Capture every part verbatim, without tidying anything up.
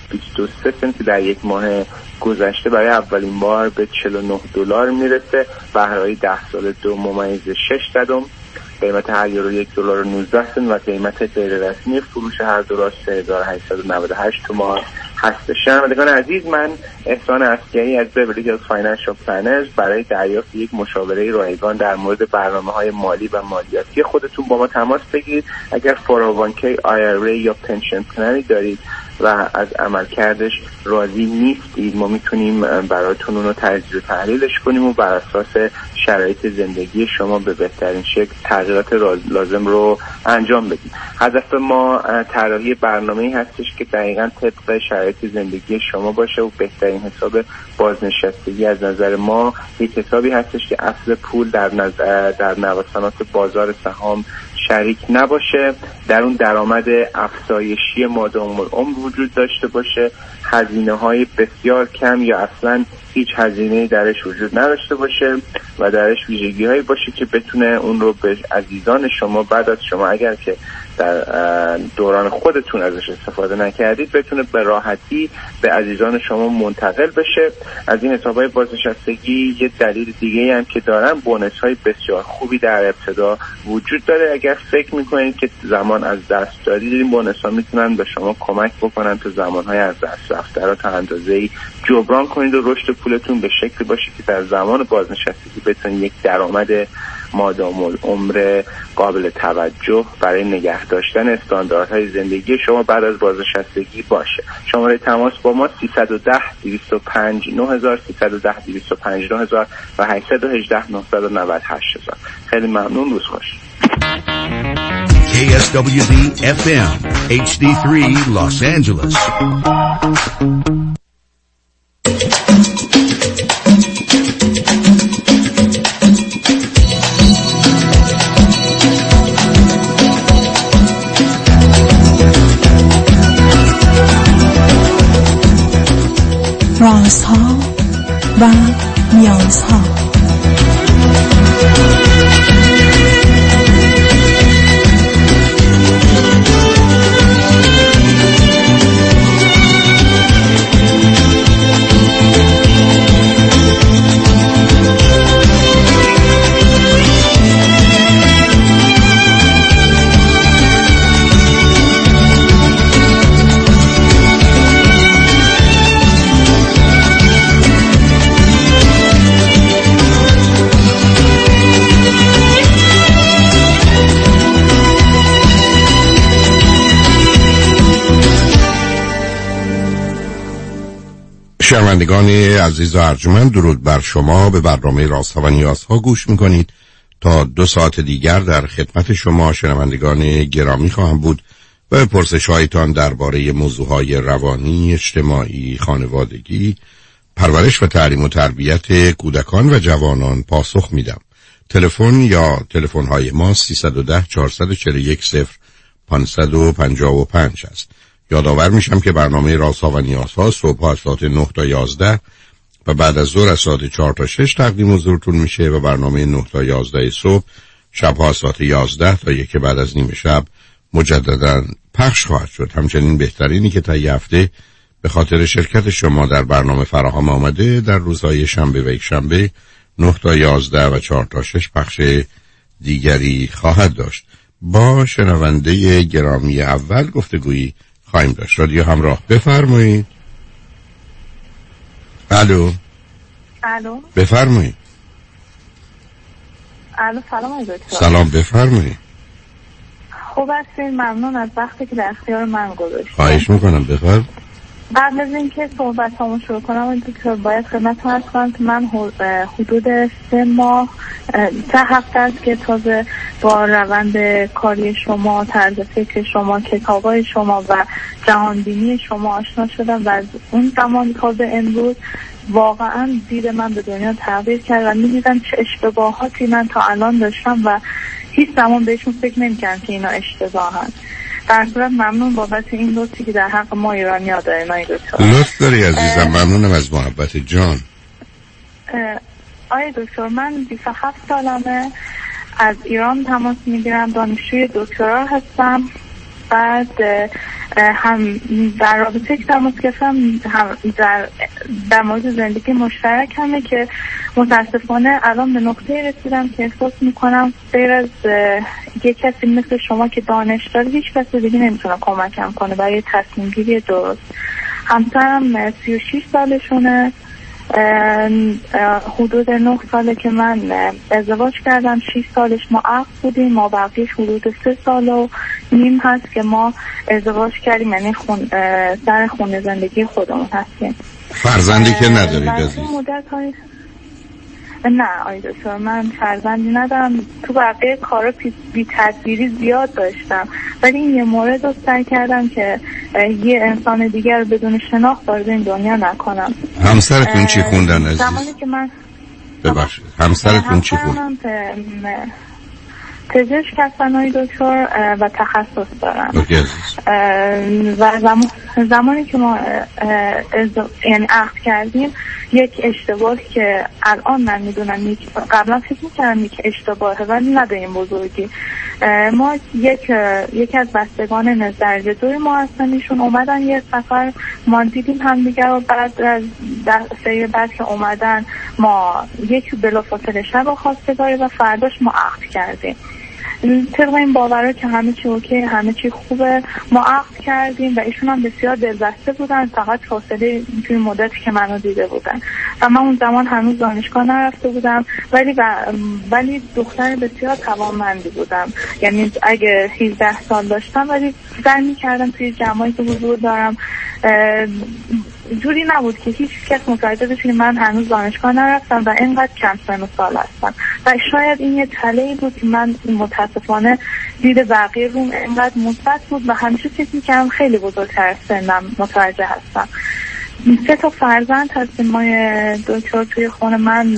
بیست و سه سنت در یک ماه گذشته برای اولین بار به چهل و نه دلار میرسه. بهرهای ده سال دو ممیز شش دهم. قیمت هر یورو یک دلار و نوزده سنت و قیمت غیر رسمی فروش هر دلار سه هزار و هشتصد و نود و هشت تومان هستش. شنوندگان عزیز، من احسان عسکری از بیولی هیلز فاینانشال پلنرز برای دریافت یک مشاوره رایگان در مورد برنامه‌های مالی و مالیاتی خودتون با ما تماس بگیرید. اگر فور او وان کی، آی آر ای یا پنشن پلنی دارید و از عملکردش راضی نیستید، ما میتونیم براتون اون رو تجزیه و تحلیلش کنیم و بر اساس شرایط زندگی شما به بهترین شکل تغییرات لازم رو انجام بدیم. هدف ما طراحی برنامه‌ای هستش که دقیقاً طبق شرایط زندگی شما باشه و بهترین حساب بازنشستگی از نظر ما یک حسابی هستش که اصل پول در نظر در نوسانات بازار سهام شریک نباشه، در اون درآمد افزایشی مادام العمر وجود داشته باشه، هزینه‌های بسیار کم یا اصلاً هیچ هزینه‌ای درش وجود نداشته باشه و درش ویژگی‌هایی باشه که بتونه اون رو به عزیزان شما بعد از شما اگر که در دوران خودتون ازش استفاده نکردید بتونه به راحتی به عزیزان شما منتقل بشه. از این حسابهای بازنشستگی یه دلیل دیگه هم که دارن، بونس‌های بسیار خوبی در ابتدا وجود داره. اگر فکر میکنید که زمان از دست دادید، این بونس‌ها میتونن به شما کمک بکنن تا زمانهای از دست رفته رو تا اندازه‌ای جبران کنید و رشد پولتون به شکلی باشه که در زمان بازنشستگی بتونید یک درآمد مادام العمر قابل توجه برای نگه داشتن استانداردهای زندگی شما بعد از بازنشستگی باشه. شماره تماس با ما سیصد و ده دویست و پنج نه هزار سیصد و ده دویست و پنج نه هزار و هشتصد و هجده نهصد و نود و هشت هزار. خیلی ممنون، روز خوش. کی اس دبلیو دی اف ام اچ دی سه Los Angeles. رازها و نیازها. شنوندگان عزیز و ارجمند، درود بر شما. به برنامه رازها و نیازها گوش میکنید. تا دو ساعت دیگر در خدمت شما شنوندگان گرامی خواهم بود و به پرسش‌هایتان درباره موضوعهای روانی، اجتماعی، خانوادگی، پرورش و تعلیم و تربیت کودکان و جوانان پاسخ میدم. تلفن یا تلفن‌های ما سیصد و ده چهارصد و چهل و یک صفر پانصد و پنجاه و پنج است. یادآور میشم که برنامه رازها و نیازها صبح از ساعت نه تا یازده و بعد از ظهر از ساعت چهار تا شش تقدیم حضورتون میشه و برنامه نه تا یازده صبح شبها از ساعت یازده تا یک بعد از نیم شب مجددا پخش خواهد شد. همچنین بهترینی که تا یه هفته به خاطر شرکت شما در برنامه فراهم آمده در روزهای شنبه و یک شنبه نه تا یازده و چهار تا شش پخش دیگری خواهد داشت. با شنونده گرامی اول گفتگویی خواهیم داشت. رادیو همراه، بفرمایید. الو الو بفرمایید. الو سلام دکتر. سلام، بفرمایید. خوب هستین؟ ممنون از وقتی که در اختیار من گذاشتید. خواهش میکنم، بفرمایید. قبل از اینکه صحبتامو شروع کنم دکتر باید خدمتتون عرض کنم که من حدود سه ماه سه هفته است که تازه با روند کاری شما، طرز فکر شما، کتابای شما و جهانبینی شما آشنا شدم و از اون زمان تا به امروز واقعا دید من به دنیا تغییر کرد و می‌دیدم چه اشتباهاتی من تا الان داشتم و هیچ زمان بهشون فکر نمی‌کردم که اینا اشتباهن. در صورت ممنون بابت این لطفی که در حق ما ایرانی‌ها دارین آقای دکتر. لطف داری عزیزم، ممنونم از محبت جان. آقای دکتر من بیست و هفت سالمه، از ایران تماس میگیرم، دانشجوی دکترا هستم. بعد هم در رابطه که تماس گرفتم هم در, در مورد زندگی مشترک همه که متاسفانه الان به نقطه رسیدم که احساس میکنم غیر از یک کسی مثل شما که دانش داره هیچ کسی دیگه نمیتونه کمکم کنه برای تصمیم گیری درست. همسرم سی و شش سالشونه، حدود نه ساله که من ازدواج کردم، شش سالش ما عقد بودیم، ما بقیش حدود سه سال و نیم هست که ما ازدواج کردیم، یعنی خون سر خونه زندگی خودمون هستیم. فرزندی که ندارید عزیز؟ نه آی دکتر، من فرزندی ندارم. تو بقیه کارا بی تدبیری زیاد داشتم، ولی این یه مورد رو سعی کردم که یه انسان دیگر رو بدون شناخت وارد این دنیا نکنم. همسرتون چی خوندن عزیز؟ زمانی که من ببخشید همسرتون چی خوندن؟ پزشک هستن آی دکتر و تخصص دارن. و زمان زمانی که ما یعنی عقد کردیم یک اشتباهی که الان من میدونم قبلا فکر میکردم یک اشتباهه ولی نه به این بزرگی. ما یک یکی از بستگان نظر دوی ما هستن، ایشون اومدن یه سفر ما دیدیم هم دیگر و بعد از سری بعد که اومدن ما یک بلافاصله شب خواستگاری و فرداش ما عقد کردیم. طبق این باوره که همه چی اوکی، همه چی خوبه، ما عقد کردیم و ایشون هم بسیار دلبسته بودن، فقط فاصله توی مدتی که منو دیده بودن و من اون زمان هنوز دانشگاه نرفته بودم، ولی ولی دختر بسیار توانمندی بودم، یعنی اگه هجده سال داشتم ولی سعی می‌کردم توی جمعی که حضور دارم جوری نبود که هیچ کس متوجه بشه که من هنوز دانشگاه نرفتم و اینقدر کم سن و سال هستم و شاید این یه تله‌ای بود که من متاسفانه دید بقیه روم اینقدر مثبت بود و همیشه فکر می‌کردم خیلی بزرگتر از سنم متوجه هستم. سه تا فرزند هستیم ما دکتر توی خونه. من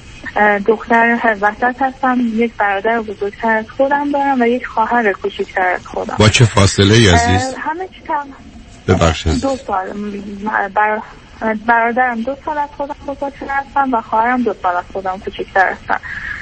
دختر وسط هستم، یک برادر بزرگتر از خودم دارم و یک خواهر کوچکتر از خودم. با چه فاصله ای عزیز؟ همه چی تمام. ببخشید. دو سال. بر... برادرم دو سال از خودم بزرگتر هستم و خواهرم دو سال از خودم کوچکتر هستم.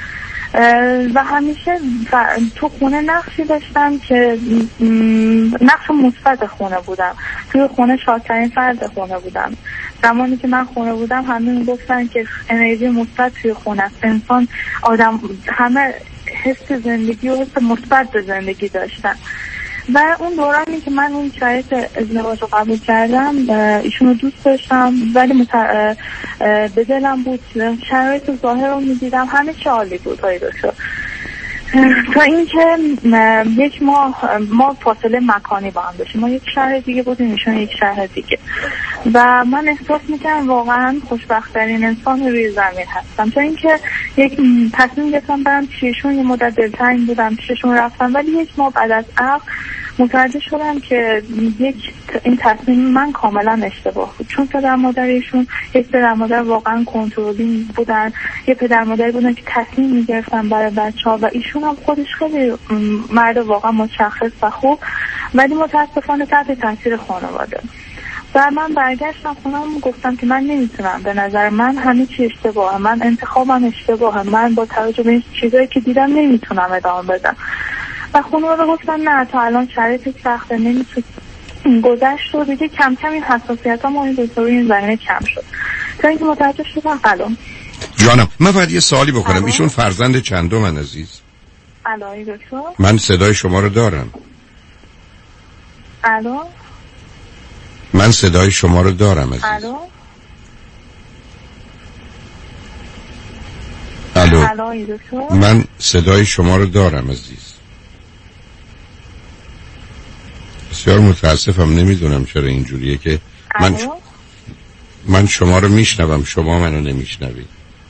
و همیشه تو خونه نقشی داشتم که نقش مثبت خونه بودم، توی خونه شادترین فرد خونه بودم. زمانی که من خونه بودم همه میگفتن که انرژی مثبت توی خونه است، انسان آدم همه حس زندگی و حس مثبت به زندگی داشتن. و اون دورانی که من اون شرایط ازدواج رو قبول کردم ایشون رو دوست داشتم ولی مت... به دلم بود، شرایط ظاهر رو میدیدم همه چه عالی بود های دکتر، تا اینکه یک ماه ما فاصله مکانی با هم داشتیم، ما یک شهر دیگه بودیم ایشون یک شهر دیگه و من احساس میکنم واقعا خوشبخت‌ترین انسان روی زمین هستم، تا اینکه یک تصمیم گرفتم برم پیششون، یه مدت دلتنگ بودم پیششون رفتم ولی یک ماه بعد از عقد متوجه شدم که یک این تصمیم من کاملا اشتباه بود، چون پدر مادرشون یک پدر مادر واقعا کنترلی بودن، یک پدر مادری بودن که تصمیم میگرفتن برای بچه‌ها و ایشون هم خودش خیلی مرد واقعا متشخص و خوب ولی متاسفانه تحت تاثیر خانواده. و من برگشتم خونم گفتم که من نمیتونم، به نظر من همه چی اشتباهه، من انتخابم اشتباهه، من با توجه به این چیزایی که دیدم نمیتونم ادامه بدم. و خانواده گفتن نه تا الان شرایط سخته، نمیتونی، گذشت و دیگه کم کم این حساسیت ها ما این دکتر این زمینه کم شد تا اینکه متوجه شدم. الان جانم من باید یه سوالی بکنم الو؟ ایشون فرزند چندم من عزیز؟ الو دکتر من صدای شما رو دارم. الو من صدای شما رو دارم عزیز. الو الو الو دکتر من صدای شما رو دارم عزیز. بسیار متاسفم، نمیدونم چرا اینجوریه که من ش... من شما رو میشنوم شما منو نمیشنوید.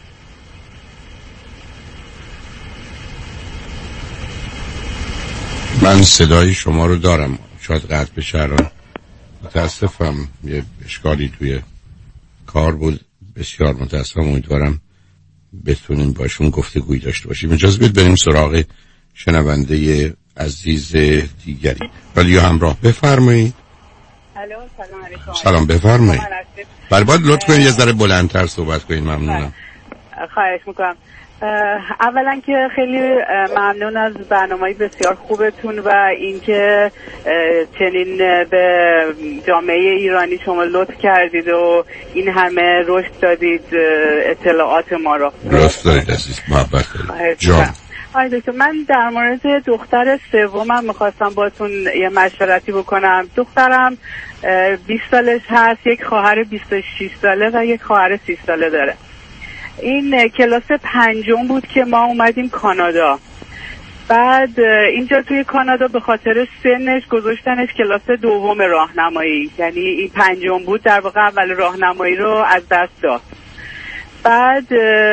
من صدای شما رو دارم، شاید قطع بشه الان. متاسفم یه اشکالی توی کار بود، بسیار متاسفم. امیدوارم بتونیم باشون گفتگویی داشته باشیم. اجازه بدید بریم سراغ شنونده عزیز دیگری. ولی همراه بفرمایید. الو سلام علیکم. سلام بفرمایید. برای باید لطف کنید یه ذره بلندتر صحبت کنید ممنونم. خواهش میکنم. اولا که خیلی ممنون از برنامه‌ی بسیار خوبتون و اینکه چنین به جامعه ایرانی شما لطف کردید و این همه رشد دادید اطلاعات ما رو. لطف دارید عزیز، محبت دارید جان. آی دکتر، من در مورد دختر سومم میخواستم باتون یه مشورتی بکنم. دخترم بیست سالش هست، یک خواهر بیست و شش ساله و یک خواهر سی ساله داره. این کلاس پنجم بود که ما اومدیم کانادا. بعد اینجا توی کانادا به خاطر سنش گذاشتنش کلاس دوم راهنمایی، یعنی این پنجم بود، در واقع اول راهنمایی رو از دست داد. بعد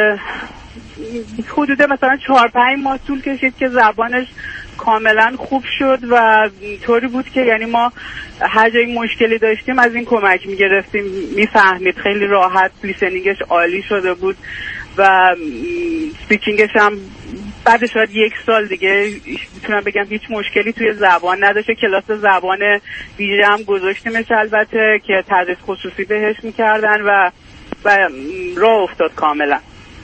حدود مثلا چهار پنج ماه طول کشید که زبانش کاملا خوب شد و طوری بود که یعنی ما هر جایی مشکلی داشتیم از این کمک میگرفتیم، میفهمید، خیلی راحت، لیسنینگش عالی شده بود و سپیکینگش هم بعد شاید یک سال دیگه میتونم بگم هیچ مشکلی توی زبان نداشته. کلاس زبان ویژه هم گذاشتیمش البته که تدریس خصوصی بهش میکردن و و راه افتاد کاملا.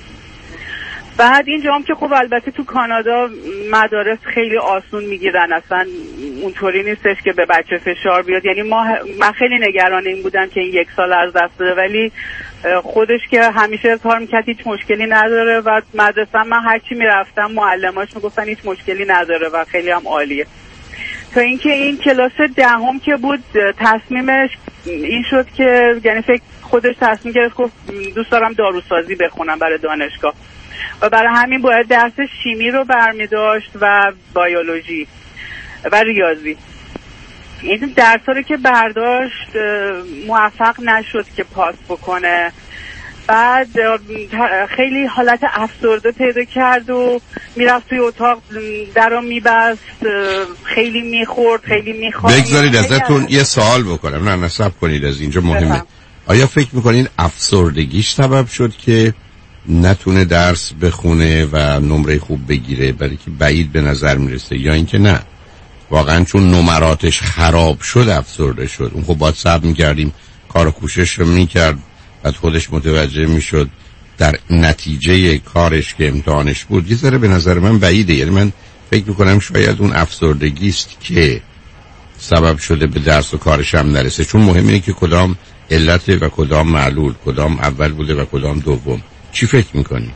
بعد اینجا هم که خب البته تو کانادا مدارس خیلی آسون میگیرن، اصلا اونطوری نیستش که به بچه فشار بیاد. یعنی ما من خیلی نگران این بودم که این یک سال از دست بده، ولی خودش که همیشه اظهار میکرد هیچ مشکلی نداره و مدرسه من هرچی میرفتم معلماش میگفتن هیچ مشکلی نداره و خیلی هم عالیه. تا اینکه این کلاس دهم که بود تصمیمش این شد که یعنی فکر خودش تصمیم گرفت گفت دوست دارم داروسازی بخونم برای دانشگاه و برای همین باید درس شیمی رو برمی داشت و بیولوژی و ریاضی. این درس رو که برداشت موفق نشد که پاس بکنه. بعد خیلی حالت افسرده پیدا کرد و میرفت توی اتاق در رو میبست، خیلی میخورد، خیلی میخواد. بگذارید ازتون یه سوال بکنم، نه نصب کنید، از اینجا مهمه. بفهم. آیا فکر میکنین افسردگیش سبب شد که نتونه درس بخونه و نمره خوب بگیره، برای که بعید به نظر میرسه، یا اینکه نه واقعا چون نمراتش خراب شد افسرده شد؟ اون خب باید صبر میکردیم کار و کوشش رو میکرد، بعد خودش متوجه میشد در نتیجه کارش که امتحانش بود. یه ذره به نظر من بعیده. یعنی من فکر میکنم شاید اون افسردگی است که سبب شده به درس و کارش هم نرسه، چون مهم اینه که کدام علت و کدام معلول، کدام اول بوده و کدام دوم. چی فکر میکنی؟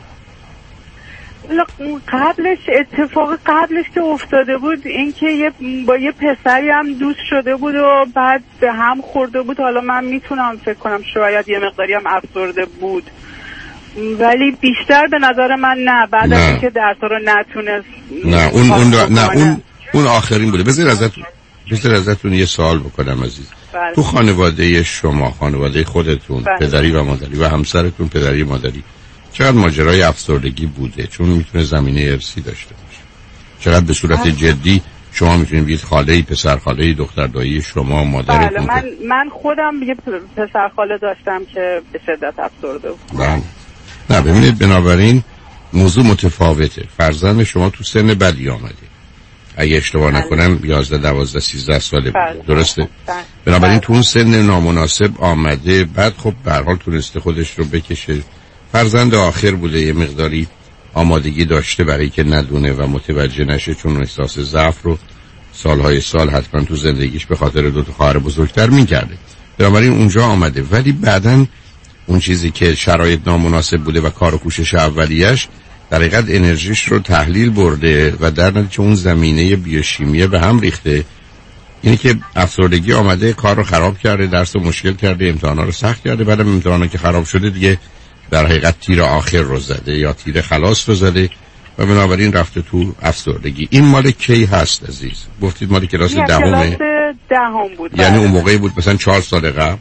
قبلش اتفاق قبلش که افتاده بود این که یه با یه پسری هم دوست شده بود و بعد به هم خورده بود. حالا من میتونم فکر کنم شاید یه مقداری هم افسرده بود، ولی بیشتر به نظر من نه، بعد از اینکه درس‌ها رو نتونست. نه اون اون نه اون اون آخرین بوده. بذار ازتون بذار ازتون یه سوال بکنم عزیز. بله. تو خانواده شما، خانواده خودتون، بله. پدری و مادری و همسرتون پدری مادری، چقدر ماجرای افسردگی بوده؟ چون میتونه زمینه ارثی داشته باشه. چقدر به صورت جدی شما میتونید بگید خاله‌ای، پسر خاله‌ای، دختر دایی شما، مادرتون؟ بله من من خودم یه پسر خاله داشتم که به شدت افسرده بود. بله. نه ببینید، بنابراین موضوع متفاوته. فرزند شما تو سن بدی آمده، اگه اشتباه نکنم یازده دوازده سیزده ساله بود، درسته؟ بله. بنابراین تو اون سن نامناسب آمده، بعد خب به هر حال تونسته خودش رو بکشه. فرزند آخر بوده، یه مقداری آمادگی داشته برای که ندونه و متوجه نشه، چون احساس ضعف رو سالهای سال حتما تو زندگیش به خاطر دو تا خواهر بزرگتر می‌کرده. بنابراین اونجا آمده، ولی بعداً اون چیزی که شرایط نامناسب بوده و کار و کوشش اولیش در حقیقت انرژیش رو تحلیل برده و در نتیجه اون زمینه بیوشیمی به هم ریخته. اینی که افسردگی آمده، کار رو خراب کرده، درس رو مشکل کرده، امتحانا رو سخت کرده، بعدم امتحانا که خراب شده دیگه در حقیقت تیر آخر رو زده یا تیر خلاص رو زده و بنابراین رفته تو افسردگی. این مال کی هست عزیز؟ گفتید مال کلاس دهمه؟ کلاس دهم بود. یعنی اون موقعی بود مثلا چهار سال قبل؟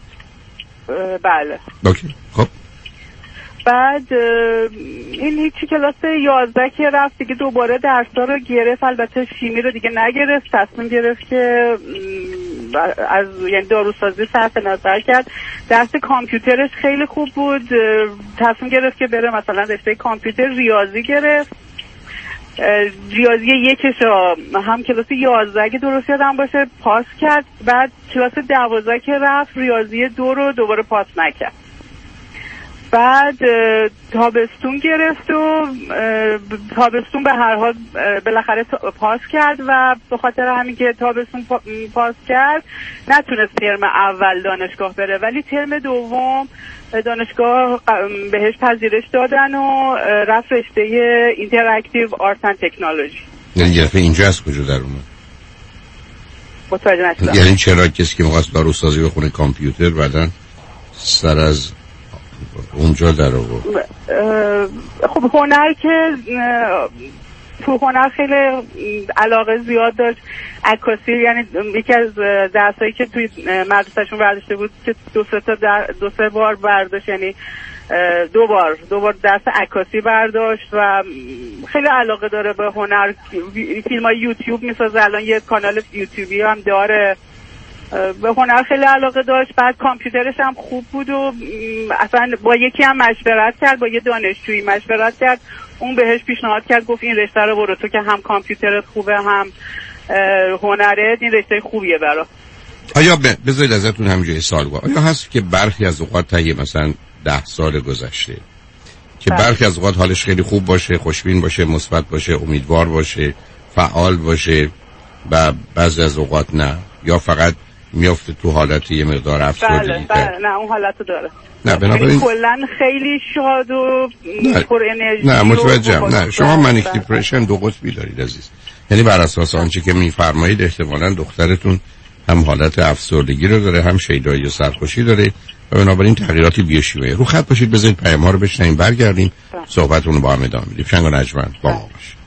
بله. اوکی. خب بعد این هیچی کلاس یازده که رفت دیگه دوباره درس‌ها رو گرفت، البته شیمی رو دیگه نگرفت، تصمیم گرفت که از یعنی داروسازی صرف نظر کرد. درس کامپیوترش خیلی خوب بود، تصمیم گرفت که بره مثلا رشته کامپیوتر. ریاضی گرفت، ریاضی یکش هم کلاس یازده اگه درست یادم باشه پاس کرد. بعد کلاس دوازده که رفت ریاضی دو رو دوباره پاس نکرد. بعد تابستون گرفت و تابستون به هر حال بالاخره پاس کرد و به خاطر همین که تابستون پاس کرد نتونست ترم اول دانشگاه بره، ولی ترم دوم دانشگاه بهش پذیرش دادن و رفت رشته اینتراکتیو آرت اند تکنولوژی. یعنی گرفته اینجا از کجا در اومد؟ متوجه نشدم. یعنی چرا کسی که می‌خواست داروسازی بخونه کامپیوتر بعدن سر از اونجا در آورد؟ خب هنر که تو هنر خیلی علاقه زیاد داشت، عکاسی، یعنی یکی از درسایی که توی مدرسه‌شون برداشته بود که دو سه تا دو سه بار برداشت، یعنی دو بار دو بار درس عکاسی برداشت و خیلی علاقه داره به هنر. فیلم‌های یوتیوب می‌سازه، الان یه کانال یوتیوبی هم داره. به هنر خیلی علاقه داشت. بعد کامپیوترش هم خوب بود و اصلا با یکی هم مشورت کرد، با یه دانشجویی مشورت کرد، اون بهش پیشنهاد کرد، گفت این رشته رو برو، تو که هم کامپیوترت خوبه هم هنرت، این رشته خوبیه برا. آیا بذارید ازتون همینجوری سوال کنم، آیا هست که برخی از اوقات تا مثلا ده سال گذشته که برخی از اوقات حالش خیلی خوب باشه، خوشبین باشه، مثبت باشه، امیدوار باشه، فعال باشه و بعضی از اوقات نه، یا فقط میافته تو حالت یه مقدار افسردگی؟ بله بله نه اون حالتو داره. نه بنابراین کلا خیلی شاد و پر انرژی. نه متوجهم. نه شما منیک دیپرشن دو قطبی دارید عزیز، یعنی بر اساس آنچه که میفرمایید احتمالاً دخترتون هم حالت افسردگی رو داره، هم شیدایی و سرخوشی داره و بنابراین تغییراتی بیشیوه. رو خط باشید، بذارید پیام ها رو بشنویم، برگردیم صحبتون رو با هم ادامه میدیم. شنگ و نجمن با ما باشید.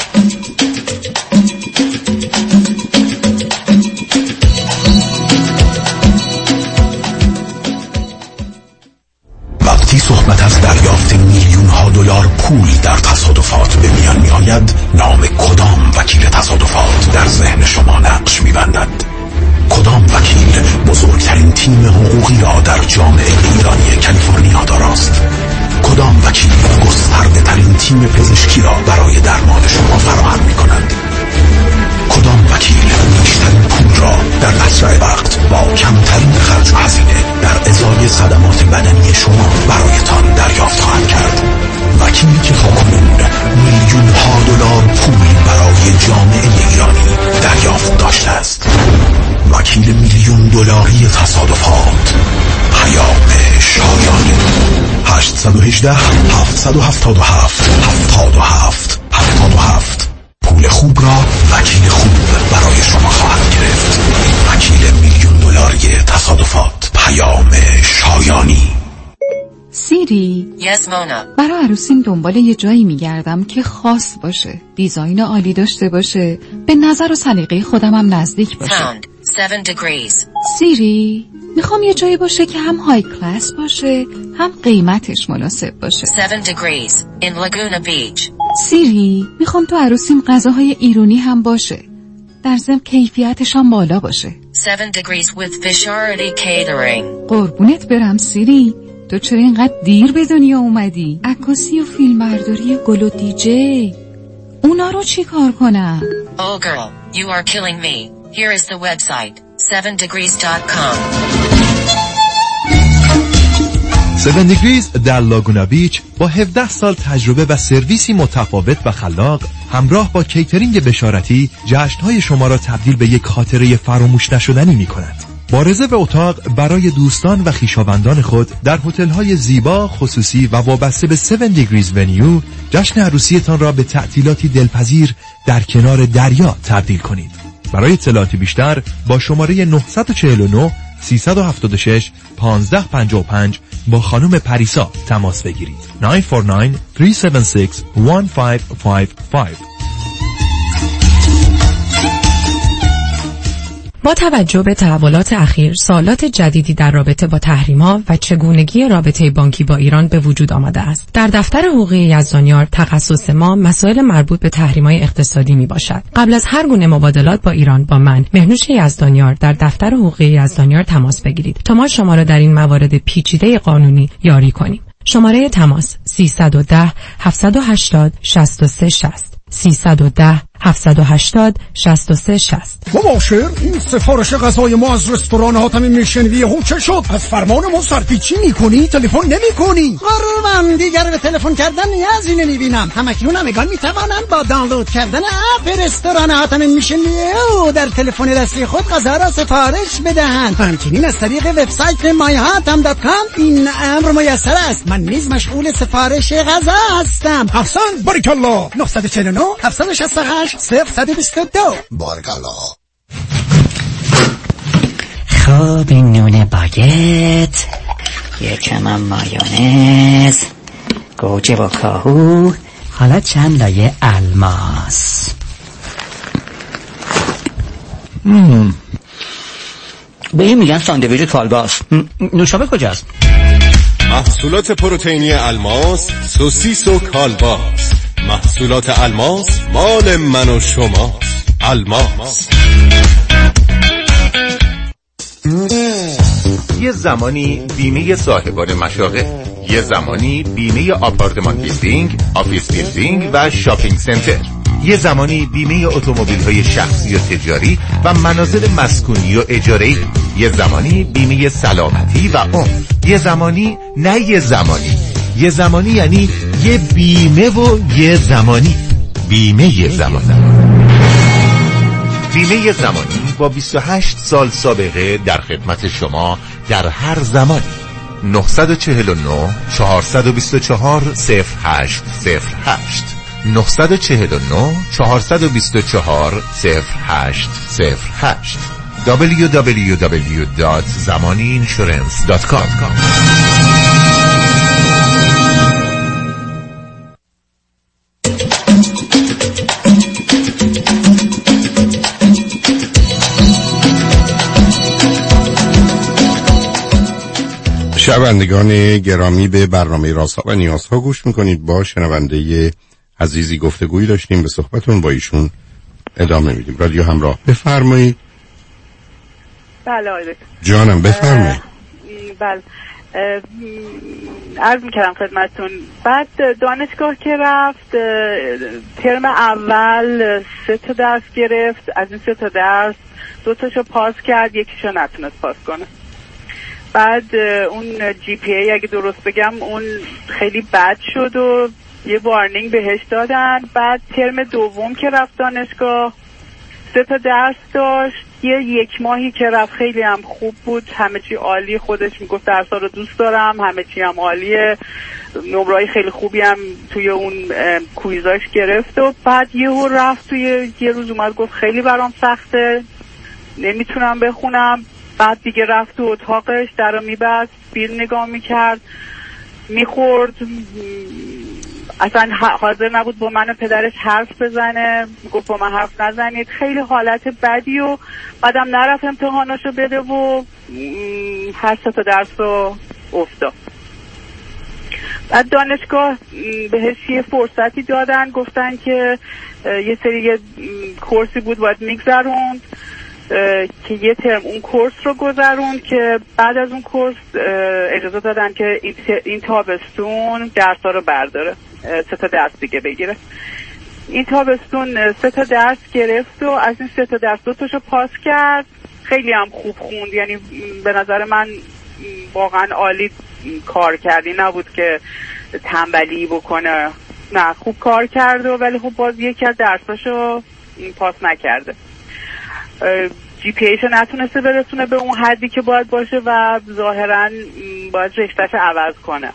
وقتی صحبت از دریافت میلیون ها دلار پول در تصادفات به میان می آید، نام کدام وکیل تصادفات در ذهن شما نقش می بندد؟ کدام وکیل بزرگترین تیم حقوقی را در جامعه ایرانی کالیفرنیا داراست؟ کدام وکیل گسترده ترین تیم پزشکی را برای درمان شما فراهم می کند؟ کدام وکیل بیشترین پول را در اسرع وقت با کمترین خرج و هزینه در ازای صدمات بدنی شما برایتان دریافت خواهد کرد؟ وکیلی که تاکنون میلیون ها دلار پول برای جامعه ایرانی دریافت داشته است. وکیل میلیون دلاری تصادفات، پیام شایانی. هشت یک هشت هفت هفت هفت هفت هفت هفت هفت. پول خوب را وکیل خوب برای شما خواهد گرفت. وکیل میلیون دلاری تصادفات، پیام شایانی. سیری، yes, Mona. برای عروسیم دنبال یه جایی میگردم که خاص باشه، دیزاین عالی داشته باشه، به نظر و سلیقه خودم هم نزدیک باشه. Found. seven degrees. سیری، میخوام یه جایی باشه که هم های کلاس باشه هم قیمتش مناسب باشه. seven degrees in Laguna Beach. سیری، میخوام تو عروسیم غذاهای ایرانی هم باشه، در ضمن کیفیتش هم بالا باشه. seven degrees with Visharati Catering. قربونت برم سیری، تو چرا اینقدر دیر به دنیا اومدی؟ عکاسی و فیلمبرداری و گل و دیجی، اونا رو چی کار کنم؟ Oh girl, you are killing me. Here is the website, seven degrees dot com. seven degrees در لاگونا بیچ با هفده سال تجربه و سرویسی متفاوت و خلاق، همراه با کیترینگ بشارتی، جشن‌های شما را تبدیل به یک خاطره فراموش نشدنی می‌کند. با رزرو اتاق برای دوستان و خویشاوندان خود در هتل‌های زیبا، خصوصی و وابسته به seven degrees ونیو، جشن عروسیتان را به تعطیلاتی دلپذیر در کنار دریا تبدیل کنید. برای اطلاعات بیشتر با شماره نه چهار نه سه هفت شش یک پنج پنج پنج با خانم پریسا تماس بگیرید. نه چهار نه سه هفت شش یک پنج پنج پنج. با توجه به تحولات اخیر، سوالات جدیدی در رابطه با تحریم‌ها و چگونگی رابطه بانکی با ایران به وجود آمده است. در دفتر حقوقی یزدانیار تخصص ما مسائل مربوط به تحریم‌های اقتصادی میباشد. قبل از هر گونه مبادلات با ایران با من، مهنوش یزدانیار، در دفتر حقوقی یزدانیار تماس بگیرید تا ما شما را در این موارد پیچیده قانونی یاری کنیم. شماره تماس سیصد و ده هفتصد و هشتاد شصت و سه شصت سیصد و ده هفت هشت صفر شش سه شصت. مباشر، این سفارش غذای ما از رستوران حاتم میشنوی هم چه شد؟ از فرمان ما سرپیچی میکنی؟ تلفن نمیکنی؟ قربان دیگر به تلفن کردن نیازی نمیبینم. همکنون همگان میتوانند با دانلود کردن اپ رستوران حاتم میشنوی او در تلفن دستی خود غذا را سفارش بدهند. همچنین از طریق وبسایت مای هاتم دات کام این امر میسر است. من نیز مشغول سفارش غذا هستم. احسنت، بارک الله. نه چهار نه هفت شش هشت صفر دو دو. بارک الله. خب این نون باگت، یکم مایونز، گوجه و کاهو، حالا چند لایه الماس. مم. به این میگن ساندویچ کالباس. نوشابه کجاست؟ محصولات پروتئینی الماس، سوسیس و کالباس. محصولات الماس مال من و شماست. الماس. یه زمانی بیمه صاحبان مشاغل، یه زمانی بیمه آپارتمان بیلدینگ، آفیس بیلدینگ و شاپینگ سنتر، یه زمانی بیمه اتومبیل‌های شخصی و تجاری و منازل مسکونی و اجاره‌ای، یه زمانی بیمه سلامتی و عمر، یه زمانی نه یه زمانی یه زمانی یعنی یه بیمه و یه زمانی. بیمه یه زمانی. بیمه زمانی با بیست و هشت سال سابقه در خدمت شما در هر زمانی. نه چهار نه چهار دو چهار صفر هشت صفر هشت نه چهار نه چهار دو چهار صفر هشت صفر هشت دبلیو دبلیو دبلیو دات زمانی اینشورنس دات کام. شنوندگان گرامی، به برنامه رازها و نیازها گوش میکنید. با شنونده عزیزی گفتگویی داشتیم، به صحبتون با ایشون ادامه میدیم. رادیو همراه، بفرمایید. بله آقای جانم بفرمایید. بله عرض میکردم خدمتون. بعد دانشگاه که رفت، ترم اول سه تا درس گرفت. از این سه تا درس دو تاشو پاس کرد، یکیشو نتونست پاس کنه. بعد اون جی پی ای اگه درست بگم اون خیلی بد شد و یه وارنینگ بهش دادن. بعد ترم دوم که رفت دانشگاه سه تا درس داشت. یه یک ماهی که رفت خیلی هم خوب بود، همه چی عالی، خودش میگفت درس‌ها رو دوست دارم، همه چی هم عالیه، نمره‌های خیلی خوبی هم توی اون کویزاش گرفت. و بعد یهو رفت توی یه روز اومد گفت خیلی برام سخته، نمیتونم بخونم. بعد دیگه رفت تو اتاقش، در رو میبست، فیلم نگاه میکرد، میخورد، اصلا حاضر نبود با من و پدرش حرف بزنه. گفت با من حرف نزنید. خیلی حالت بدی. و بعدم نرفت امتحاناشو بده و هر سه تا درس رو افتاد. بعد دانشگاه بهش یه فرصتی دادن، گفتن که یه سری یه کورسی بود باید میگذروند که یه ترم اون کورس رو گذرون، که بعد از اون کورس اجازه دادن که این تابستون درس‌ها رو برداره، سه تا درس دیگه بگیره. این تابستون سه تا درس گرفت و از این سه تا درس دو تاشو پاس کرد. خیلی هم خوب خوند، یعنی به نظر من واقعا عالی کار کردی، نبود که تنبلی بکنه، نه خوب کار کرد. و ولی خب باز یکی از درساشو پاس نکرده، جی پی ایشو نتونسته برسونه به اون حدی که باید باشه و ظاهرا باید رشتهش عوض کنه.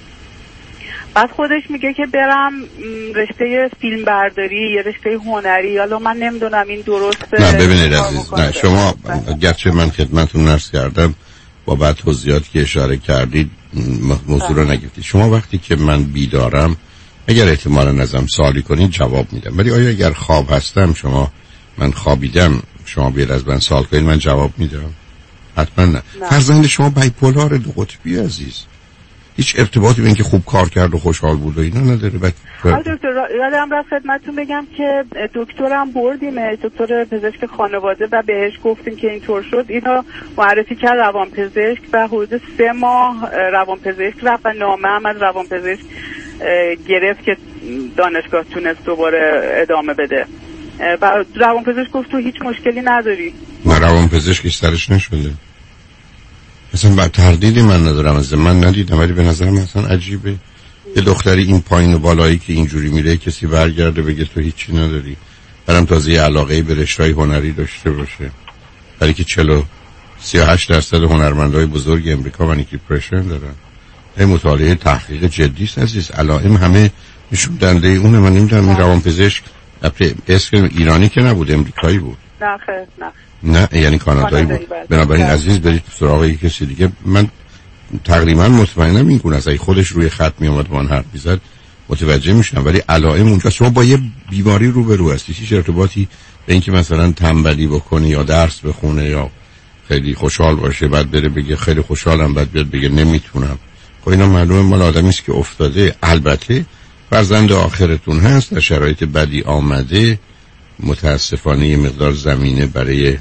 بعد خودش میگه که برم رشته فیلم برداری یا رشته هنری. حالا من نمیدونم این درسته. نه ببینید عزیز، نه شما گرچه من خدمتتون عرض کردم با بعد توضیحاتی که اشاره کردید موضوع رو نگفتید. شما وقتی که من بیدارم اگر احتمالا ازم سوالی کنید جواب میدم، ولی آیا اگر خواب هستم شما من خوابیدم شما بیاد از من سوال کنید من جواب میدم؟ حتما نه. فرزند شما بایپولار دو قطبی عزیز، هیچ ارتباطی به اینکه خوب کار کرد و خوشحال بود و اینا نداره. بعد دکتر یادم رفت خدمتتون بگم که دکترم بردیم، دکتر پزشک خانواده، و بهش گفتیم که اینطور شد. اینا معرفی کرد روانپزشک و حدود سه ماه روانپزشک رفت و نامه هم از روانپزشک گرفت که دانشگاه تونست دوباره ادامه بده. روان پزشک گفت تو هیچ مشکلی نداری. نه روان پزشکی سرش نشده. مثلا با تردیدی من ندارم، از من ندیدم، ولی به نظرم مثلا عجیبه یه دختری این پایین و بالایی که اینجوری میره کسی برگرده بگه تو هیچی نداری، برام تازه علاقه به رشته‌های هنری داشته باشه، ولی که چلو سی و هشت درصد هنرمندای بزرگ امریکا مانی دیپرشن دارن. این مطالعه تحقیق جدی است عزیز. علائم همه نشون دهنده اونه. من نمیدونم این روانپزشک اسم ایرانی که نبود، امریکایی بود. نه خیر نه نه یعنی کانادایی بود. بنابراین عزیز برید سراغ یک کسی دیگه. من تقریبا مطمئنم این گونه است. اگه خودش روی خط می اومد وان حرف میزد متوجه میشم، ولی علائم اونجا شما با یه بیماری روبرو هستی. هیچ ارتباطی به اینکه مثلا تنبلی بکنی یا درس بخونه یا خیلی خوشحال باشه بعد بره بگه خیلی خوشحالم بعد بیاد بگه نمیتونم. خب اینا معلومه مال آدمی است که افتاده. البته فرزند آخرتون هست، در شرایط بدی آمده، متاسفانه یه مقدار زمینه برای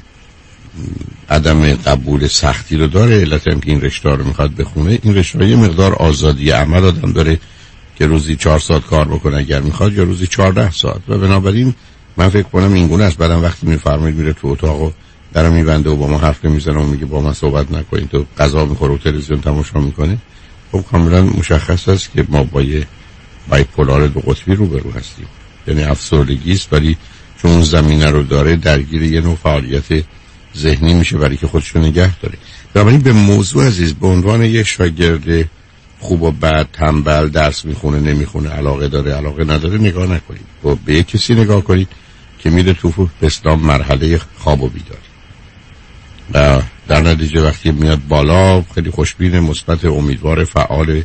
عدم قبول سختی رو داره. علت هم که این رشته رو میخواد بخونه، این رشته یه مقدار آزادی عمل آدم داره که روزی چهار ساعت کار بکنه اگر میخواد، یا روزی چهارده ساعت، و بنابراین من فکر کنم این گونه است. بعدم وقتی میفرمایید میره تو اتاق و درو میبنده و با ما حرف نمیزنه و میگه با من صحبت نکنید، تو غذا میخوره و تلویزیون تماشا میکنه، خب کاملا مشخص است که ما با یه بایپولار دو قطبی روبرو هستیم. یعنی افسردگی است ولی چون زمینه رو داره درگیر یه نوع فعالیت ذهنی میشه برای که خودش رو نگه داره. بنابراین به موضوع عزیز به عنوان یک شاگرد خوب و بد، تنبل، درس میخونه نمیخونه، علاقه داره علاقه نداره نگاه نکنید. و به یک کسی نگاه کنید که میره تو اسلام مرحله خواب و بیداری و در نتیجه وقتی میاد بالا خیلی خوشبین، مثبت، امیدوار، فعال،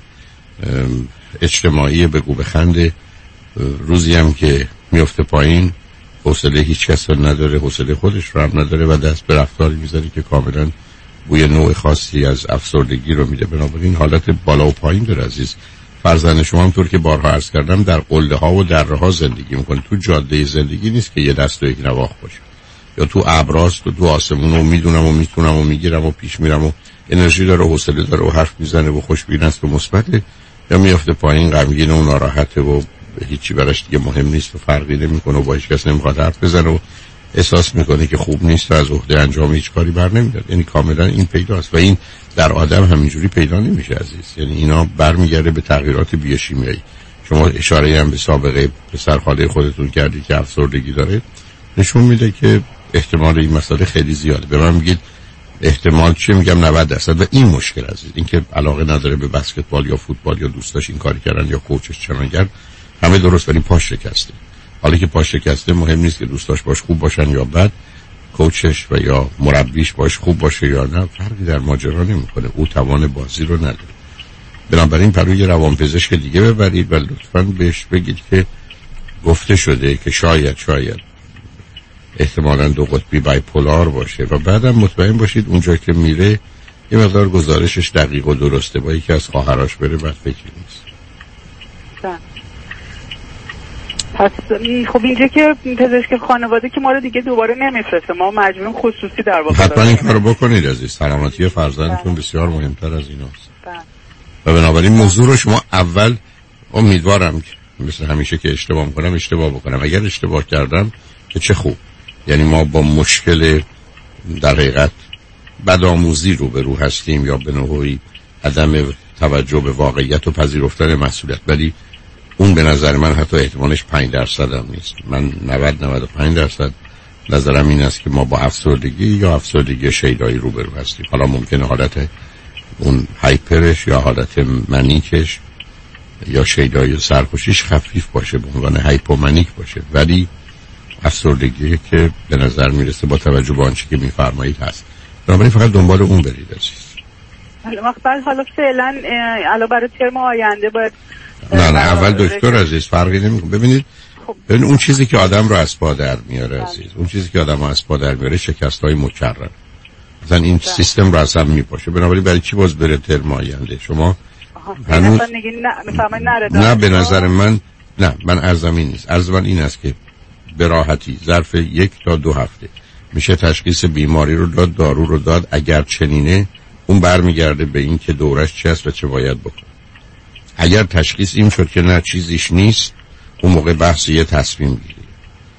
اجتماعی، بگو بخنده. روزی هم که میفته پایین حوصله هیچ کس نداره، حوصله خودش رو هم نداره و دست به رفتاری میذاره که کاملا بوی نوع خاصی از افسردگی رو میده. بنابراین حالت بالا و پایین داره عزیز. فرزند شما هم طور که بارها عرض کردم در قله ها و دره ها زندگی میکنه، تو جاده زندگی نیست که یه دست و یک نواخت باشه، یا تو ابراست و تو آسمون و میدونم و میتونم و میگیرم و پیش میرم و انرژی داره و حوصله داره و حرف میزنه و خوشبین است و مثبته، یا میافته پایین غمگین و ناراحته و هیچی براش دیگه مهم نیست و فرقی نمیکنه و با هیچ کس نمیخواد حرف بزنه و احساس میکنه که خوب نیست و از عهده انجام هیچ کاری بر نمیاد. یعنی کاملا این پیداست و این در آدم همینجوری پیدا نمیشه عزیز. یعنی اینا برمیگرده به تغییرات بیوشیمیایی. شما اشاره هم به سابقه پسر خاله خودتون کردید که افسردگی داره، نشون میده که احتمال این مسئله خیلی زیاده. به من میگید احتمال چیه؟ میگم نود درصد. و این مشکل عزیز، این که علاقه نداره به بسکتبال یا فوتبال یا دوستاش این کاری کردن یا کوچش چنان کرد، همه درست، ولی پاش شکسته. حالا که پاش شکسته مهم نیست که دوستاش باش خوب باشن یا بد، کوچش و یا مربیش باش خوب باشه یا نه، فرقی در ماجرا نمیکنه. او توان بازی رو نداره. بنابراین پروی روانپزشک دیگه ببرید و لطفاً بهش بگید که گفته شده که شاید شاید احتمالاً دو قطبی بایپولار باشه و بعدم مطمئن باشید اونجا که میره یه مقدار گزارشش دقیق و درسته. با یکی از خواهراش بره بعد فکری نیست. پس خب اینجا که پزشک خانواده که ما رو دیگه دوباره نمیفرسته، ما مجبوریم خصوصی در واقع حتما این کارو بکنید عزیز. سلامتی فرزندتون بسیار مهمتر از ایناست. و بنابراین موضوع رو شما اول، امیدوارم که مثل همیشه که اشتباه میکنم اشتباه بکنم، اگر اشتباه کردم که چه خوب. یعنی ما با مشکل در حقیقت بدآموزی روبرو هستیم یا به نوعی عدم توجه به واقعیت و پذیرفتن مسئولیت، ولی اون به نظر من حتی احتمالش پنج درصد هم نیست. من نود نود و پنج درصد نظرم این است که ما با افسردگی یا افسردگی شیدایی روبرو هستیم. حالا ممکنه حالت اون هایپرش یا حالت منیکش یا شیدایی و سرخوشیش خفیف باشه، به عنوان هایپومنیک باشه، ولی افسردگی که به نظر میرسه با توجه به آنچه که میفرمایید هست. بنابراین فقط دنبال اون برید عزیز. حالا حالا فعلا علاوه بر ترم آینده باید نه نه اول دکتر عزیز فرقی نمیکنه. ببینید ببین اون چیزی که آدم رو از پا در میاره عزیز، اون چیزی که آدم رو از پا در میاره شکست‌های مکرر. مثلا این سیستم رو اصلا میپاشه. بنابراین برای چی باز بره ترم آینده؟ شما هنوز نه, نه به نظر من نه من ارزم این نیست. ارزم من این است که به راحتی ظرف یک تا دو هفته میشه تشخیص بیماری رو داد، دارو رو داد. اگر چنینه اون برمیگرده به این که دورش چی است و چه باید بکنه. اگر تشخیص این شد که نه چیزیش نیست، اون موقع بحث یه تصمیم گیری.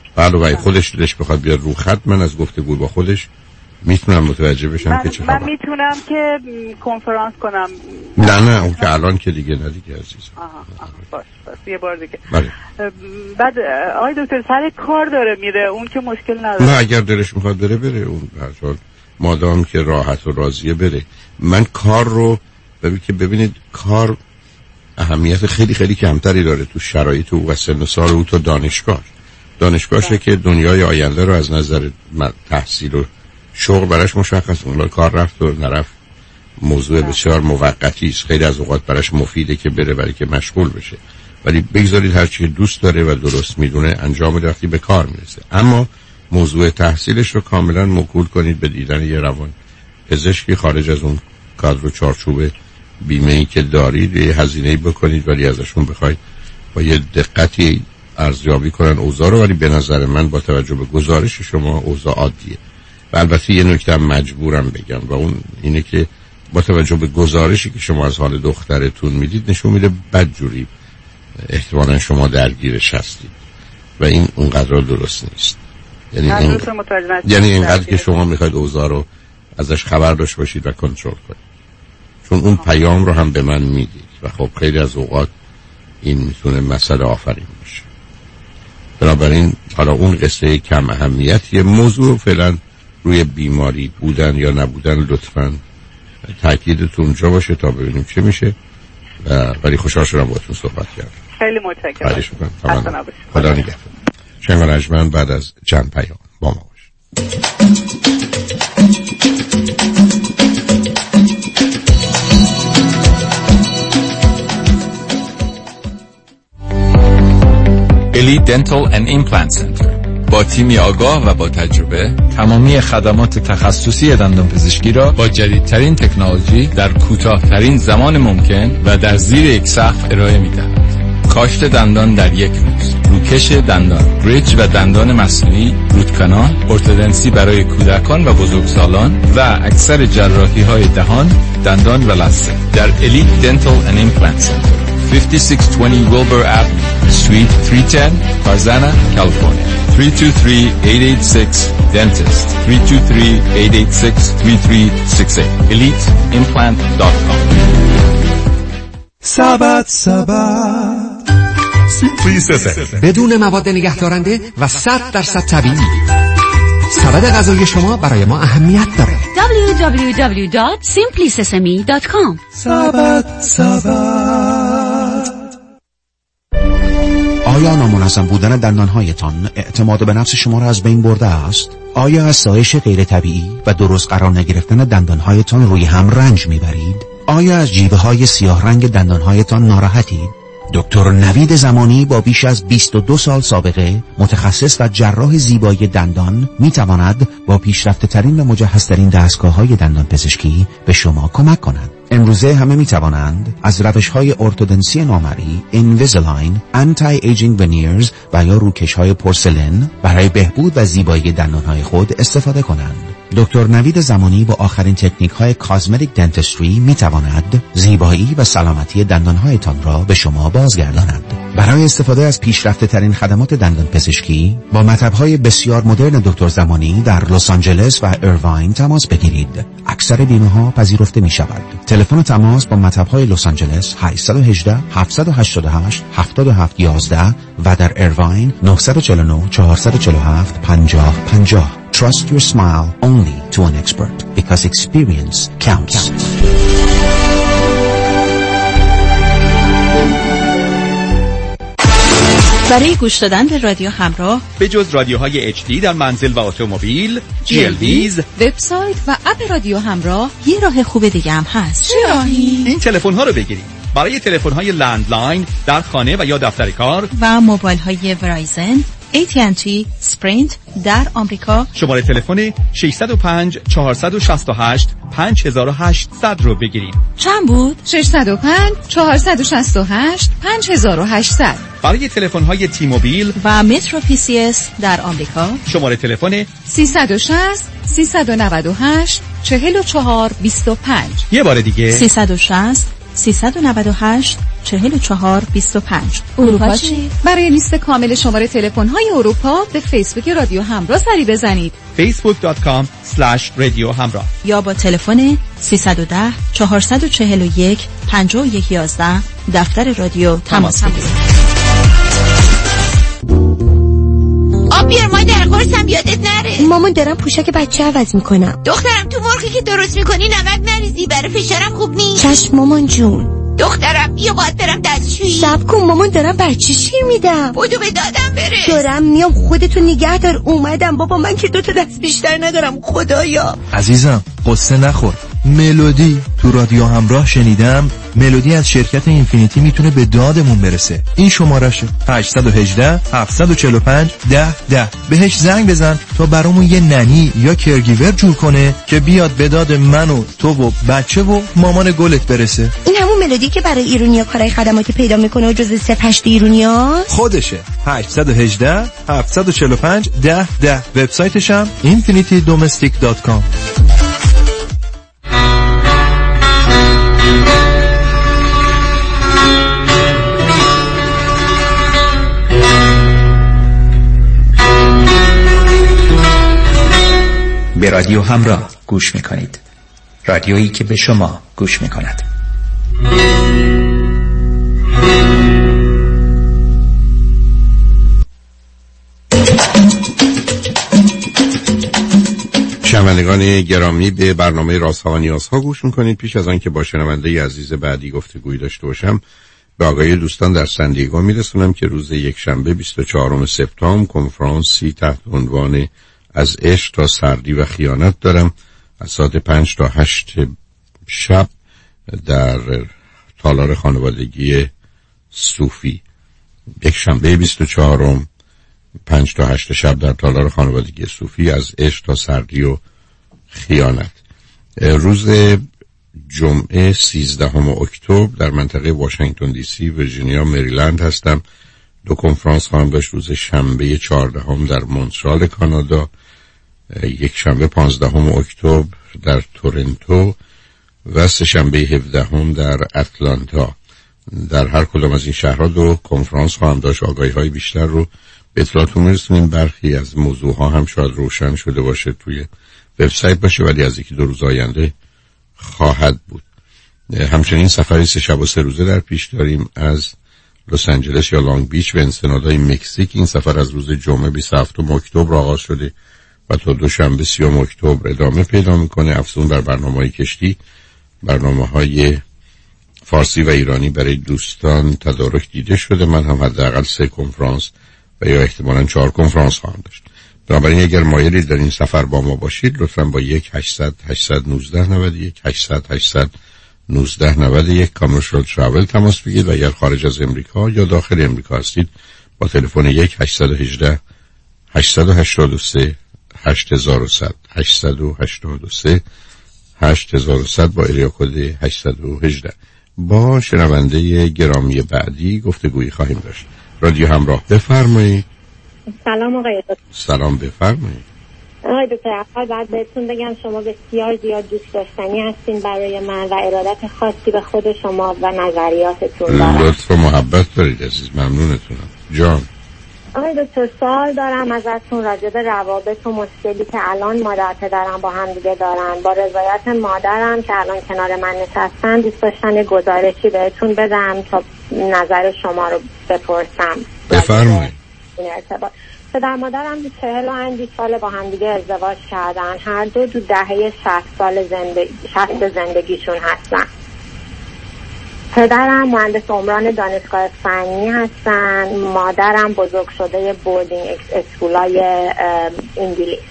بله و خودش دلش بخواد بیاد رو خط، من از گفتگو با خودش میتونم متوجه بشم من که چه من میتونم که کنفرانس کنم. نه نه اون که الان که دیگه نه دیگه عزیز. آها آها باش باش یه بار دیگه. بله. بعد آقای دکتر سر کار داره میره، اون که مشکل نداره. نه اگر دلش میخواد بره بره، اون هر حال مادام که راحت و راضیه بره. من کار رو ببین که ببینید کار اهمیت خیلی خیلی کمتری داره تو شرایط او و سن و سال او تا دانشگاه. دانشگاهشه که دنیای آینده رو از نظر تحصیل و شغل براش مشخص، اون کار رفت و نرفت موضوع بسیار موقتی است. خیلی از اوقات براش مفیده که بره برای که مشغول بشه، ولی بگذارید هر چی دوست داره و درست میدونه انجام بده وقتی به کار میرسه. اما موضوع تحصیلش رو کاملا موکول کنید به دیدن یه روان پزشکی خارج از اون کادر و چارچوب بیمه‌ای که دارید، یه هزینه‌ای بکنید ولی ازشون بخواید با یه دقتی ارزیابی کنن اوضاع رو. ولی به نظر من با توجه به گزارش شما اوضاع عادیه. و البته یه نکته مجبورم بگم و اون اینه که با توجه به گزارشی که شما از حال دخترتون میدید نشون میده بدجوری احتمالاً شما درگیرش هستید و این اونقدر درست نیست. یعنی این یعنی اینقدر که شما میخواید اوضاع رو ازش خبر داشته باشید و کنترل کنید، چون اون پیام رو هم به من میدید و خب خیلی از اوقات این میتونه مسئله آفرین باشه. بنابراین حالا اون قصه کم اهمیتیه. موضوع فعلا روی بیماری بودن یا نبودن لطفاً تاکیدتون جا باشه تا ببینیم چه میشه. ولی خوشحال شدم باهاتون صحبت کردم. خیلی متشکرم. خواهش می‌کنم. خدا نگهدار. شنگ رجمن بعد از چند پیام با ما باش. الی دنتال اند ایمپلنت سنتر با تیمی آگاه و با تجربه تمامی خدمات تخصصی دندانپزشکی را با جدیدترین تکنولوژی در کوتاه‌ترین زمان ممکن و در زیر یک سقف ارائه می‌دهد. کاشت دندان در یک روز، روکش دندان، بریج و دندان مصنوعی، روت کانال، ارتودنسی برای کودکان و بزرگسالان و اکثر جراحی‌های دهان، دندان و لثه در الی دنتال اند ایمپلنت سنتر fifty-six twenty Wilbur Avenue, Suite three ten, Tarzana, California. three two three, eight eight six, Dentist. three two three, eight eight six, three three six eight. elite implant dot com. سبد سبد سیمپلی سسن بدون مواد نگهدارنده و صد درصد طبیعی. سبد غذایی شما برای ما اهمیت داره. دبلیو دبلیو دبلیو دات سیمپلی سسمی دات کام. سبد سبد. آیا نامنظم بودن دندانهایتان اعتماد به نفس شما را از بین برده است؟ آیا از سایش غیر طبیعی و درست قرار نگرفتن دندانهایتان روی هم رنج میبرید؟ آیا از جیوه های سیاه رنگ دندانهایتان ناراحتید؟ دکتر نوید زمانی با بیش از بیست و دو سال سابقه، متخصص و جراح زیبایی دندان، میتواند با پیشرفته ترین و مجهزترین دستگاه های دندان پزشکی به شما کمک کند. امروزه همه میتوانند از روش های ارتودنسی نامری، اینویزیلاین، آنتی ایجینگ ونیرز و یا روکش های پورسلین برای بهبود و زیبایی دندان های خود استفاده کنند. دکتر نوید زمانی با آخرین تکنیک های کاسمتیک دنتستری میتواند زیبایی و سلامتی دندان هایتان را به شما بازگرداند. برای استفاده از پیشرفته ترین خدمات دندان پزشکی با مطب های بسیار مدرن دکتر زمانی در لس آنجلس و ایرواین تماس بگیرید. اکثر بیمه ها پذیرفته می شود. تلفن تماس با مطب های لس آنجلس هشت یک هشت، هفت هشت هشت، هفت هفت یک یک و در ایرواین نه چهار نه، چهار چهار هفت، پنج صفر پنج صفر. Trust your smile only to an expert because experience counts. برای گوش دادن به رادیو همراه به جز رادیوهای اچ دی در منزل و اتومبیل، جی ال ویز، وبسایت و اپ رادیو همراه یه راه خوب دیگه هم هست. چه راهی؟ این تلفن ها رو بگیرید. برای تلفن های لندلاین در خانه و یا دفتر کار و موبایل های ورایزن، ای تی ان تی، اسپرینت در آمریکا شماره تلفن شش صفر پنج، چهار شش هشت، پنج هشتصد رو بگیرید. چند بود؟ شش صفر پنج، چهار شش هشت، پنج هشتصد. برای تلفن های تی موبیل و مترو پی سی اس در آمریکا شماره تلفن سیصد و شصت، سیصد و نود و هشت، چهل و چهار بیست و پنج. یه بار دیگه سیصد و شصت، سیصد و نود و هشت چهل و چهار بیست و پنج. اروپا چی؟ برای لیست کامل شماره تلفن‌های اروپا به فیسبوک رادیو همراه سری بزنید. فیسبوک دات کام اسلش رادیو همراه یا با تلفن سیصد و ده چهارصد و چهل و یک پنجاه و یک یازده دفتر رادیو تماس بگیرید. آب بیار مادر، قرصم یادت نره. مامان دارم پوشک بچه عوض میکنم. دخترم تو مرغی که درست میکنی نمک نریزی، برای فشارم خوب نیست. چشم مامان جون. دخترم بیا باید برم دستشویی. صبر کن مامان دارم بچه شیر میدم. بودو به دادم بره. دارم میام، خودتو نگه دار. اومدم بابا، من که دو تا دست بیشتر ندارم خدایا. عزیزم قصه نخور. ملودی تو رادیو همراه شنیدم. ملودی از شرکت اینفینیتی میتونه به دادمون برسه. این شمارهشه هشت یک هشت هفت چهار پنج ده ده. بهش زنگ بزن تا برامون یه ننی یا کرگیور جور کنه که بیاد به داد من و تو و بچه و مامان گلت برسه. این همون ملودی که برای ایرونیا کارهای خدماتی پیدا میکنه و جزء صف هشت ایرونیا خودشه. هشت یک هشت هفت چهار پنج ده ده. وبسایتش هم اینفینیتی دومستیک دات کام. به رادیو همراه گوش میکنید. رادیویی که به شما گوش میکند. شنوندگان گرامی، به برنامه رازها و نیازها گوش میکنید. پیش از آن که با شنونده عزیز بعدی گفتگویی داشته باشم، به آگاهی دوستان در سندیگو میرسونم که روز یک شنبه بیست و چهارم سپتامبر کنفرانسی تحت عنوان از عشق تا سردی و خیانت دارم از ساعت پنج تا هشت شب در تالار خانوادگی صوفی. یک شنبه بیست و چهارم پنج تا هشت شب در تالار خانوادگی صوفی، از عشق تا سردی و خیانت. روز جمعه سیزدهم اکتبر در منطقه واشنگتن دی سی، ویرجینیا، مریلند هستم. دو کنفرانس خواهم داشت. روز شنبه چهاردهم در مونترال کانادا، یک شنبه پانزدهم اکتبر در تورنتو و سه شنبه هفدهم در اتلانتا. در هر کدام از این شهرها دو کنفرانس خواهم داشت. آگاهی های بیشتر رو به اطلاعتون میرسونیم. برخی از موضوع ها هم شاید روشن شده باشه توی وبسایت باشه، ولی از یکی دو روز آینده خواهد بود. همچنین سفری سه شب و سه روزه در پیش داریم از لس آنجلس یا لانگ بیچ و انسنادای مکزیک. این سفر از روز جمعه بیست و هفتم اکتبر آغاز شده و تا دوشنبه سیوم اکتبر ادامه پیدا میکنه. افزون بر برنامه‌های کشتی، برنامه‌های فارسی و ایرانی برای دوستان تدارک دیده شده. من هم حداقل سه کنفرانس و یا احتمالاً چهار کنفرانس خواهم داشت. بنابراین اگر مایلی در این سفر با ما باشید، لطفاً با یک هشتصد هشتصد و نوزده نود و یک هشتصد هشتصد و نوزده نود و یک کامرشال تراول تماس بگیرید و اگر خارج از امریکا یا داخل امریکا هستید با تلفن یک هشتصد و هجده هشتصد و هشتاد و سه هشت هزار و صد هشتصد و هشتاد و سه هشت هزار و صد با ایریا کد هشتصد و هجده. با شنونده گرامی بعدی گفتگویی خواهیم داشت. رادیو همراه، بفرمایید. سلام آقای دکتر. سلام، بفرمایید. آقای دکتر، اول بعد بهتون بگم شما بسیار زیاد دوست داشتنی هستین برای من و ارادت خاصی به خود شما و نظریاتتون دارم. لطف و محبت دارید عزیز، ممنونتونم. جان آقای دکتر، سوال دارم ازتون راجع به روابط و مشکلی که الان مادر پدرم با هم دیگه دارن. با رضایت مادرم که الان کنار من نشستن، دوست داشتن یه گزارشی بهتون بدم تا نظر شما رو بپرسم. بفرمایید. این ارتباط پدر مادرم تو چهل و اندی سال با هم دیگه ازدواج کردن. هر دو تو دهه شصت سال زندگی شصت زندگیشون هستن. پدرم مهندس عمران دانشگاه فنی هستن، مادرم بزرگ شده بوردینگ اسکولای انگلیس.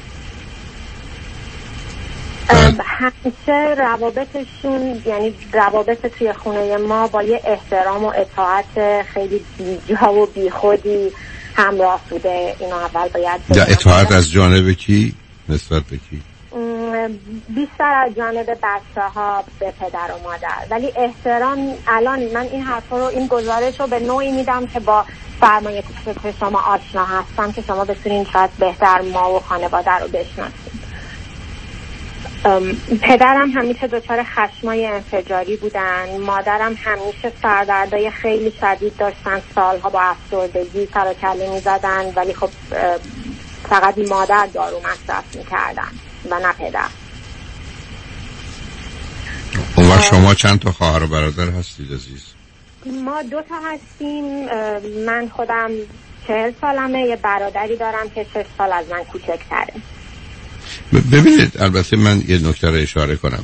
همیشه روابطشون، یعنی روابط توی خونه ما با یه احترام و اطاعت خیلی بیجا و بیخودی همراه بوده. اینو اول باید در اطاعت از جانب کی؟ نسبت به کی؟ بیشتر از جانب بچه ها به پدر و مادر، ولی احترام. الان من این حرفا رو، این گزارش رو به نوعی میدم که با فرمایش شما آشنا هستم که شما بتونین شاید بهتر ما و خانواده رو بشناسید. پدرم همیشه دچار خشمای انفجاری بودن، مادرم همیشه سردردای خیلی شدید داشتن، سالها با افسردگی سر و کله میزدن، ولی خب فقط مادر دارو مصرف میکردن و نه پدر. اون وقت شما چند تا خواهر و برادر هستید عزیز؟ ما دو تا هستیم. من خودم چهل سالمه، یه برادری دارم که شش سال از من کوچکتره. ببینید البته من یه نکته رو اشاره کنم،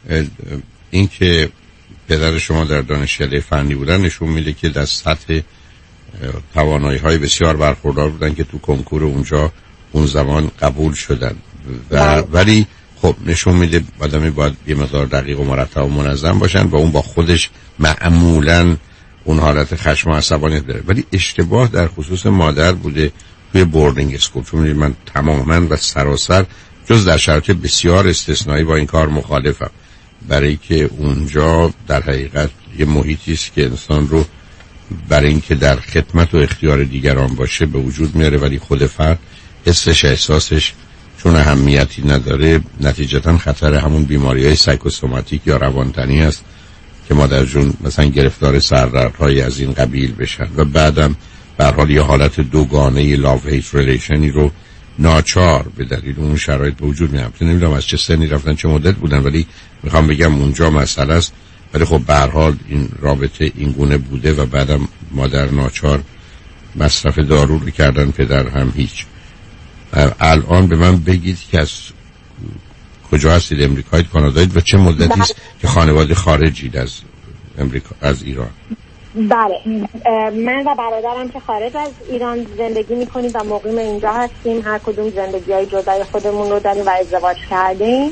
این که پدر شما در دانشکده فنی بودن نشون میده که در سطح توانایی های بسیار برخوردار بودن که تو کنکور اونجا اون زمان قبول شدن و ولی خب نشون میده آدمی باید یه مقدار دقیق و مرتب و منظم باشن و اون با خودش معمولاً اون حالت خشم و عصبانیت داره. ولی اشتباه در خصوص مادر بوده توی بوردینگ اسکول، چون من تماماً و سراسر جز در شرایط بسیار استثنایی با این کار مخالفم، برای که اونجا در حقیقت یه محیطی است که انسان رو برای اینکه در خدمت و اختیار دیگران باشه به وجود میاره، ولی خود فرد حسش احساسش چون اهمیتی نداره نتیجتا خطر همون بیماری‌های سایکوسوماتیک یا روانتنی است که مادر جون مثلا گرفتار سردردهای از این قبیل بشن و بعدم به هر حال یه حالت دوگانه لاو هیت ریلیشنی رو ناچار به دلیل اون شرایط به وجود میاد. نمیدونم از چه سنی رفتن چه مدت بودن، ولی میخوام بگم اونجا مسئله است. ولی خب به هر حال این رابطه این گونه بوده و بعدم مادر ناچار مصرف دارو رو کردن، پدر هم هیچ. الان به من بگید که از کجا هستید؟ امریکایید، کانادایید و چه مدتی است که خانواده خارجید از امریکا، از ایران؟ بله، من و برادرم که خارج از ایران زندگی میکنیم و مقیم اینجا هستیم، هر کدوم زندگی های جدای خودمون رو داریم و ازدواج کردیم.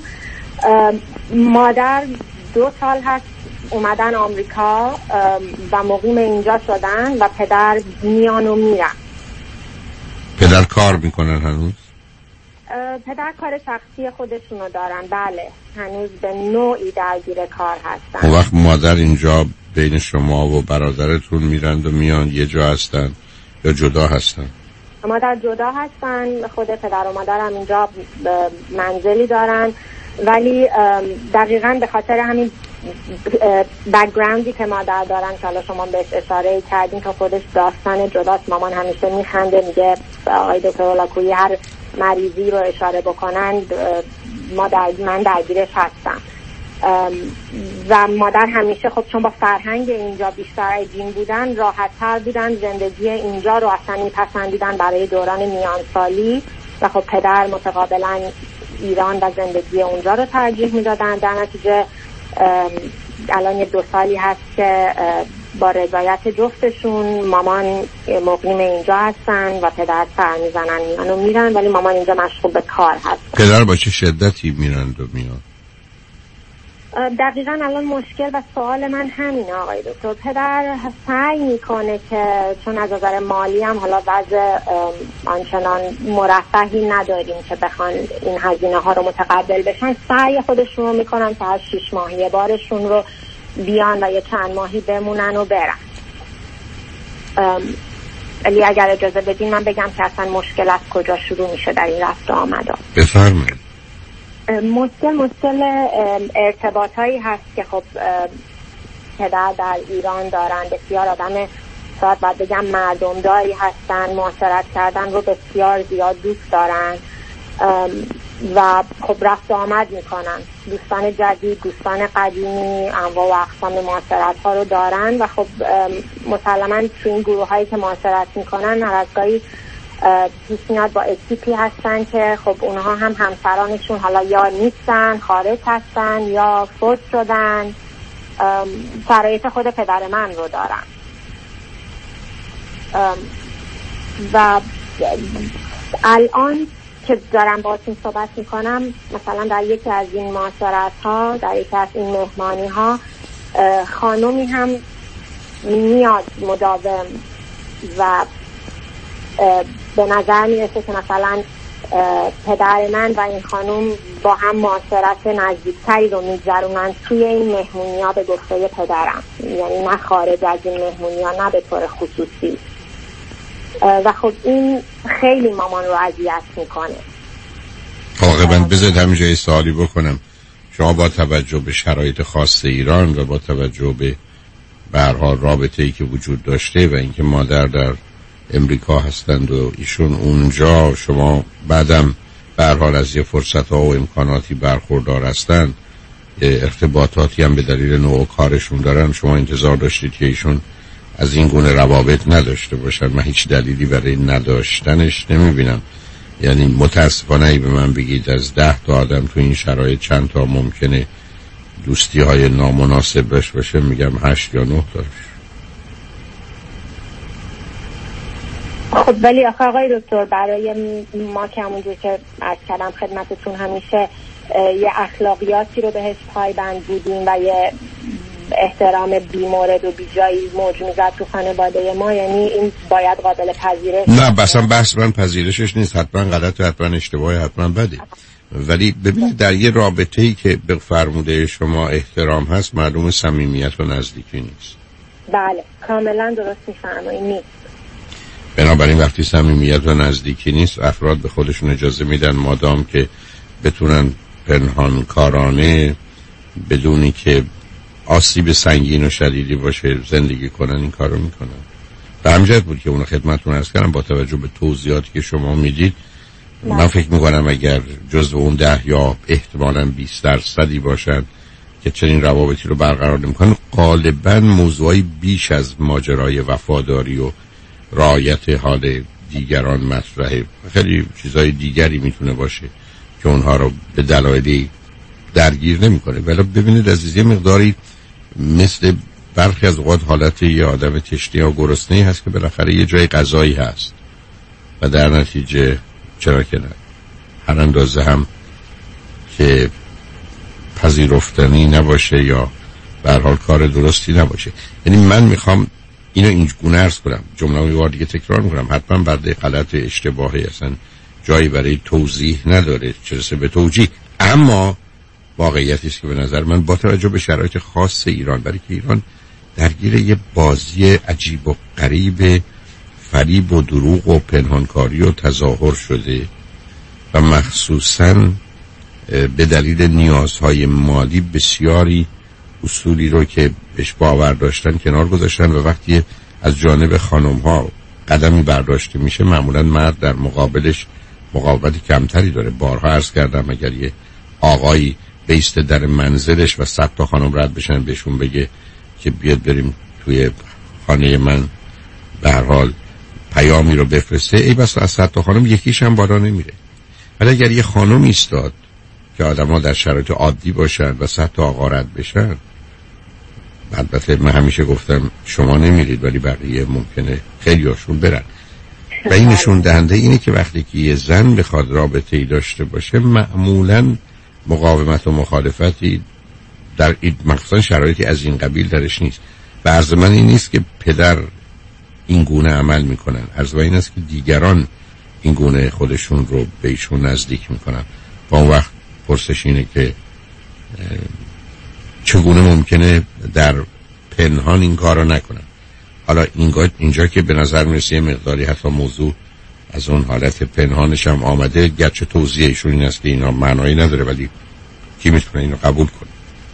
مادر دو سال هست اومدن آمریکا و مقیم اینجا شدن و پدر میان و میرن. پدر کار میکنن هنوز؟ پدر کار شخصی خودشونو دارن، بله هنوز به نوعی درگیر کار هستن. اون وقت مادر اینجا بین شما و برادرتون میرند و میان یه جا هستن یا جدا هستن؟ مادر جدا هستن، خود پدر و مادرم اینجا منزلی دارن، ولی دقیقاً به خاطر همین بک‌گراندی که مادر دارن که حالا شما بهش اشاره کردین که خودش داستان جداست. مامان همیشه میخنده، میگه آقای دکتر هولاکویی هر مریضی رو اشاره بکنن ما در من درگیرش هستم و مادر همیشه خب چون با فرهنگ اینجا بیشتر دین بودن راحت تر بودن، زندگی اینجا رو اصلا میپسندیدن برای دوران میانسالی و خب پدر متقابلا ایران و زندگی اونجا رو ترجیح میدادن. در نتیجه الان یه دو سالی هست که با رضایت جفتشون مامان مقیم اینجا هستن و پدر سر میزنن میان و میرن، ولی مامان اینجا مشغول به کار هست. پدر با چه شدتی میرند و میان؟ دقیقا الان مشکل و سوال من همینه آقای دکتر. پدر سعی میکنه که چون از نظر مالی هم حالا وضع آنچنان مرفهی نداریم که بخوان این هزینه ها رو متقبل بشن، سعی خودشون رو میکنن که هر شیش ماهی بارشون رو بیان و یه چند ماهی بمونن و برن. علی اگر اجازه بدین من بگم که اصلا مشکل از کجا شروع میشه در این رفت و آمدان. بفرمایید. مشکل مشکل ارتباط هایی هست که خب پدر در ایران دارن، بسیار آدم شاید باید بگم مردم داری هستن، معاشرت کردن رو بسیار زیاد دوست دارن و خب رفت و آمد میکنن، دوستان جدید، دوستان قدیمی، انواع و اقسام معاشرت ها رو دارن و خب مسلما تو این گروه هایی که معاشرت میکنن هر از گاهی پیش میاد با اکیپی هستن که خب اونها هم همسرانشون حالا یا نیستن، خارج هستن یا فوت شدن، شرایط خود پدر من رو دارن و الان که دارم باهاتون صحبت میکنم مثلا در یکی از این معاشرت ها، در یکی از این مهمانی ها خانومی هم میاد مداوم و به نظر میرسه که مثلا پدر من و این خانم با هم معاشرت نزدیکتری رو میگذرونن توی این مهمونی ها به گفته پدرم، یعنی نه خارج از این مهمونی ها، نه به طور خصوصی و خب این خیلی مامان رو اذیت میکنه واقعا بذارید همینجا یه سوالی بکنم. شما با توجه به شرایط خاص ایران و با توجه به به هر حال رابطه‌ای که وجود داشته و اینکه مادر در امریکا هستند و ایشون اونجا، شما بعدم به هر حال از یه فرصت‌ها و امکاناتی برخوردار هستند، ارتباطاتی هم به دلیل نوع کارشون دارن، شما انتظار داشتید که ایشون از این گونه روابط نداشته باشن. من هیچ دلیلی برای نداشتنش نمیبینم. یعنی متاسفانه ای به من بگید از ده تا آدم تو این شرایط چند تا ممکنه دوستی های نامناسبش باشه، میگم هشت یا نه تاش. خب ولی آخه آقای دکتر، برای ما که همونجور که عرض کردم خدمتتون همیشه یه اخلاقیاتی رو بهش پایبند بودیم و یه احترام بیمورد و بیجایی موج میزد تو خانواده ما، یعنی این باید قابل پذیرش. نه بسا بحث من پذیرشش نیست، حتما غلط و حتما اشتباه، حتما بده. ولی ببینید در یه رابطه‌ای که به فرموده شما احترام هست، معلوم صمیمیت و نزدیکی نیست. بله کاملا درست میفرمایید، نیست. بنابراین وقتی صمیمیت و نزدیکی نیست، افراد به خودشون اجازه میدن مادام که بتونن پنهان کارانه بدونی که آسیب سنگین و شدیدی باشه زندگی کنن، این کارو میکنن. به همجهت بود که اون خدمتتون عرض کردم با توجه به توضیحاتی که شما میدید من, من فکر میکنم اگر جزو اون ده یا احتمالاً بیست درصدی باشن که چنین روابطی رو برقرار نمیکنن، غالباً موضوعی بیش از ماجرای وفاداری و رعایت حال دیگران مطرحه. خیلی چیزای دیگری میتونه باشه که اونها رو به دلایلی درگیر نمیکنه. ولی ببینید عزیزی، مقداری مثل برخی از اوقات حالت یه آدم تشنه یا گرسنه هست که بالاخره یه جای غذایی هست و در نتیجه چرا که نه، هر اندازه هم که پذیرفتنی نباشه یا به هر حال کار درستی نباشه. یعنی من میخوام اینو اینگونه عرض کنم، جمله رو یه بار دیگه تکرار میکنم، حتما برده غلط اشتباهی اصلا جایی برای توضیح نداره، چرسه به توجیه. اما واقعیتی است که به نظر من با توجه به شرایط خاص ایران، برای که ایران درگیر یه بازی عجیب و غریب فریب و دروغ و پنهانکاری و تظاهر شده و مخصوصاً به دلیل نیازهای مالی بسیاری اصولی رو که بهش باور داشتن کنار گذاشتن و وقتی از جانب خانم ها قدمی برداشته میشه، معمولاً مرد در مقابلش مقاومت کمتری داره. بارها عرض کردم اگر یه آقایی بیسته در منزلش و صد تا خانم رد بشن بهشون بگه که بیاد بریم توی خانه من به هر حال پیامی رو بفرسته، ای بس از صد تا خانم یکیش هم بالا نمیره. ولی اگر یه خانم ایستاد که آدم ها در شرایط عادی باشن و صد تا آقا رد بشن، البته من همیشه گفتم شما نمیرید ولی بقیه ممکنه خیلی هاشون برن و این نشون دهنده اینه که وقتی که یه زن بخواد رابطه‌ای داشته باشه معمولاً مقاومت و مخالفتی در این مخصوصا شرایطی از این قبیل درش نیست. و عرض من این نیست که پدر این گونه عمل میکنن، عرض من این است که دیگران این گونه خودشون رو به ایشون نزدیک میکنن. با اون وقت پرسش اینه که چگونه ممکنه در پنهان این کار رو نکنن. حالا اینجا, اینجا که به نظر میرسه مقداری حتی موضوع از اون حالت پنهانش هم آمده، گرچه توضیح ایشون این است که اینا معنایی نداره، ولی کی میتونه اینو قبول کنه؟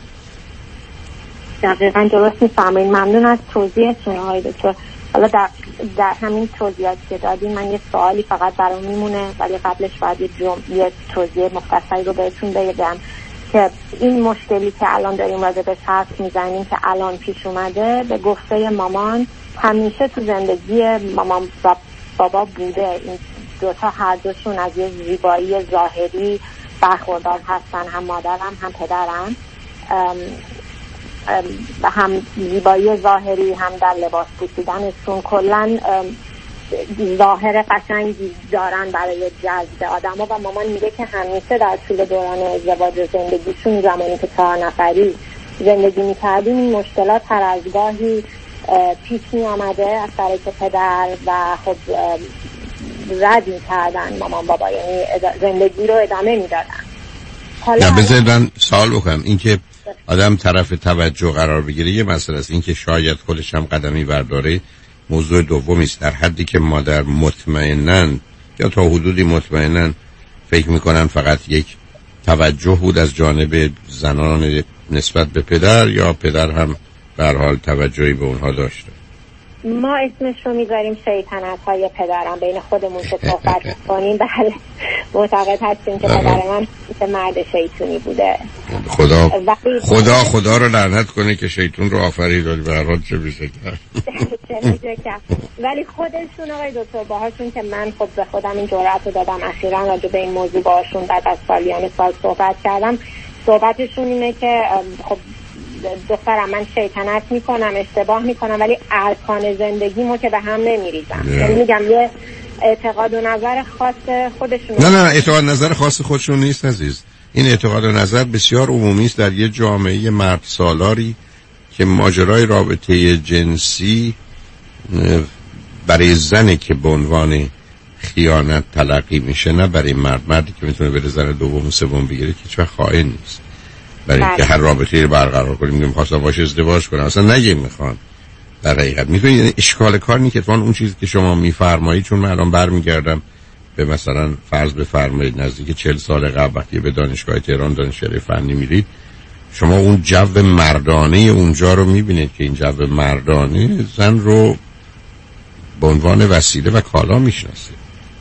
دقیقاً درست میفهمین. ممنون از توضیحتون آقای دکتر. حالا در, در همین توضیحاتی که دادین من یه سوالی فقط برام میمونه، ولی قبلش باید یه, جم... یه توضیح مختصری رو بهتون بگم که این مشکلی که الان داریم راجع بهش حرف میزنیم که الان پیش اومده، به گفته مامان همیشه تو زندگی مامان و بابا بوده. این دوتا هر دوشون از یه زیبایی ظاهری برخوردار هستن، هم مادرم هم پدرم، هم زیبایی ظاهری هم در لباس پوشیدنشون کلن ظاهر قشنگی دارن برای جذب آدما و مامان میگه که همیشه در طول دوران ازدواج زندگیشون، زمانی که چهار نفری زندگی میکردیم، این مشکلات هر از گاهی پیش می آمده از طریق پدر و خب رد می کردن مامان بابا، یعنی زندگی رو ادامه می دادن. نه بذارید من سوال بکنم، این که آدم طرف توجه قرار بگیره یه مسئله است، این که شاید خودش هم قدمی برداره موضوع دومی است. در حدی که مادر مطمئنن یا تا حدودی مطمئنن فکر میکنن فقط یک توجه بود از جانب زنان نسبت به پدر، یا پدر هم به هر حال توجهی به اونها داشته؟ ما اسمش رو میذاریم شیطنت های پدرم. بین خودمون که صحبت کنیم بله معتقد هستیم که پدر من مرد شیطونی بوده. خدا خدا خدا رو لعنت کنه که شیطون رو آفرید، ولی به هر حال چه میشه کرد. چه میشه کرد. ولی خودشون آقای دکتر باهاشون که من خود به خودم این جرأت رو دادم اخیراً راجع به این موضوع باهاشون بعد از سالیان سال صحبت کردم، صحبتشون اینه که خب دخترم من شیطنت میکنم، اشتباه میکنم، ولی ارکان زندگیمو که به هم نمیریزم. یعنی میگم یه اعتقاد و نظر خاص خودشون. نه نه اعتقاد نظر خاص خودشون نیست عزیز. این اعتقاد و نظر بسیار عمومی است در یه جامعه مرد سالاری که ماجرای رابطه جنسی برای زنی که به عنوان خیانت تلقی میشه، نه برای مرد. مردی که میتونه بره زن دوم و سوم بگیره که هیچ وقت خائن نیست. برای اینکه هر رابطه‌ای رو برقرار کنیم میگم خواستم باشه ازدواج کنم، اصلا نگیم میخوان. در حقیقت میتونید، یعنی اشکال کار نیست که اون چیزی که شما میفرمایید، چون من الان برمیگردم به مثلا فرض بفرمایید نزدیک چهل سال قبل وقتی به دانشگاه تهران دانشگاه فنی میرید، شما اون جو مردانه اونجا رو میبینید که این جو مردانه زن رو به عنوان وسیله و کالا میشناسه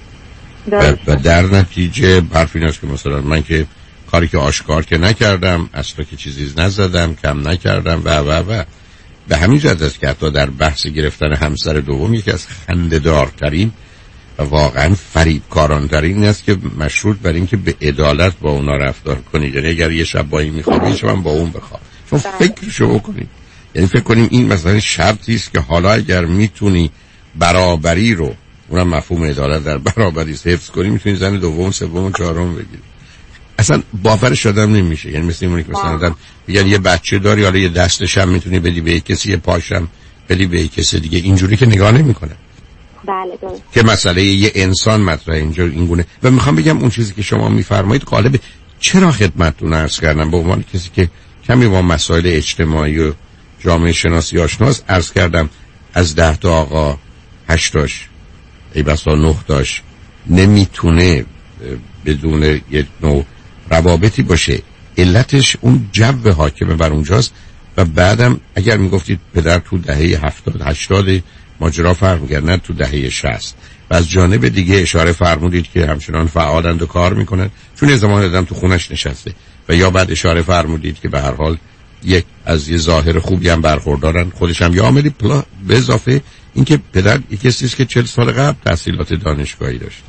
و در نتیجه حرف این است که مثلا من که کاری که آشکار که نکردم، اصلا که چیزی نزدم، کم نکردم و و و به همین جهت است که حتی در بحث گرفتن همسر دوم یکی از خنده‌دارترین و واقعا فریبکاران‌ترین است که مشروط بر این که به عدالت با اونا رفتار کنید. یعنی اگر یه شب با این میخوابید شما با اون بخواب، چون فکرشو بکنید. یعنی فکر کنیم این مثلا شرطی است که حالا اگر میتونی برابری رو، اونم مفهوم عدالت در برابری حفظ کنی، میتونی زن دوم سوم و چهارم بگیری. اصلا باورش آدم نمیشه. یعنی مثل اینه که مثلا آدم میگن یه بچه داری، حالا یه دستش هم میتونی بدی به کسی، یه پاشم بدی به کسی دیگه. اینجوری که نگاه نمیکنه. بله درست. که مسئله یه انسان مطرح اینجا اینگونه. و میخوام بگم اون چیزی که شما میفرمایید غالبه. چرا خدمتتون عرض کردم به عنوان کسی که کمی با مسائل اجتماعی و جامعه شناسی آشناست، عرض کردم از ده تا آقا هشتاش ای بسا نه تاش نمیتونه بدون یک نوع روابطی باشه. علتش اون جو حاکمه بر اونجاست. و بعدم اگر میگفتید پدر تو دهه هفتاد هشتاد ماجرا فرق می‌کرد، نه تو دهه شصت. و از جانب دیگه اشاره فرمودید که همچنان فعالند و کار میکنن، چون یه زمان آدم تو خونش نشسته. و یا بعد اشاره فرمودید که به هر حال یک از یه ظاهر خوبی هم برخوردارن، خودش هم یه عاملی پلا به اضافه اینکه پدر یک کسی است که چهل سال قبل تحصیلات دانشگاهی داشته.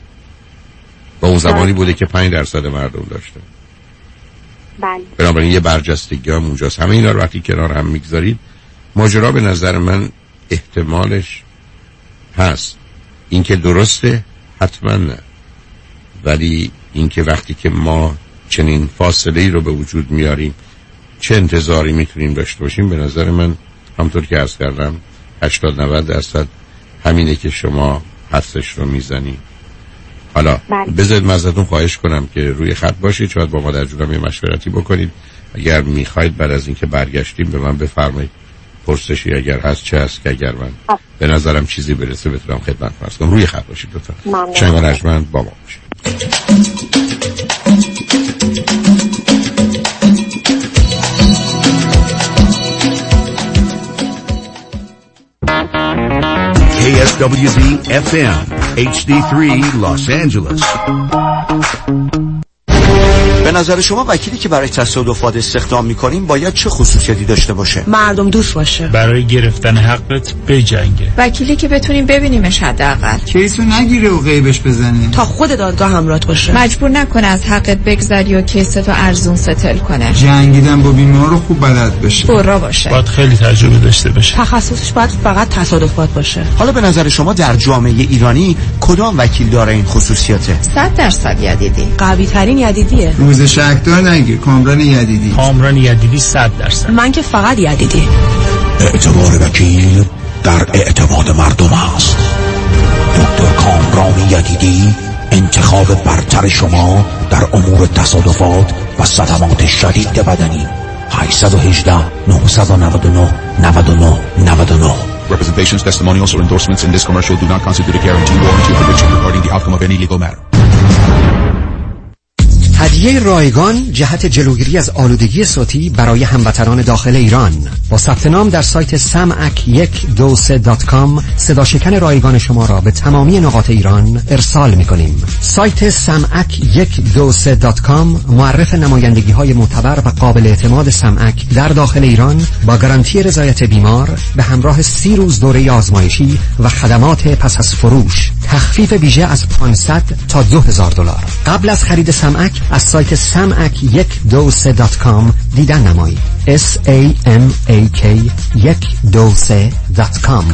با اون زمانی بوده که پنج درصد مردم داشتن. بله. بنابراین یه برجستگی هم اونجاست. همه اینا رو وقتی کنار هم میگذارید، ماجرا به نظر من احتمالش هست. این که درسته حتما نه، ولی این که وقتی که ما چنین فاصله‌ای رو به وجود میاریم چه انتظاری میتونیم داشته باشیم، به نظر من همطور که عرض کردم هشتاد نود درصد همینه که شما حدسش رو میزنید. حالا بذارید من ازتون خواهش کنم که روی خط باشید، شاید با مادر جونم یه مشورتی بکنید. اگر میخواید بعد از اینکه برگشتیم به من بفرمایید پرسشی اگر هست چه هست که اگر من آه. به نظرم چیزی برسه بتونم خدمت فرض کنم. روی خط باشید لطفا. شنگ و نجمن با ما باشید. K S W Z F M H D three Los Angeles. به نظر شما وکیلی که برای تصادفات استخدام می‌کنیم باید چه خصوصیاتی داشته باشه؟ مردم دوست باشه. برای گرفتن حقت بجنگه. وکیلی که بتونیم ببینیمش حداقل. کیسو نگیره و غیبش بزنه. تا خود دادگاه همراهت باشه. مجبور نکنه از حقت بگذری و کیستو ارزون ستل کنه. جنگیدن با بیمار رو خوب بلد بشه. برا باشه. باید خیلی تجربه داشته باشه. تخصصش باید فقط تصادفات باشه. حالا به نظر شما در جامعه ایرانی کدام وکیل داره این خصوصیاته؟ صد درصد یدیدی. قوی ترین یدیدیه. روز شکدار نگیر، کامران یدیدی. کامران یدیدی صد درصد. من که فقط یدیدی. اعتبار وکیل در اعتماد مردم است. دکتر کامران یدیدی انتخاب برتر شما در امور تصادفات و صدمات شدید بدنی. هشت یک هشت نه نه نه نه نه نه نه. Representations, testimonials or endorsements in this commercial do not constitute a guarantee, warranty, or prediction regarding the outcome of any legal matter. هدیه رایگان جهت جلوگیری از آلودگی صوتی برای هموطنان داخل ایران. با ثبت نام در سایت سمعک یک دو سه دات کام صداشکن رایگان شما را به تمامی نقاط ایران ارسال می‌کنیم. سایت سمعک یک دو سه دات کام معرف نمایندگی های معتبر و قابل اعتماد سمعک در داخل ایران با گارانتی رضایت بیمار به همراه سی روز دوره آزمایشی و خدمات پس از فروش. تخفیف ویژه از پانصد تا دو هزار دلار. قبل از خرید سمعک از سایت سمعک یک دو سه دات کام دیدن نمایید. اس ای ام ای کی یک دو سه دات کام.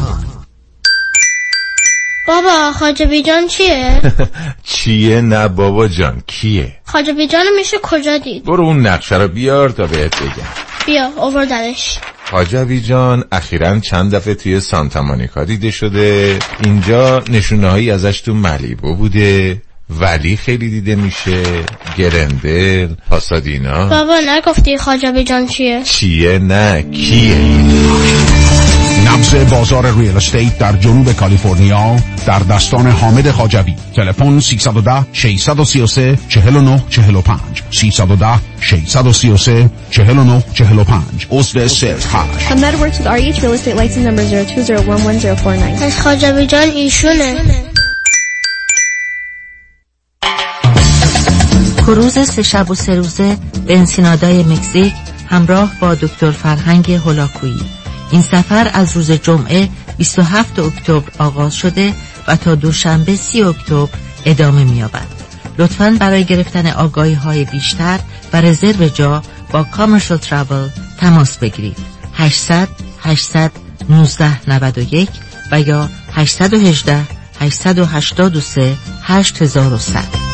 بابا خواجه جان چیه؟ چیه؟ نه بابا جان کیه؟ خواجه جان میشه کجا دید؟ برو اون نقشه رو بیار تا بهت بگم. بیا آوردنش. حاجوی جان اخیراً چند دفعه توی سانتا مونیکا دیده شده. اینجا نشونه‌هایی ازش تو ملیبو بوده، ولی خیلی دیده میشه، گرندل، پاسادینا. بابا نگفتی خواجه جان چیه؟ چیه؟ نه کیه؟ نبض بازار ریل استیت در جنوب کالیفرنیا در دستان حامد خواجوی. تلفن سیصد و ده ششصد و سی و سه چهل و نه چهل و پنج سیصد و ده ششصد و سی و سه چهل و نه چهل و پنج. عضو سیلز هاش. Hamed works with R E H Real Estate license number zero two zero one one zero four nine. از خواجه جان ایشونه. کروز سه شب و سه روزه به انسینادای مکزیک همراه با دکتر فرهنگ هولاکویی. این سفر از روز جمعه بیست و هفتم اکتبر آغاز شده و تا دوشنبه سوم اکتبر ادامه می‌یابد. لطفاً برای گرفتن آگاهی‌های بیشتر و رزرو جا با کامرشال تراول تماس بگیرید. هشتصد هشتصد نوزده نود و یک و یا هشتصد و هجده هشتصد و هشتاد و سه هشت هزار و صد.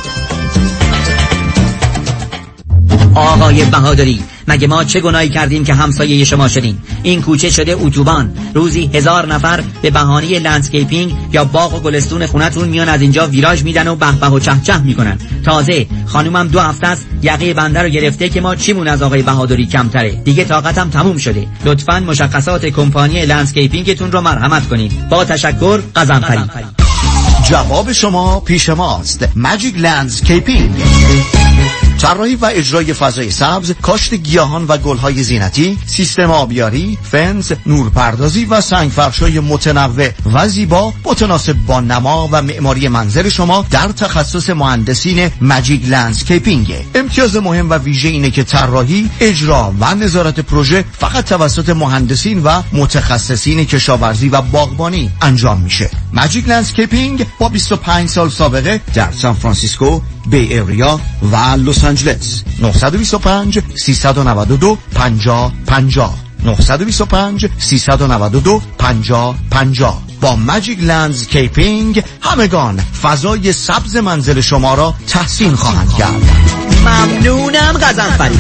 آقای بهادری، مگه ما چه گناهی کردیم که همسایه شما شدیم؟ این کوچه شده اتوبان. روزی هزار نفر به بهانه لندسکیپینگ یا باغ و گلستون خونتون میان از اینجا ویراژ میدن و به به و چه چه میکنن. تازه خانومم دو هفته است یقه بنده رو گرفته که ما چیمون از آقای بهادری کمتره. دیگه طاقتم تموم شده. لطفاً مشخصات کمپانی لندسکیپینگتون رو مرحمت کنید. با تشکر، قزنفری. جواب شما پیش ماست. ماجیک لندسکیپینگ، طراحی و اجرای فضای سبز، کاشت گیاهان و گلهای زینتی، سیستم آبیاری، فنس، نورپردازی و سنگفرش‌های متنوع و زیبا متناسب با نما و معماری منزل شما در تخصص مهندسین ماجیک لندسکیپینگ. امتیاز مهم و ویژه اینه که طراحی، اجرا و نظارت پروژه فقط توسط مهندسین و متخصصین کشاورزی و باغبانی انجام میشه. ماجیک لندسکیپینگ با بیست و پنج سال سابقه در سان فرانسیسکو، بی ایریا و لس آنجلس. نه دو پنج سه نه دو پنجاه پنجاه نه دو پنج سه نه دو پنجاه پنجاه. با ماجیک لندسکیپینگ همگان فضای سبز منزل شما را تحسین خواهند کرد. ممنونم قزنفری.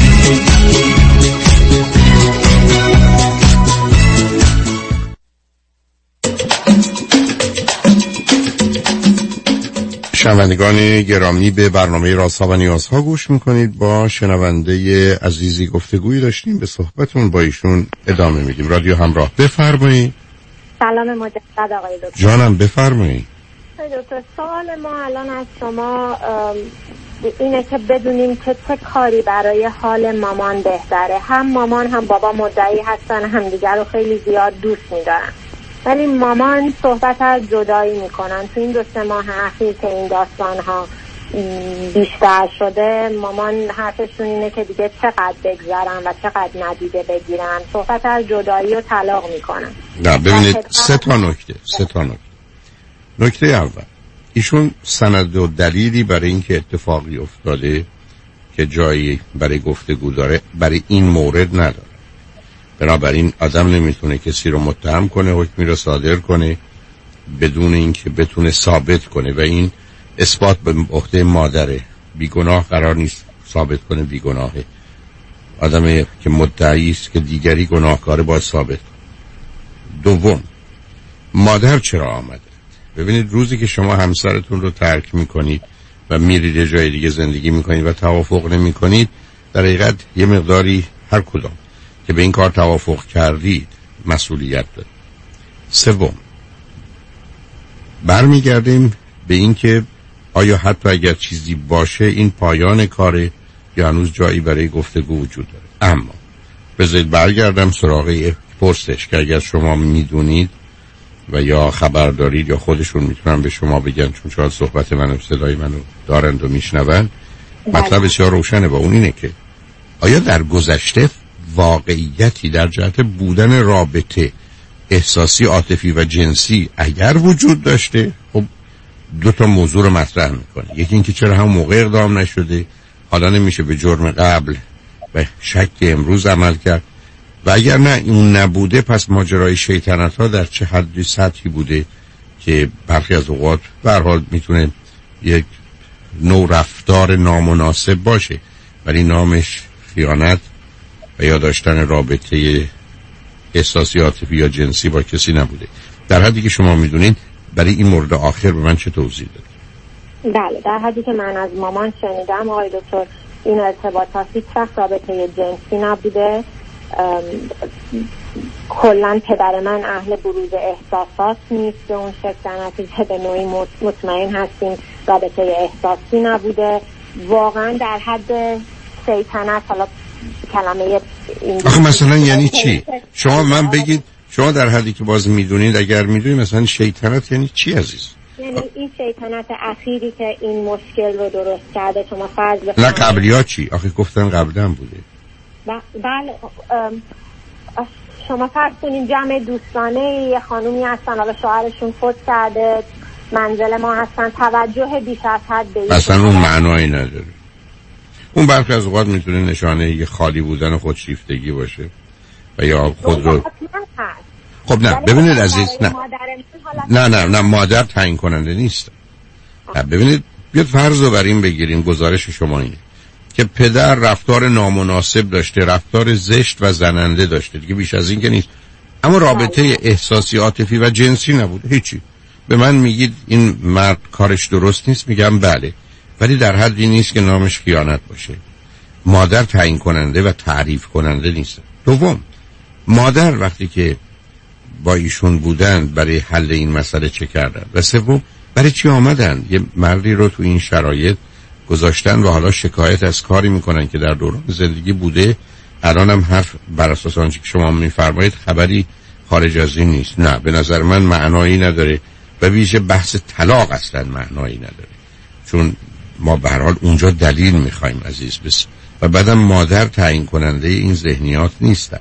شنوندگان گرامی، به برنامه رازها و نیازها گوش میکنید. با شنونده عزیزی گفتگویی داشتیم، به صحبتون با ایشون ادامه میدیم. رادیو همراه، بفرمایید. سلام مجدد آقای دکتر. جانم بفرمایید. دکتر سوال ما الان از شما اینه که بدونیم که چه کاری برای حال مامان بهتره. هم مامان هم بابا مدعی هستن همدیگر رو خیلی زیاد دوست میدارن، ولی مامان صحبت از جدایی میکنن. تو این دو سه ماه اخیر که این داستان ها بیشتر شده، مامان حرفشون اینه که دیگه چقدر بگذرن و چقدر ندیده بگیرن. صحبت از جدایی و طلاق میکنن. نه ببینید، سه تا نکته سه تا نکته نکته اول، ایشون سند و دلیلی برای اینکه اتفاقی افتاده که جایی برای گفتگو داره برای این مورد نداره. بنابراین آدم نمیتونه کسی رو متهم کنه، حکمی رو صادر کنه بدون اینکه بتونه ثابت کنه، و این اثبات به عهده مادره. بیگناه قرار نیست ثابت کنه بیگناهه. آدمی که مدعی است که دیگری گناهکاره باید ثابت کنه. دوم، مادر چرا آمده؟ ببینید، روزی که شما همسرتون رو ترک میکنید و میرید جای دیگه زندگی میکنید و توافق نمیکنید، در حقیقت یه مقداری هر کدام که به این کار توافق کردید مسئولیت دارید. سوم، برمیگردیم به این که آیا حتی اگر چیزی باشه این پایان کاره یا هنوز جایی برای گفتگو وجود داره؟ اما بذارید برگردم سراغ پرسش که اگر شما میدونید و یا خبر دارید یا خودشون میتونن به شما بگن، چون شاید صحبت منو صدای منو دارند و میشنون. مطلب بسیار روشنه با اون اینه که آیا در گذشته واقعیتی در جهت بودن رابطه احساسی، عاطفی و جنسی اگر وجود داشته، خب دو تا موضوع رو مطرح میکنه. یکی اینکه چرا هم موقع اقدام نشده، حالا نمیشه به جرم قبل و شک امروز عمل کرد، و اگر نه اون نبوده پس ماجرای شیطنت ها در چه حدی سطحی بوده که برخی از اوقات به هر حال میتونه یک نوع رفتار نامناسب باشه ولی نامش خیانت و یا داشتن رابطه احساسی، عاطفی یا جنسی با کسی نبوده. در حدی که شما میدونید برای این مورد آخر به من چه توضیح دادید؟ بله، در حدی که من از مامان شنیدم آقای دکتر این ارتباطات هیچ وقت رابطه جنسی نبوده. کلا پدر من اهل بروز احساسات نیست به اون شکل، در نتیجه به نوعی مطمئن هستیم رابطه احساسی نبوده. واقعا در حد شیطنت، حالا کلمه آخه مثلا یعنی چی؟ شما من بگید، شما در حدی که باز میدونید، اگر میدونید مثلا شیطنت یعنی چی عزیز؟ یعنی این شیطنت اخیری که این مشکل رو درست کرده. شما فرض بفرمایید نه قبلی ها چی؟ آخه گفتن قبلا بوده. بله، شما فرض کنین جمع دوستانه یه خانومی هستن، حالا شوهرشون فوت کرده، منزل ما هستن، توجه بیش از حد به اصلا اون معنایی نداره. اون برخی از اوقات میتونه نشانه یه خالی بودن و خودشیفتگی باشه و یا خود رو. خب نه ببینید عزیز، نه نه نه نه مادر تعیین کننده نیست. نه ببینید، بیاد فرض رو بر این بگیریم، گزارش شما اینه که پدر رفتار نامناسب داشته، رفتار زشت و زننده داشته، دیگه بیش از این که نیست، اما رابطه احساسی، عاطفی و جنسی نبوده. هیچی. به من میگید این مرد کارش درست نیست، میگم بله، ولی در حدی نیست که نامش خیانت باشه. مادر تعیین کننده و تعریف کننده نیست. دوم، مادر وقتی که با ایشون بودن برای حل این مسئله چه کردن؟ و سوم، برای چی آمدن یه مردی رو تو این شرایط گذاشتن و حالا شکایت از کاری میکنن که در دوران زندگی بوده؟ الان هم حرف بر اساس آنچه که شما میفرمایید خبری خارج از این نیست. نه، به نظر من معنایی نداره و ویژه بحث طلاق اصلا معنایی نداره، چون ما به هر حال اونجا دلیل میخوایم عزیز بس، و بعدم مادر تعیین کننده این ذهنیات نیست.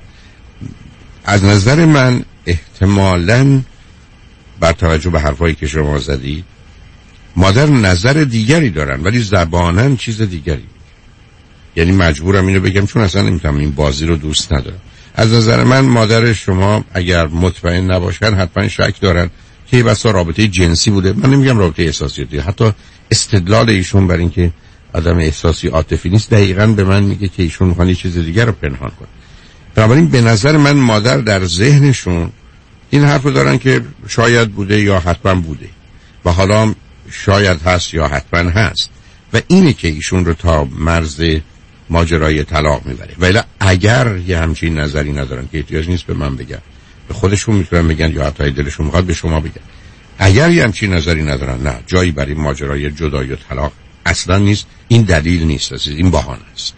از نظر من احتمالاً بر توجه به حرفایی که شما زدید مادر نظر دیگری دارن ولی زبانن چیز دیگری، یعنی مجبورم اینو بگم چون اصلا نمیتونم این بازی رو دوست ندارم. از نظر من مادر شما اگر مطمئن نباشن حتما شک دارن که بسا رابطه جنسی بوده. من نمیگم رابطه احساسی بوده، حتی استدلال ایشون بر اینکه آدم احساسی عاطفی نیست دقیقاً به من میگه که ایشون میخوان یه چیز دیگر رو پنهان کنه. بنابراین به نظر من مادر در ذهنشون این حرف رو دارن که شاید بوده یا حتما بوده و حالا شاید هست یا حتما هست، و اینه که ایشون رو تا مرز ماجرای طلاق میبره. ولی اگر یه همچین نظری ندارن که احتیاج نیست به من بگن، به خودشون میتونن بگن یا حتی دلشون میخواد به شما بگن. اگر یه همچین نظری ندارن، نه جایی برای ماجرای جدایی و طلاق اصلا نیست. این دلیل نیست عزیز، این بهانه است.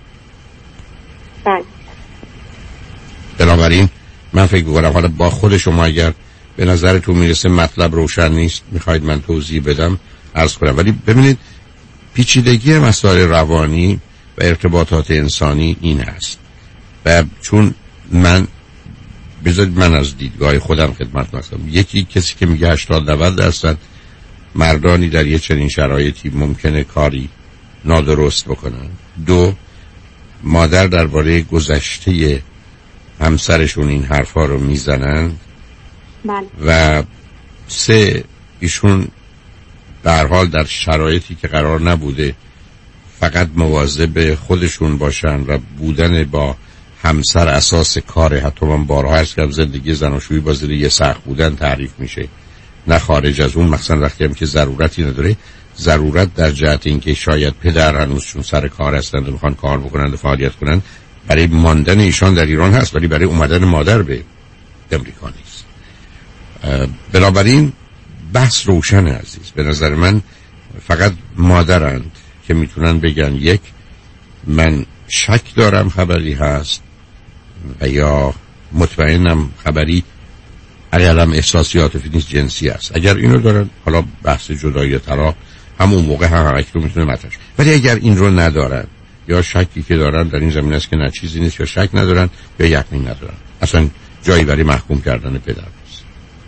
بله. بنابراین من فکر می‌کنم حالا با خود شما اگر به نظرتون میرسه مطلب روشن نیست، میخواید من توضیح بدم عرض کنم. ولی ببینید پیچیدگی مسائل روانی و ارتباطات انسانی این هست، و چون من بذارید من از دیدگاه خودم خدمت کنم. یکی کسی که میگه هشتاد نود درصد مردانی در یه چنین شرایطی ممکنه کاری نادرست بکنن. دو، مادر درباره گذشته همسرشون این حرفا رو میزنن. بله. و سه، ایشون در حال در شرایطی که قرار نبوده فقط مواظب خودشون باشن و بودن با همسر اساس کار. حتی من بارها عرض کردم زندگی زناشویی با زیر یه سقف بودن تعریف میشه، نه خارج از اون. مثلا وقتی هم که ضرورتی نداره، ضرورت در جهت اینکه شاید پدر هنوزشون سر کار هستند و میخوان کار بکنن و فعالیت کنن، برای ماندن ایشان در ایران هست ولی برای اومدن مادر به امریکا نیست. بنابراین بحث روشن عزیز. به نظر من فقط مادرند که میتونن بگن یک من شک دارم خبری هست و یا مطمئنم خبری اگرم احساسی عاطفی نیست جنسی است. اگر اینو دارن حالا بحث جدایی طلاق همون موقع هم اکنون میتونه مطرح شه. ولی اگر این رو ندارن یا شکی که دارن در این زمینه است که نه چیزی نیست یا شک ندارن یا یقین ندارن، اصلا جایی برای محکوم کردن پدر نیست.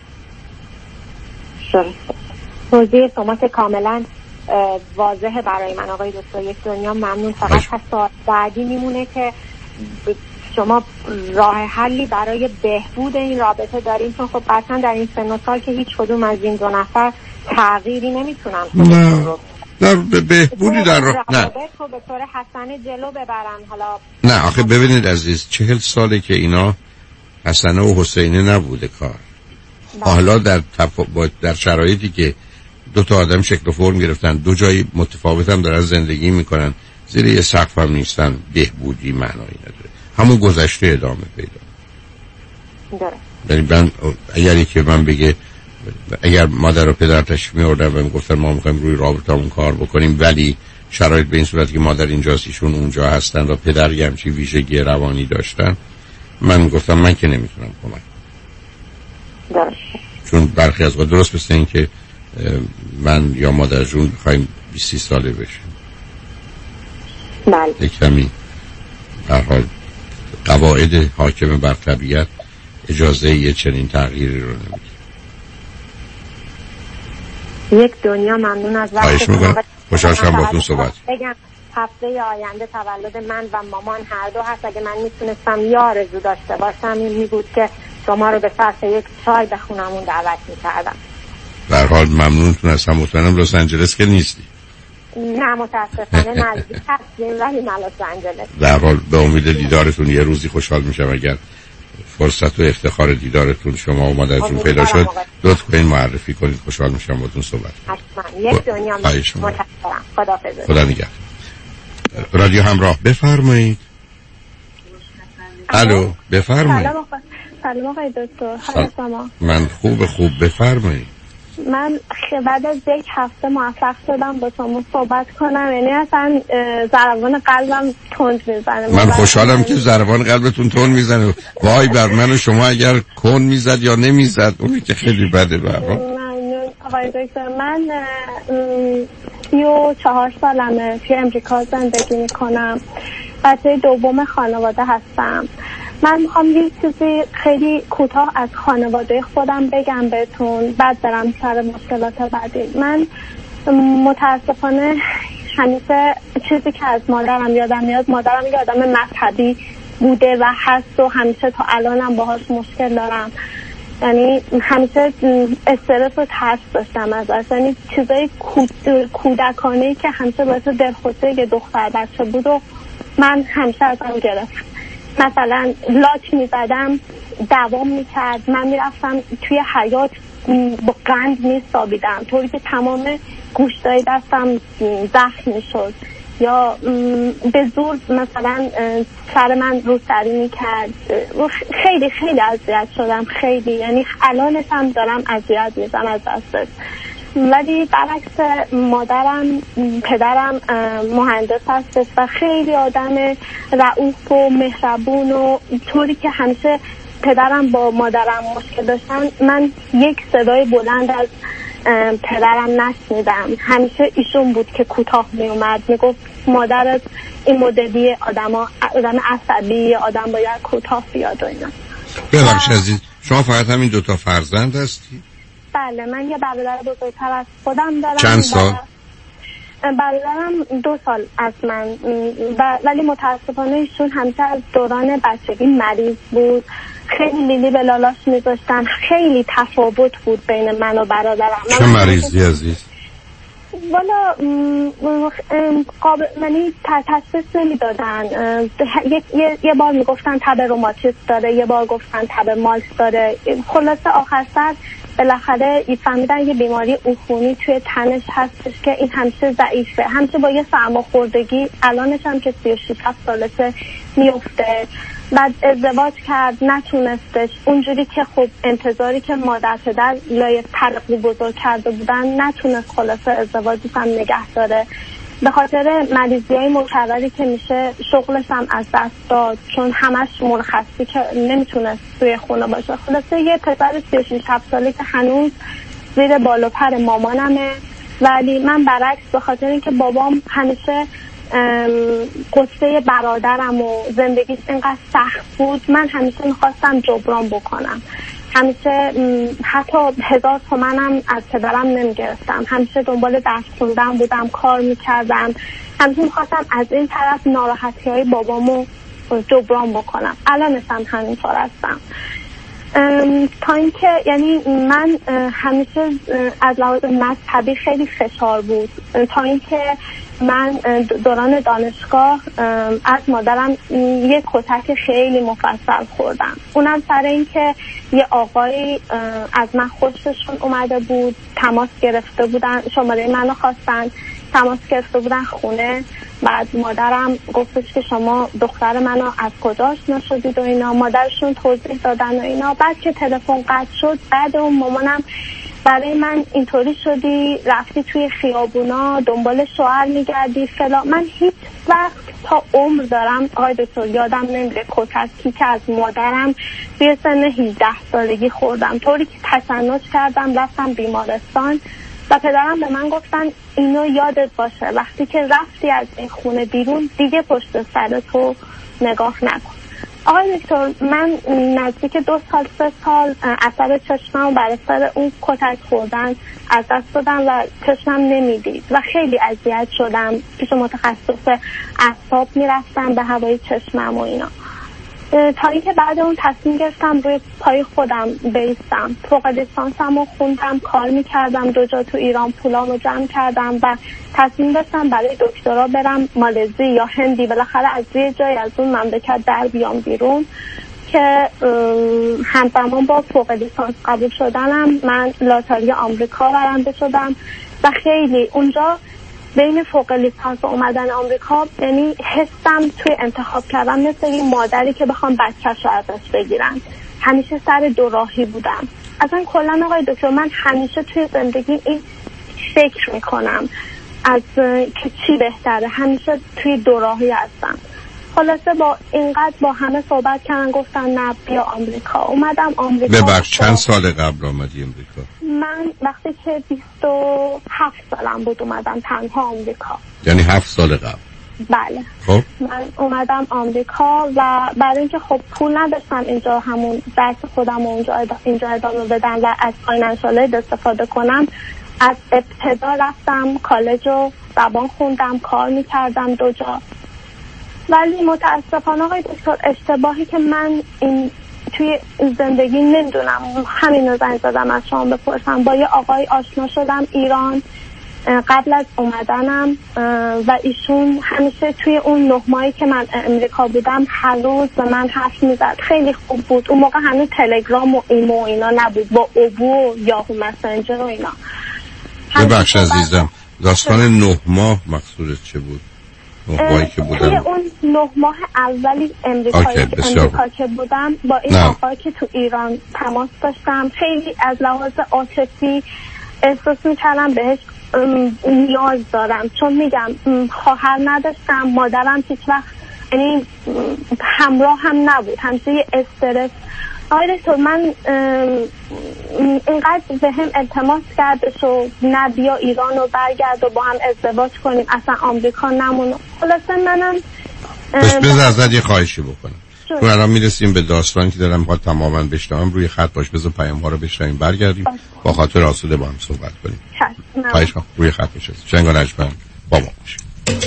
توضیح شما که کاملا واضحه برای من آقای دکتر. یک دنیا ممنون. فقط تا بعدی میمونه که شما راه حلی برای بهبود این رابطه دارین، چون خب قطعا در این سن و سال که هیچ کدوم از این دو نفر تغییری نمیتونن نه در بهبودی در راه نه به طور حسنه جلو ببرن. حالا نه آخه ببینید عزیز، چهل ساله که اینا حسنه و حسینه نبوده کار. حالا در تف... در شرایطی که دو تا آدم شکل و فرم گرفتن، دو جایی متفاوت هم دارن زندگی میکنن، زیر یه سقف هم نیستن، بهبودی معنایی نداره. همون گذشته ادامه پیدا داره. یعنی من اگر که من بگه اگر مادر و پدر تشریف می‌آوردن و میگفتن ما می‌خوایم روی رابطه‌مون کار بکنیم ولی شرایط به این صورت که مادر اینجاست ایشون اونجا هستن و پدر یه همچین ویژگی روانی داشتن، من گفتم من که نمیتونم کمک درست. چون برخی از وقت درست مثل این که من یا مادرشون بخوایم بیست ساله بشیم. بله. یک کمی در حال قواعد حاکم بر طبیعت اجازه یه چنین تغییری رو نمیده. یک دنیا ممنون از وقت. خوشحال شدم باهاتون صحبت. بگم هفته آینده تولد من و مامان هر دو هست. اگه من میتونستم یا آرزو داشته باشم این می بود که شما رو به فرض یک چای به خونمون دعوت میکردم. در حال ممنونتون هستم. مطمئنم لس آنجلس که نیستی. نه متاسفانه نزدیک هستیم ولی نه لس آنجلس. در حال به امید دیدارتون یه روزی خوشحال میشم اگر فرصت و افتخار دیدارتون شما و مادرتون پیدا شد لطف کنین معرفی کنید. خوشحال میشم باهاتون صحبت. حتما. یک دنیا متشکرم. خداحافظ. خدا نگهدار. رادیو همراه بفرمایید. الو بفرمایید. سلام آقای دکتر. حال شما؟ من خوب خوب بفرمایید. من بعد از یک هفته موفق شدم با شما صحبت کنم، یعنی اصلا ضربان قلبم تند میزنه. من خوشحالم که ضربان قلبتون تند میزنه. وای بر من و شما اگر کند میزد یا نمیزد اونی که خیلی بده. برام آقای دکتر من سی و چهار سالمه، توی امریکا زندگی میکنم، بچه دوم خانواده هستم. من میخوام یه چیزی خیلی کوتاه از خانواده خودم بگم بهتون، بعد برم سر مشکلات بعدی. من متاسفانه همیشه چیزی که از مادرم یادم میاد، مادرم یه آدم مذهبی بوده و هست و همیشه تا الانم باهاش مشکل دارم. یعنی همیشه استرس و ترس داشتم ازش، یعنی چیزای کودکانه‌ای که همیشه باعث دلخوشی یه دختر بچه بود و من همیشه ازم گرفتم. مثلا لاک میزدم دوام میکرد، من میرفتم توی حیاط با قند میسابیدم طوری که تمام گوشتای دستم زخم میشد، یا به زور مثلا سر من روسری میکرد. خیلی خیلی اذیت شدم، خیلی، یعنی الانش هم دارم اذیت میشم از دستش. ولی برعکس مادرم، پدرم مهندس هستش و خیلی آدم رئوف و مهربون و طوری که همیشه پدرم با مادرم مشکل داشتن من یک صدای بلند از پدرم نشنیدم. همیشه ایشون بود که کوتاه می اومد میگفت مادرت این مدلی آدم آدم عصبی، آدم باید کوتاه بیاد و اینا. ببخشید عزیز، شما فقط همین دوتا فرزند هستی؟ بله، من یه برادر بزرگتر از خودم دارم. چند سال؟ برادرم دو سال از من، ولی متاسفانه ایشون همیشه از دوران بچگی مریض بود. خیلی لیلی به لالاش میذاشتن، خیلی تفاوت بود بین من و برادرم. چه مریضی عزیز؟ والا قابل منی تشخیص نمیدادن. یه،, یه بار میگفتن تب روماتیسم داره، یه بار گفتن تب مالس داره. خلاصه آخر سر بالاخره فهمیدن یه بیماری عفونی توی تنش هستش که این همیشه ضعیفه، همیشه با یه سرماخوردگی، الانش هم که سی و شش سالشه میفته. بعد ازدواج کرد، نتونستش اونجوری که خب انتظاری که مادر پدر لای ترقی بزرگ کرده بودن نتونست خلاصه ازدواجش هم نگه داره. به خاطر مریضی های مکرری که میشه شغلش هم از دست داد، چون همش مرخصی که نمیتونست توی خونه باشه. خلاصه یه پسر سی و شش هفت ساله که هنوز زیر بال و پر مامانمه، ولی من برعکس به خاطر اینکه بابام همیشه قصه برادرم و زندگیش اینقدر سخت بود، من همیشه میخواستم جبران بکنم. همیشه حتی هزار تومنم از پدرم نمیگرفتم، همیشه دنبال درس خوندم بودم، کار میکردم، همیشه میخواستم از این طرف ناراحتی های بابامو جبران بکنم. الان هم همینطور هستم. تا اینکه یعنی من همیشه از لحاظ مذهبی خیلی فشار بود، تا اینکه من دوران دانشگاه از مادرم یک کتک خیلی مفصل خوردم. اونم سر این که یه آقایی از من خوششون اومده بود، تماس گرفته بودن، شماره منو خواستن، تماس گرفته بودن خونه. بعد مادرم گفتش که شما دختر منو از کجا آشنا شدید و اینا، مادرشون توضیح دادن و اینا. بعد که تلفن قطع شد، بعد اون مامانم برای من اینطوری شدی، رفتی توی خیابونا دنبال شوهر میگردی فلا. من هیچ وقت تا عمر دارم آقای دکتر یادم نمیره کتکی که از مادرم توی سن هجده سالگی خوردم، طوری که تشنج کردم رفتم بیمارستان و پدرم به من گفتن اینو یادت باشه وقتی که رفتی از این خونه بیرون دیگه پشت سر تو نگاه نکن. آقای دکتر من نزدیک دو سال سه سال اثر چشمم برای سر اون کتک خوردن از دست دادم و چشمم نمیدید و خیلی اذیت شدم. پیش متخصص اعصاب میرفتم به هوای چشمم و اینا، تا اینکه بعد اون تصمیم گرفتم روی پای خودم بیستم. فوق لیسانسم رو خوندم، کار میکردم دو جا تو ایران، پولامو جمع کردم و تصمیم داشتم برای دکترا برم مالزی یا هندی، بالاخره از یه جای از اون مملکت در بیام بیرون. که همزمان با فوق لیسانس قبول شدنم من لاتاری آمریکا برنده شدم و خیلی اونجا بین فوق لیسانس و اومدن آمریکا یعنی حسم توی انتخاب کردم مثل این مادری که بخوام بچه‌شو ازش بگیرن. همیشه سر دو راهی بودم. اصلا کلا آقای دکتر من همیشه توی زندگی این فکر میکنم از که چی بهتره، همیشه توی دو راهی هستم. خلاصه با اینقدر با همه صحبت کردن گفتن نه بیا آمریکا. اومدم آمریکا. ببخش چند سال قبل آمدی آمریکا؟ من وقتی که بیست و هفت سالم بود اومدم تنها آمریکا. یعنی هفت سال قبل؟ بله. خب من اومدم آمریکا و برای اینکه خب پول نداشتم اینجا همون درس خودم و اینجا اینجا ادامه بدم و از فاینانشال اید استفاده کنم، از ابتدا رفتم کالج و زبان خوندم، کار میکردم دو جا. ولی متاسفانه آقای دکتر اشتباهی که من این توی زندگی نمیدونم، همین رو زنگ زدم از شما بپرسم. با یه آقای آشنا شدم ایران قبل از اومدنم و ایشون همیشه توی اون نه ماهی که من امریکا بودم هر روز به من حرف میزد، خیلی خوب بود. اون موقع هنوز تلگرام و ایمو و اینا نبود، با اوبو و یاهو مسنجر و اینا. ببخش عزیزم داستان نه ماه مقصودت چه بود؟ نه ماهی که بودم توی اون نه ماه اولی امریکایی امریکا که بودم با این آقایی که تو ایران تماس داشتم، خیلی از لحاظ عاطفی احساس میکردم بهش نیاز دارم، چون میگم خواهر نداشتم، مادرم هیچ وقت یعنی همراه هم نبود، همیشه یه استرس. آقای دکتر من اینقدر به هم التماس کردش و نه بیا ایران و برگرد و با هم ازدواج کنیم، اصلا آمریکا نمونم. خلاصه منم بس بذار ازت یه خواهشی بکنم، چون الان میرسیم به داستانی که دارم میخواد تماما بشنوم. روی خط باش، بذار پیام ها رو بشنویم برگردیم باش. با خاطر آسوده با هم صحبت کنیم. خواهش کنم روی خط باشه. شنگ و نجمن با ما باشیم.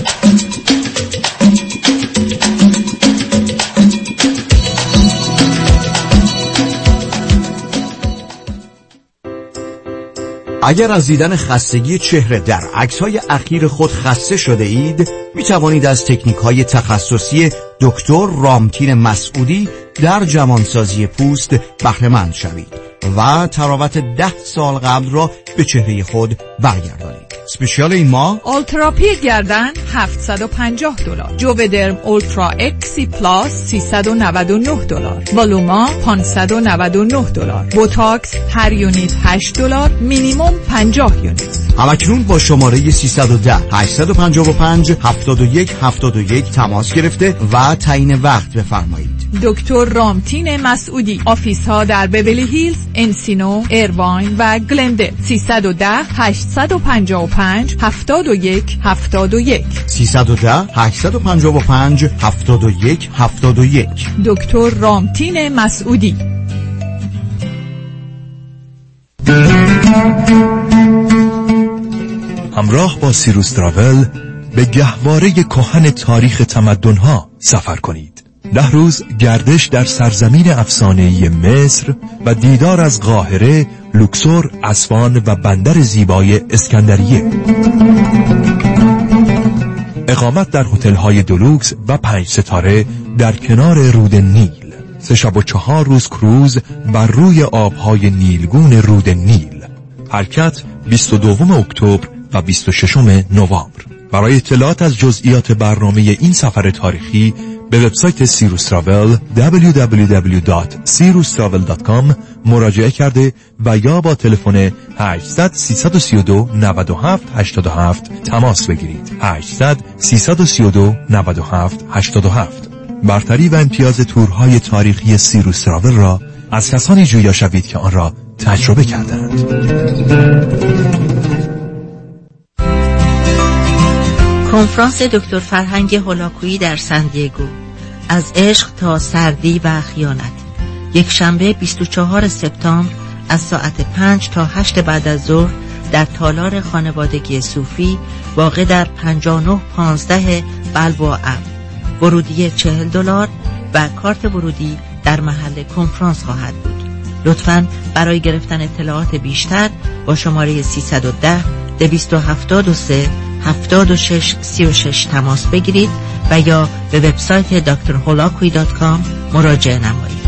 اگر از دیدن خستگی چهره در عکس‌های اخیر خود خسته شده اید، می توانید از تکنیک‌های تخصصی دکتر رامتین مسعودی در جوانسازی پوست بهره مند شوید و تراوت ده سال قبل را به چهره خود برگردانید. اسپیشال این ماه اولتراپی گردن هفتصد و پنجاه دلار، جوودرم اولترا اکسی پلاس سیصد و نود و نه دلار، والوما پانصد و نود و نه دلار، بوتاکس هر یونیت هشت دلار، مینیمم پنجاه یونیت. همکنون با شماره سیصد و ده هشتصد و پنجاه و پنج هفتاد و یک هفتاد و یک تماس گرفته و تعیین وقت بفرمایید. دکتر رامتین مسعودی، آفیس ها در بیولی هیلز، انسینو، ایرواین و گلندل. سیصد و ده هشتصد و پنجاه و پنج هفتاد و یک هفتاد و یک سیصد و ده هشتصد و پنجاه و پنج هفتاد و یک هفتاد و یک. دکتر رامتین مسعودی. همراه با سیروس تراول به گهواره کهن تاریخ تمدن‌ها سفر کنید. ده روز گردش در سرزمین افسانه‌ای مصر و دیدار از قاهره، لوکسور، اصفهان و بندر زیبای اسکندریه. اقامت در هتل‌های دولوکس و پنج ستاره در کنار رود نیل. سه شب و چهار روز کروز بر روی آب‌های نیلگون رود نیل. حرکت بیست و دوم اکتبر و بیست و ششم نوامبر. برای اطلاعات از جزئیات برنامه این سفر تاریخی به وبسایت سیروس تراول دبلیو دبلیو دبلیو دات سیروس تراول دات کام مراجعه کرده و یا با تلفن هشتصد سیصد و سی و دو نود و هفت هشتاد و هفت تماس بگیرید. هشتصد سیصد و سی و دو نود و هفت هشتاد و هفت. برتری و امتیاز تورهای تاریخی سیروس تراول را از کسانی جویا شوید که آن را تجربه کردند. کنفرانس دکتر فرهنگ هولاکویی در سن دیگو، از عشق تا سردی و خیانت، یک شنبه بیست و چهارم سپتامبر از ساعت پنج تا هشت بعد از ظهر در تالار خانوادگی صوفی واقع در پنجاه و نه پانزده بلبوع اب. ورودی چهل دلار و کارت ورودی در محل کنفرانس خواهد بود. لطفاً برای گرفتن اطلاعات بیشتر با شماره سیصد و ده دویست و هفتاد و سه هفتاد و شش سی و شش تماس بگیرید و یا به وبسایت دکتر هولاکویی دات کام مراجعه نمایید.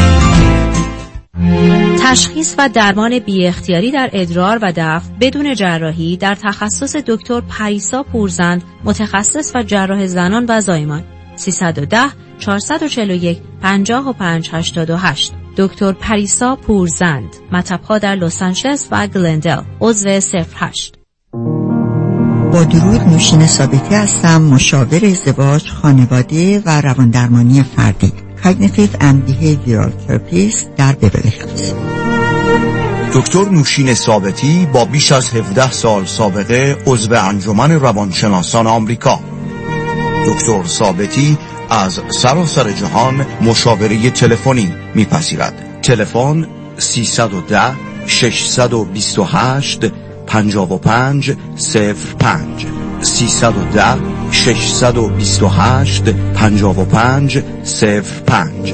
تشخیص و درمان بی اختیاری در ادرار و دفع بدون جراحی در تخصص دکتر پریسا پورزند، متخصص و جراح زنان و زایمان. سیصد و ده چهارصد و چهل و یک پنجاه و پنج هشتاد و هشت. دکتر پریسا پورزند، مطب‌ها در لس آنجلس و گلندل. عضو صفر هشت. با درود، نوشین ثابتی هستم، مشاور ازدواج، خانواده و رواندرمانی فردی، Cognitive and Behavioral Therapist در بیولی هیلز. دکتر نوشین ثابتی با بیش از هفده سال سابقه عضو انجمن روانشناسان آمریکا. دکتر ثابتی از سراسر جهان مشاوره تلفنی میپذیرد. تلفن سیصد و ده ششصد و بیست و هشت پنجاه و پنج صفر پنج سیصد و ده ششصد و بیست و هشت پنجاه و پنج صفر پنج.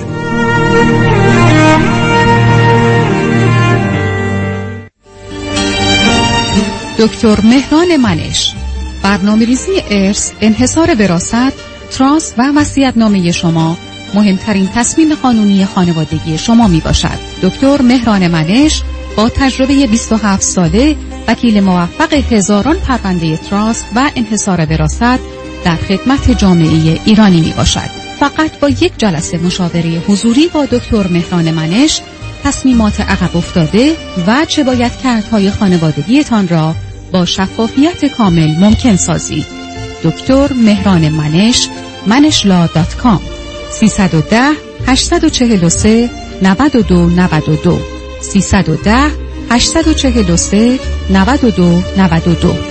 دکتر مهران منش، برنامه‌ریزی ارث، انحصار وراثت، تراست و وصیت‌نامه شما مهمترین تصمیم قانونی خانوادگی شما می باشد. دکتر مهران منش با تجربه بیست و هفت ساله، وکیل موفق هزاران پرونده تراست و انحصار وراثت در خدمت جامعه ایرانی می باشد. فقط با یک جلسه مشاوره حضوری با دکتر مهران منش تصمیمات عقب افتاده و چه باید کردهای خانوادگیتان را با شفافیت کامل ممکن سازید. دکتر مهران منش، منشلا دات کام. سیصد و ده هشتصد و چهل و سه نود و دو نود و دو سیصد و ده هشتصد و چهل و سه نود و دو نود و دو.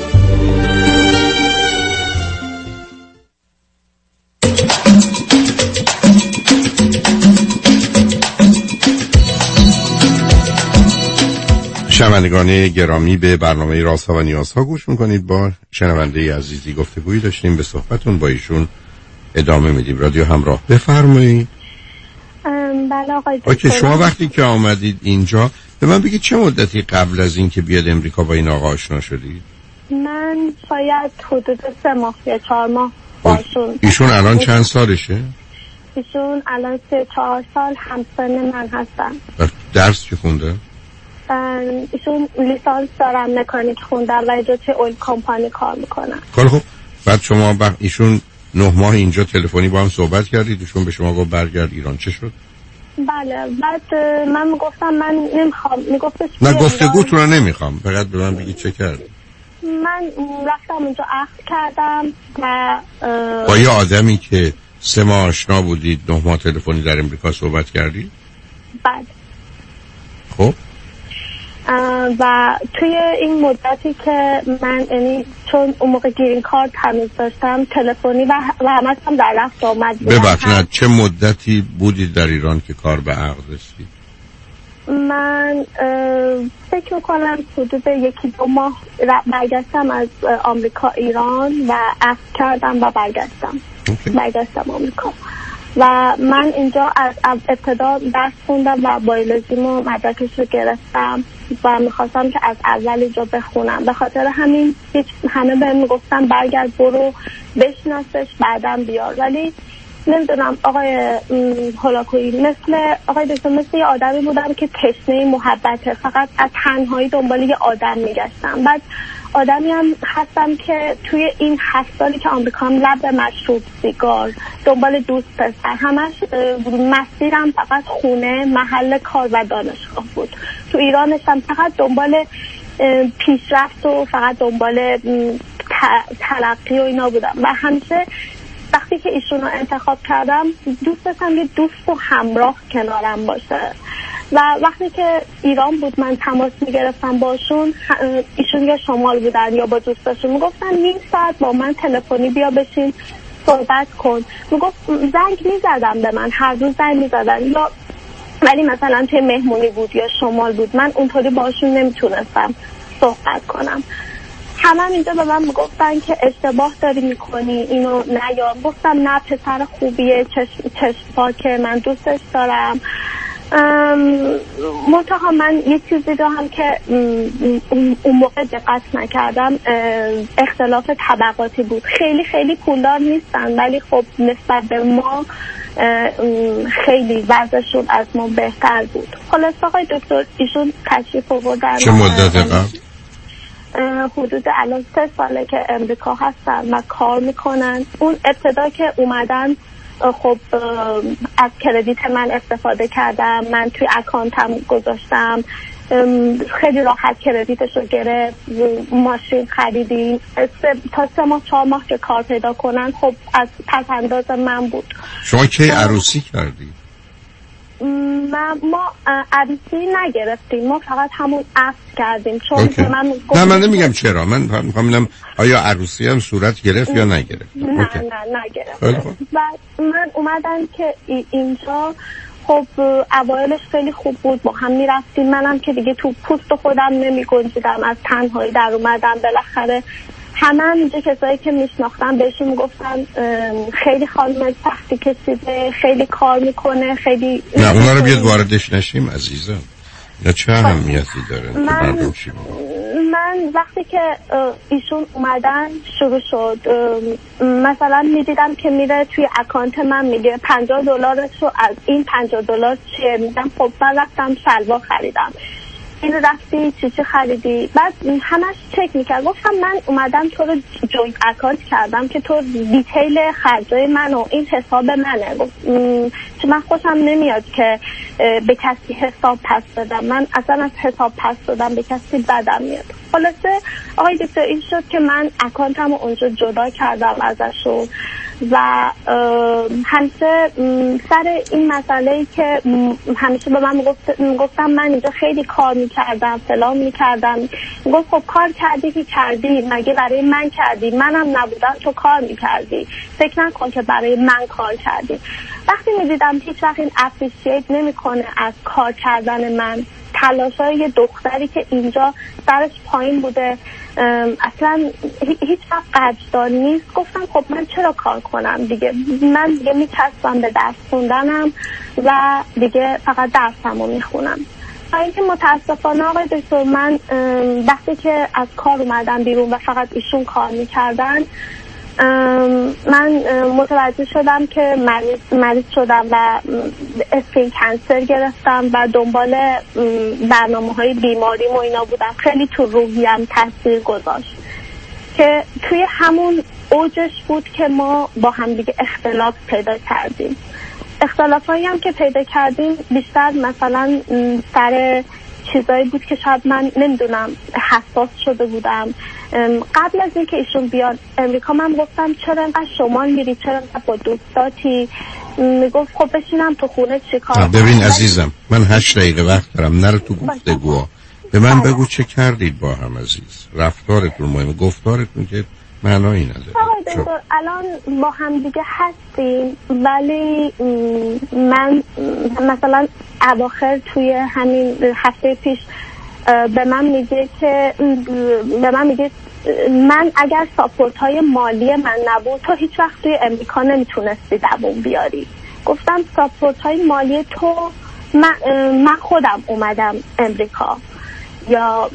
شنوندگان گرامی، به برنامه رازها و نیازها گوش میکنید. با شنونده عزیزی گفتگویی داشتیم، به صحبتون با ایشون ادامه میدیم. رادیو همراه، بفرمایید. بله آقای اوکی، شما وقتی که آمدید اینجا به من بگید چه مدتی قبل از این که بیاد امریکا با این آقا آشنا شدید؟ من شاید حدود سه ماه یا چهار ماه باشون. ایشون الان چند سالشه؟ ایشون الان سه چهار سال همسن من هستن. درس چی خونده؟ ایشون لیسانس دارن، مکانیک خوندن و اینجا توی اویل کمپانی کار میکنن. خیلی خوب. بعد شما با ایشون نه ماه اینجا تلفنی با هم صحبت کردید، ایشون به شما گفت برگرد ایران، چه شد؟ بله. بعد من میگفتم من نمیخوام، میگفتش نه گفتگوتون رو نمیخوام، فقط به من بگید چه کردید. من رفتم اونجا عقد کردم و با یه آدمی که سه ماه آشنا بودید نه ماه تلفنی در امریکا صحبت کردید؟ بله. خب و توی این مدتی که من یعنی چون اون موقع گرین کارت هنوز داشتم تلفنی و و همش هم در رفت آمد بودم. ببخشید چه مدتی بودید در ایران که کار به عقد رسید؟ من فکر میکنم حدود یکی دو ماه برگشتم از آمریکا ایران و عقد کردم و برگشتم okay. برگشتم آمریکا و من اینجا از ابتدا درس خوندم و بیولوژیمو مدرکش رو گرفتم و میخواستم که از اول اینجا بخونم. به خاطر همین هیچ همه بهم میگفتن برگرد برو بشناسش بعدم بیار، ولی نمیدونم آقای هولاکویی مثل آقای دکتر مثل یه آدمی بودم که تشنه محبته، فقط از تنهایی دنبال یه آدم میگشتم. بعد آدمی هم هستم که توی این هفت سالی که آمریکا هم لب مشروب سیگار دنبال دوست پسر، همش مسیرم فقط خونه، محل کار و دانشگاه بود. تو ایرانشم فقط دنبال پیشرفت و فقط دنبال تلقی و اینا بودم و همیشه وقتی که ایشون رو انتخاب کردم دوست داشتم یه دوست و همراه کنارم باشه و وقتی که ایران بود من تماس میگرفتم باشون، ایشون یا شمال بودن یا با دوستاشون میگفتن نیم ساعت با من تلفنی بیا بشین صحبت کن. میگفت زنگ میزدم به من، هر روز زنگ میزدن، یا ولی مثلا توی مهمونی بود یا شمال بود من اونطوری باشون نمیتونستم صحبت کنم. همه اینجا به من میگفتن که اشتباه داری میکنی اینو نیار. گفتم نه پسر خوبیه، چشم چشم که من دوستش دارم. منتها من یه چیزی رو هم که اون موقع دقت نکردم اختلاف طبقاتی بود. خیلی خیلی پولدار نیستن ولی خب نسبت به ما خیلی وضعشون از ما بهتر بود. خلاص آقای دکتر ایشون تشریف آوردن. چه مدت قبل؟ حدود الان سه ساله که امریکا هستن و کار میکنن. اون ابتدا که اومدن خب از کردیت من استفاده کردم، من توی اکانتم گذاشتم، خیلی راحت کردیتش رو گرفت، ماشین خریدیم. تا سه ماه چهار ماه که کار پیدا کنن خب از پس انداز من بود. شما کی عروسی کردید؟ ما, ما عروسی نگرفتیم، ما فقط همون عقد کردیم چون okay. من نه من نمیگم چرا، من میخوام ببینم آیا عروسی هم صورت گرفت یا نگرفت؟ نه okay. نه نگرفت. بعد من اومدن که اینجا خب اوایلش خیلی خوب بود، با هم میرفتیم، منم که دیگه تو پوست خودم نمی گنجیدم، از تنهایی در اومدم. بالاخره همه هم اینجا کسایی که میشناختم بهشون میگفتن خیلی خانم سختی کشیده، خیلی کار میکنه، خیلی نه اونا رو بیاد واردش نشیم عزیزم. نه چه اهمیتی داره؟ من من وقتی که ایشون اومدن شروع شد مثلا میدیدم که میره توی اکانت من میگه پنجاه دلارش رو از این پنجاه دلار چیه؟ میگم خب من رفتم شلوار خریدم. این رفتی چی چی خریدی؟ بعد همش چک میکرد. گفتم من اومدم تو رو جوینت اکانت کردم که تو دیتیل خرجای من و این حساب منه. چون من خوشم نمیاد که به کسی حساب پس بدم، من اصلا از حساب پس دادم به کسی بدم میاد. خلاصه آقای دکتر این شد که من اکانتم رو اونجا جدا کردم ازشون و همیشه سر این مسئله‌ای که همیشه به من گفتم من اینجا خیلی کار میکردم فلان میکردم، گفت خب کار کردی که کردی، مگه برای من کردی؟ منم نبودم تو کار میکردی، فکر نکن که برای من کار کردی. وقتی میدیدم هیچ وقت این اپریشیت نمیکنه از کار کردن من، تلاشای یه دختری که اینجا سرش پایین بوده اصلا هیچ وقت قدردان نیست، گفتم خب من چرا کار کنم دیگه، من دیگه میچسبم به درس خوندنم و دیگه فقط درسمو میخونم. تا اینکه متاسفانه آقای دکتر من وقتی که از کار اومدم بیرون و فقط ایشون کار میکردن من متوجه شدم که مریض, مریض شدم و اسکین کانسر گرفتم و دنبال برنامه های بیماری و اینا بودم. خیلی تو روحیم تاثیر گذاشت که توی همون اوجش بود که ما با هم دیگه اختلاف پیدا کردیم. اختلاف هایی هم که پیدا کردیم بیشتر مثلا سر چیزایی بود که شاید من نمیدونم حساس شده بودم. قبل از اینکه ایشون بیاد امریکا من گفتم چرا انقدر شمال میری، چرا انقدر با دوستاتی؟ میگفت خب بشینم تو خونه چیکار. ببین عزیزم، من هشت دقیقه وقت دارم، نرو تو گفتگو. به من بگو چه کردید با هم عزیز؟ رفتارتون مهمه، گفتارتون که معنایی نداره. آقای دکتر الان با هم دیگه هستیم ولی من مثلا اواخر توی همین هفته پیش به من میگه که به من میگه من اگر ساپورت های مالی من نبود تو هیچ وقت توی امریکا نمیتونستی دووم بیاری. گفتم ساپورت های مالی تو من, من خودم اومدم امریکا، یا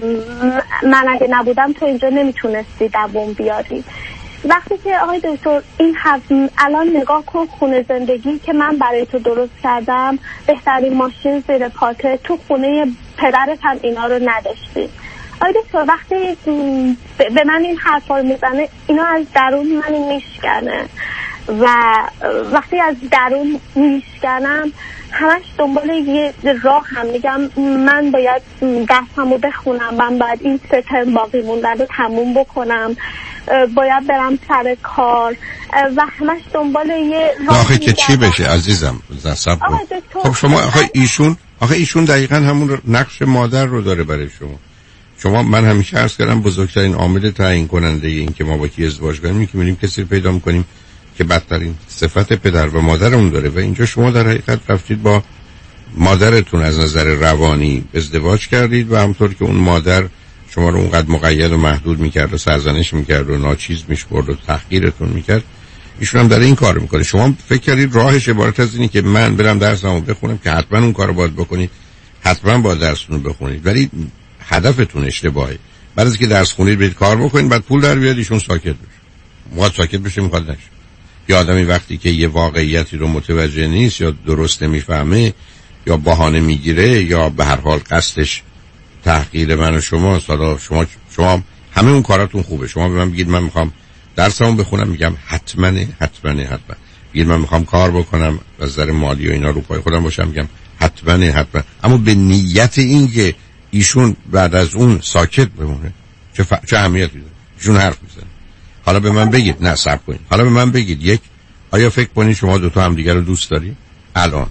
من اگه نبودم تو اینجا نمیتونستی دووم بیاری. وقتی که آقای دکتر این حرف الان نگاه کن خونه زندگی که من برای تو درست کردم، بهترین ماشین زیر پاته، تو خونه پدرت هم اینا رو نداشتی. آقای دکتر وقتی به من این حرفا رو میزنه اینا از درون من میشکنه و وقتی از درون میشکنم همش دنبال یه راه هم میگم من باید درسمو بخونم، من باید این سه ترم باقی مونده رو تموم بکنم، باید برم سر کار و همش دنبال یه راه. آخه که چی بشه عزیزم؟ زصب خب شما آخه ایشون آخه ایشون دقیقاً همون نقش مادر رو داره برای شما. شما من همیشه عرض کردم بزرگترین عامل تعیین کننده این که ما با کی ازدواج کنیم این که می‌بینیم کسی رو پیدا می‌کنیم که بدترین صفت پدر و مادر اون داره و اینجا شما در حقیقت رفتید با مادرتون از نظر روانی ازدواج کردید و همطور که اون مادر شما رو اونقدر مقید و محدود میکرد و سرزنش میکرد و ناچیز میشورد و تحقیرتون میکرد، ایشون هم داره این کار میکنه. شما فکر کردید راهش عبارت از اینه که من برم درسمو بخونم که حتما اون کارو باید بکنید، حتما باید درستون رو بخونید، ولی هدفتون اشتباهه. بعد از اینکه درس خونید برید کار بکنید بعد پول در بیاد ایشون ساکت بشه. مواد ساکت بشه میخواد نشه. یا آدمی وقتی که یه واقعیتی رو متوجه نیست یا درست نمیفهمه یا بهانه میگیره یا به هر حال قصدش تحقیر من و شما حالا شما شما همه اون کاراتون خوبه. شما به من بگید من میخوام درسمو بخونم، میگم حتما حتما حتما. بگید من میخوام کار بکنم از نظر مالی و اینا رو پای خودم باشم، میگم حتما حتما. اما به نیت این که ایشون بعد از اون ساکت بمونه چه ف... چه اهمیتی داره؟ ایشون حرف میزنه. حالا به من بگید، نه صبر کنید، حالا به من بگید یک، آیا فکر کنید شما دو تا هم دیگر رو دوست داری الان؟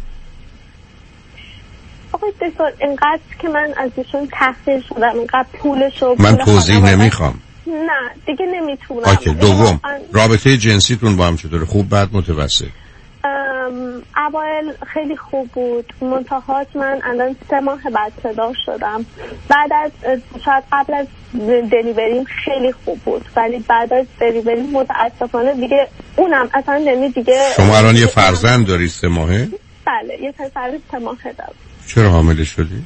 آقای دکتر اینقدر که من از ایشون تحصیل شدم، اینقدر پولش رو من توضیح نمیخوام. نه دیگه نمیتونم. اوکی. دوم، رابطه جنسیتون با هم چطوره؟ خوب، بد، متوسط؟ اوایل خیلی خوب بود، منتهات من الان سه ماه بچه دار شدم. بعد از شاید قبل از دلیوریم خیلی خوب بود ولی بعد از دلیوریم متاسفانه دیگه اونم اصلا نمی دیگه. شما الان یه فرزند داری سه ماهه؟ بله یه پسر سه ماهه دارم. چرا حامله شدی؟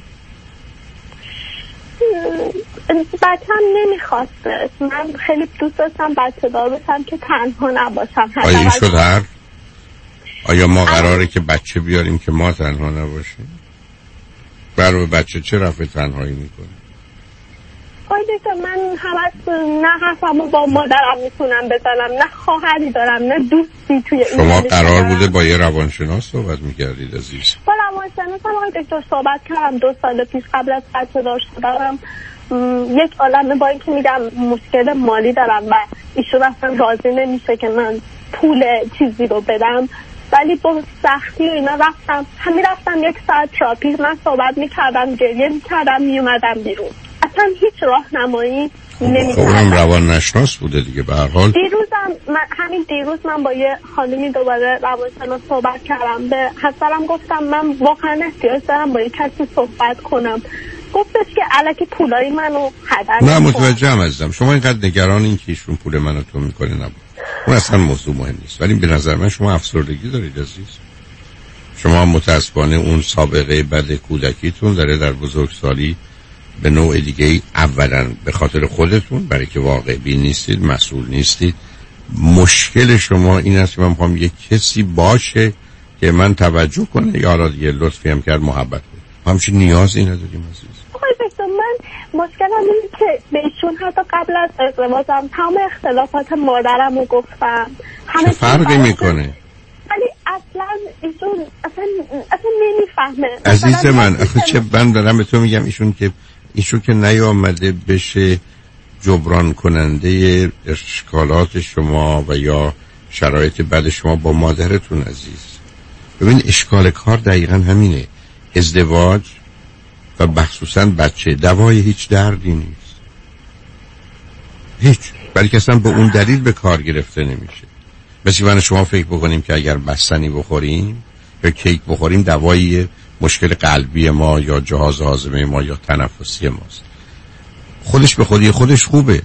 بچه‌م نمیخواست. من خیلی دوست داشتم بچه دار بشم که تنها نباشم. آیا این شد حرف؟ آیا ما قراره که بچه بیاریم که ما تنها نباشیم؟ برای بچه چه رفع تنهایی میکنه؟ آی دکتر من همت نه حرفمو با مادرم میتونم بزنم، نه خواهری دارم، نه دوستی توی این. شما قرار بوده با یه روانشناس صحبت میکردید عزیز؟ با روانشناس هم آقای دکتر صحبت کردم دو سال پیش قبل از بچه دار شدم. یک عالمه با اینکه میگم مشکل مالی دارم و ایشون اصلا راضی نمیشه که من پول چیزی رو بدم، ولی با سختی و اینا رفتم همین رفتم یک ساعت تراپی من صحبت میکردم، گریه میکردم، میومدم بیرون. اصلا هیچ راهنمایی نمیکردم. خب اونم روان نشناس بوده دیگه به هر حال. دیروزم من همین دیروز من با یه خانمی دوباره روانشناس صحبت کردم، به همسرم گفتم من واقعا احتیاج دارم با یه کسی صحبت کنم. گفتش که الکی پولای منو هدر نه متوجهم عزیزم. شما اینقدر نگران این که ایشون پول منو تو میکنه نبود، اون اصلا موضوع مهم نیست، ولی به نظر من شما افسردگی دارید عزیز. شما متاسفانه اون سابقه بد کودکیتون داره در بزرگسالی به نوع دیگه ای، اولا به خاطر خودتون برای که واقع بین نیستید، مسئول نیستید، مشکل شما این است که من میخوام یک کسی باشه که من توجه کنه یا حالا دیگه لطفی هم کرد محبت کنه. همچین نیازی نداریم عزیز. آقای دکتر من مشکلم اینه که بهشون حتی قبل از ازدواجم تمام اختلافات مادرم رو گفتم. چه فرقی میکنه؟ ولی اصلا ایشون اصلا اصلا نمیفهمه. عزیز من آخه چه من دارم به تو میگم ایشون که ایشون که نیامده بشه جبران کننده اشکالات شما و یا شرایط بد شما با مادرتون عزیز. ببین اشکال کار دقیقا همینه. ازدواج و مخصوصا بچه دوای هیچ دردی نیست، هیچ، بلکه اصلا به اون دلیل به کار گرفته نمیشه. مثل من شما فکر بکنیم که اگر بستنی بخوریم یا کیک بخوریم دوایی مشکل قلبی ما یا جهاز هاضمه ما یا تنفسی ماست. خودش به خودی خودش خوبه،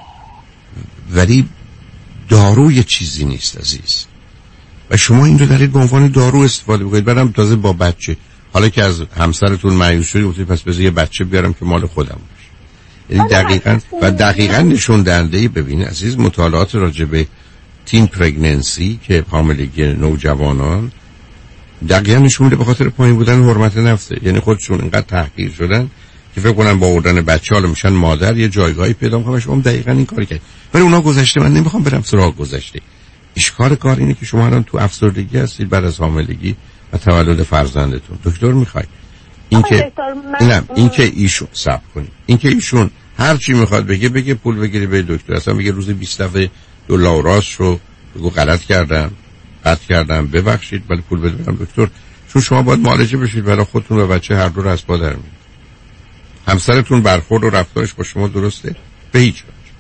ولی دارو یه چیزی نیست عزیز و شما این رو دارید به عنوان دارو استفاده بکنید. بعدم تازه با بچه، حالا که از همسرتون مایوس شدید گفتید پس بذار یه بچه بیارم که مال خودم باشه. یعنی دقیقاً و دقیقاً نشون دهنده ببینید عزیز مطالعات راجع به تین پرگننسی که حاملگی نوجوانان دقیقاً نشون میده به خاطر پایین بودن حرمت نفسه. یعنی خودشون اینقدر تحقیر شدن که فکر کنن با آوردن بچه حالا میشن مادر، یه جایگاهی پیدا میکنن. شما دقیقاً این کاری کردید. ولی اونا گذشته، من نمیخوام برم سراغ گذشته. اشکال کار اینه که شما الان تو افسردگی هستید بعد از حاملگی و تولد فرزندتون. دکتر میخواید این که اینم این که ایشون صبر کنید، این که ایشون هر چی میخواد بگه بگه پول بگیری به دکتر، اصلا بگه روز بیست دفعه دو لاوراس رو بگو غلط کردم قطع کردم ببخشید ولی پول بدم دکتر، چون شما باید معالجه بشید برای خودتون و بچه هر دو رو از پا در میارید. همسرتون برخورد و رفتارش با شما درسته؟ به هیچ وجه.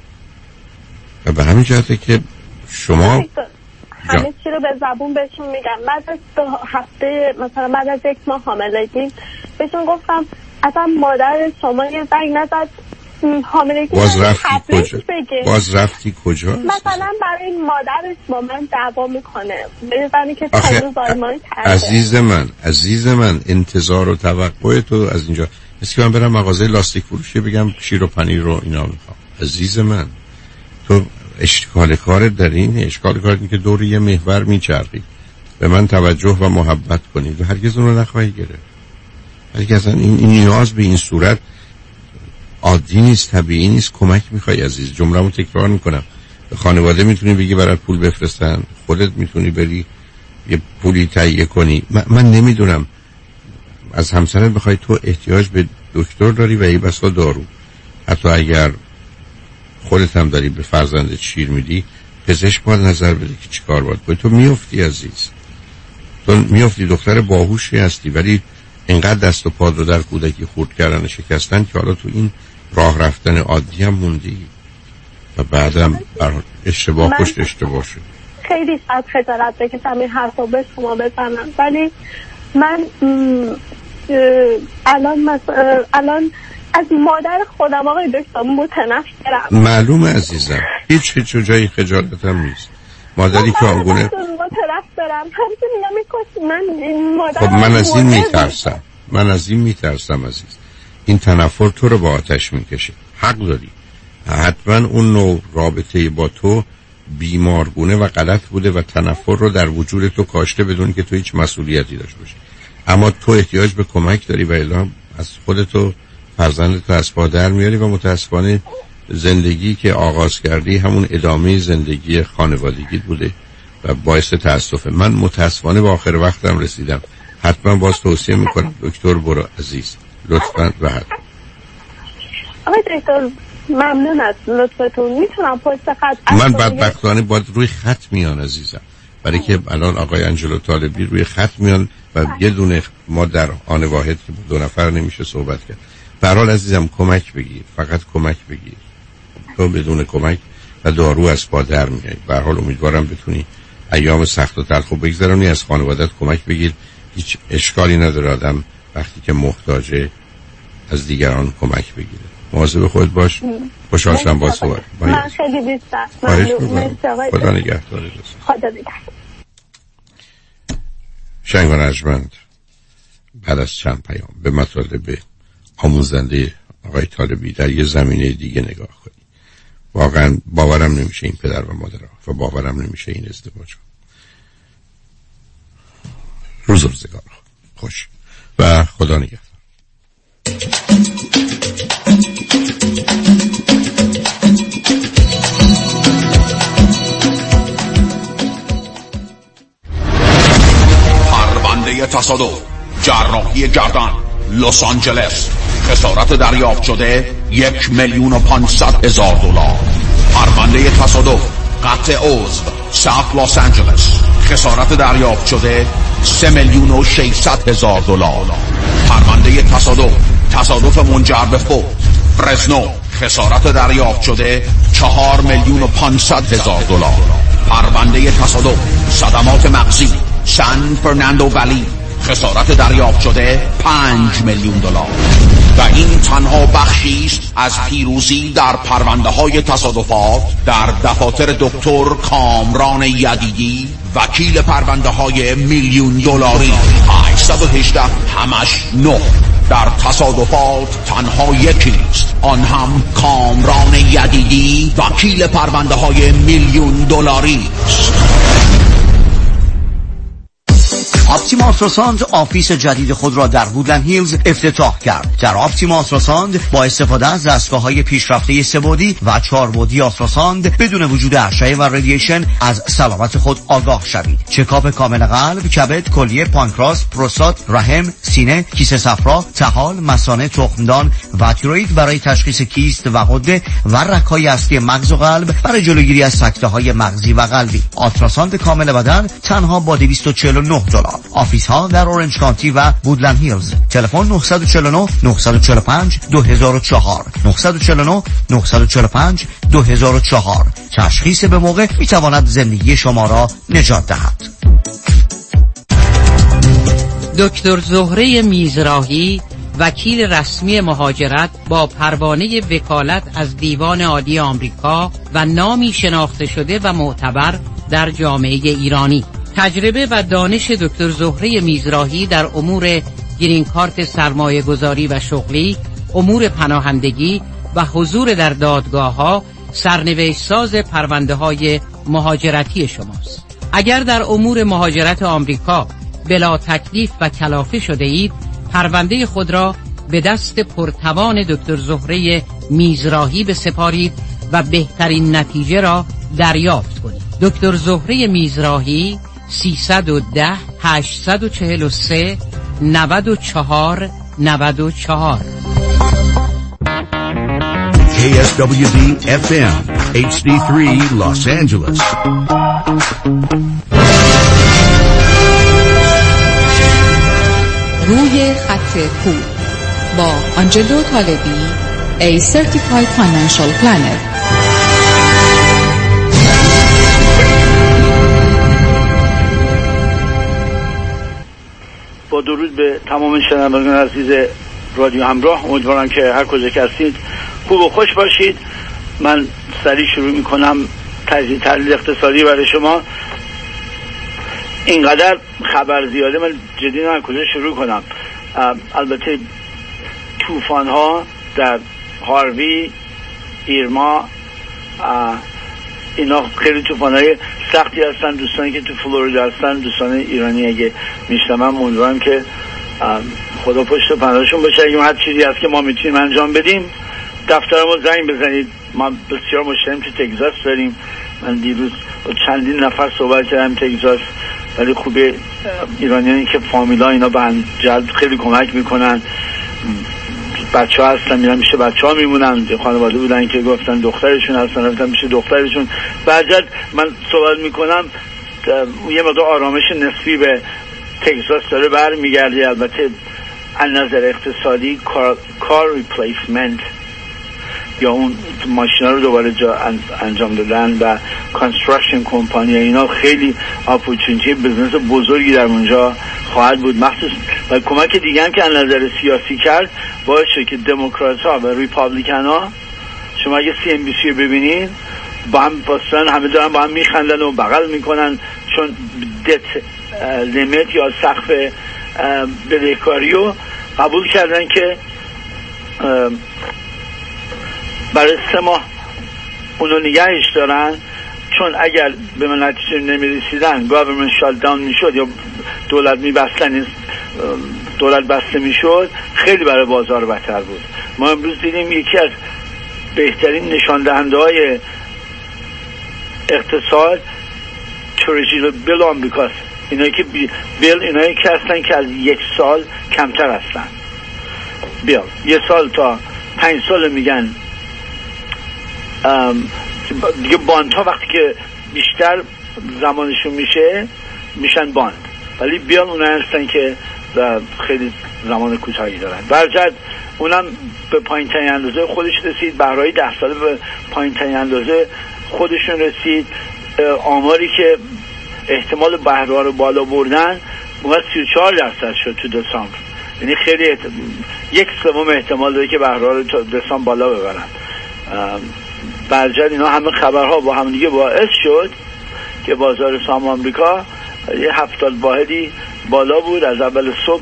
و به همین جهته که شما همه چی رو به زبون بهشون میگم. بعد از دو هفته مثلا بعد از یک ماه حاملگی بهشون گفتم اصلا مادر شما یه زنگ نزد حاملگی باز رفتی کجا؟ باز رفتی کجا؟ مثلا برای مادرش با من دعوا میکنه به زنی که تازه زایمان کرده. عزیز من عزیز من انتظار و توقع تو از اینجا مثل که من برم مغازه لاستیک فروشی بگم شیر و پنیر رو اینا میخوام. عزیز من تو اشکال کارت در این اشکال کارت این که دور یه محور میچرخی، به من توجه و محبت کنید و هرگز اون رو نخواهی گرفت. ولی اصلا این, این نیاز به این صورت عادی نیست، طبیعی نیست. کمک میخوای عزیز. جمله‌مو تکرار میکنم. به خانواده میتونی بگی برات پول بفرستن، خودت میتونی بری یه پولی تهیه کنی. من, من نمیدونم از همسرت بخوای تو احتیاج به دکتر داری و ای بسا دارو. حتی اگر خودت هم داری به فرزندت شیر میدی پزشک باید نظر بده که چی کار باید کنی. تو میافتی عزیز، تو میافتی. دختر باهوشی هستی ولی اینقدر دست و پا رو در کودکی خورد کردن شکستن که حالا تو این راه رفتن عادی هم موندی و بعدم اشتباه پشت اشتباه شد. خیلی از خجالت بکشم این حرفا به شما بزنم ولی من الان مثلا الان از مادر خودم آقای دکتر متنفرم. معلومه عزیزم، هیچ هیچ جایی خجالت هم نیست. مادری که آنگونه متنفرم همچنین نمی‌کنم. من مادر خب من از این میترسم من از این میترسم عزیز. این تنفر تو رو با آتش میکشه. حق داری. حتما اون نوع رابطه با تو بیمارگونه و غلط بوده و تنفر رو در وجود تو کاشته بدون که تو هیچ مسئولیتی داشته باشی. اما تو احتیاج به کمک داری و الا از خودتو فرزندتو از پا در میاری و متاسفانه زندگی که آغاز کردی همون ادامه زندگی خانوادگی بوده و باعث تأسفه. من متاسفانه به آخر وقتم رسیدم. حتما باز توصیه میکنم دکتر برو عزیز لطفاً و حتما. آقای دکتر ممنون از لطفتون. میتونم پشت خط من بدبختانه باید روی خط میان عزیزم، برای که الان آقای انجلو طالبی روی خط میان و یه دونه ما در آن واحد که دو نفر نمیشه صحبت کرد. به هر حال عزیزم کمک بگیر، فقط کمک بگیر. تو بدون کمک و دارو از پا در میای. به هر حال امیدوارم بتونی ایام سخت و تلخ بگذرونی. از خانوادت کمک بگیر. هیچ اشکالی نداره آدم وقتی که محتاجه از دیگران کمک بگیره. مواظب خودت باش. خوشحال شدم با صحبت. من خیلی بیشتر ممنون. خدا نگهدار. خدا نگهدار. شنگ و رجمند بعد از چند پیام به مطالب آموزنده آقای طالبی در یه زمینه دیگه نگاه کنید. واقعا باورم نمیشه این پدر و مادر و باورم نمیشه این ازدواج. روز روزگار خوش و خدا نگهدار. پرونده تصادف، جراحی گردن، لس آنجلس، خسارت دریافت شده یک میلیون و پانصد هزار دلار. پرونده تصادف، قطع عضو، ساوت لس آنجلس، خسارت دریافت شده سه میلیون و ششصد هزار دلار. پرونده تصادف، تصادف منجر به فوت، فرزنو، خسارت دریافت شده چهار میلیون و پانصد هزار دلار. پرونده تصادف، صدمات مغزی، سان فرناندو ولی، خسارت دریافت شده پنج میلیون دلار. و این تنها بخشی است از پیروزی در پرونده های تصادفات در دفاتر دکتر کامران یدیدی، وکیل پرونده های میلیون دلاری. هشت یک هشت همش نه. در تصادفات تنها یکی است، آن هم کامران یدیدی، وکیل پرونده های میلیون دلاری است. آپتیما آلتراساند آفیس جدید خود را در وودلند هیلز افتتاح کرد. در آپتیما آلتراساند با استفاده از دستگاه‌های پیشرفته سه‌بعدی و چهاربعدی آلتراساند بدون وجود اشعه و رادییشن از سلامت خود آگاه شوید. چکاپ کامل قلب، کبد، کلیه، پانکراس، پروستات، رحم، سینه، کیسه صفرا، طحال، مثانه، تخمدان و تیروئید برای تشخیص کیست و غده و رگ‌های اصلی مغز و قلب برای جلوگیری از سکته‌های مغزی و قلبی. آلتراساند کامل بدن تنها با دویست و چهل و نه دلار. آفیس ها در اورنج کانتی و وودلند هیلز. تلفن نه چهار نه نه چهار پنج دو هزار و چهار نه چهار نه نه چهار پنج دو هزار و چهار. تشخیص به موقع می تواند زندگی شما را نجات دهد. دکتر زهره میزراهی، وکیل رسمی مهاجرت با پروانه وکالت از دیوان عالی آمریکا و نامی شناخته شده و معتبر در جامعه ایرانی. تجربه و دانش دکتر زهره میزراهی در امور گرین کارت سرمایه گذاری و شغلی، امور پناهندگی و حضور در دادگاه‌ها سرنوشت ساز پرونده های مهاجرتی شماست. اگر در امور مهاجرت آمریکا بلا تکلیف و کلافه شده اید، پرونده خود را به دست پرتوان دکتر زهره میزراهی بسپارید و بهترین نتیجه را دریافت کنید. دکتر زهره میزراهی سیصد و ده هشتصد و چهل و سه نود و چهار نود و چهار. کی اس دبلیو دی اف ام اچ دی سه Los Angeles. روی خط پول با آنجلو طالبی، A Certified Financial Planner. با درود به تمام شنوندگان عزیز رادیو همراه، امیدوارم که هر کجا که هستید خوب و خوش باشید. من سریع شروع میکنم تجزیه تحلیل اقتصادی برای شما. اینقدر خبر زیاده، من جدی نمیدونم کجا شروع کنم. البته طوفان ها در هاروی، ایرما، اینا خیلی طوفان‌های سختی هستن. دوستانی که تو فلوریدا هستن، دوستان ایرانی اگه میشنم، امیدوارم که خدا پشت و پناهشون باشه. اگه هر چیزی هست که ما میتونیم انجام بدیم، دفترمو زنگ بزنید. ما بسیار مشتریم تو تگزاس داریم. من دیروز چندین نفر صحبت کردم تگزاس، ولی خوبه ایرانیانی که فامیلا اینا به هم جلب خیلی کمک میکنن. بچه ها هستن میرن میشه بچه ها میمونن. خانواده بودن که گفتن دخترشون هستن رفتن میشه دخترشون. بعد من صحبت میکنم یه مقدار آرامش نسبی به تگزاس داره برمیگرده. البته از نظر اقتصادی کار, کار ریپلیسمنت یا اون ماشینا رو دوباره جا انجام دادن و کانستراکشن کمپانی اینا خیلی اپورتونتی بزنس بزرگی در اونجا خواهد بود. مخصوص و کمک دیگه هم که از نظر سیاسی کرد باعث شد که دموکرات ها و ریپابلیکن ها، شما اگه سی ام بی سی رو ببینید، با هم باستن همه دارن با هم میخندن و بغل میکنن، چون دت لیمیت یا سقف بدهکاری رو قبول کردن که برای سه ماه اونو نگهش دارن، چون اگر به من نتیجه نمیرسیدن گاورمنت شات داون میشد یا دولت میبستن، دولت بسته میشد، خیلی برای بازار بهتر بود. ما امروز دیدیم یکی از بهترین نشان دهنده های اقتصاد ترژیل بیل آمریکاست. اینایی که بیل اینایی که هستن که از یک سال کمتر هستن. بیل یه سال تا پنج سال میگن دیگه باند ها وقتی که بیشتر زمانشون میشه میشن باند، ولی بیل اونایی هستن که خیلی زمان کوتاهی دارن. برجت اونم به پایین ترین اندازه خودش رسید، بهرهای ده ساله به پایین ترین اندازه خودشون رسید. آماری که احتمال بهرها رو بالا بردن موقع سی و چهار درصد شد تو دسامبر، یعنی خیلی احت... یک سوم احتمال داره که بهرها رو تا دسامبر بالا ببرن. برجت اینا همه خبرها با هم دیگه باعث شد که بازار سهام آمریکا یه هفتاد واحدی بالا بود. از اول صبح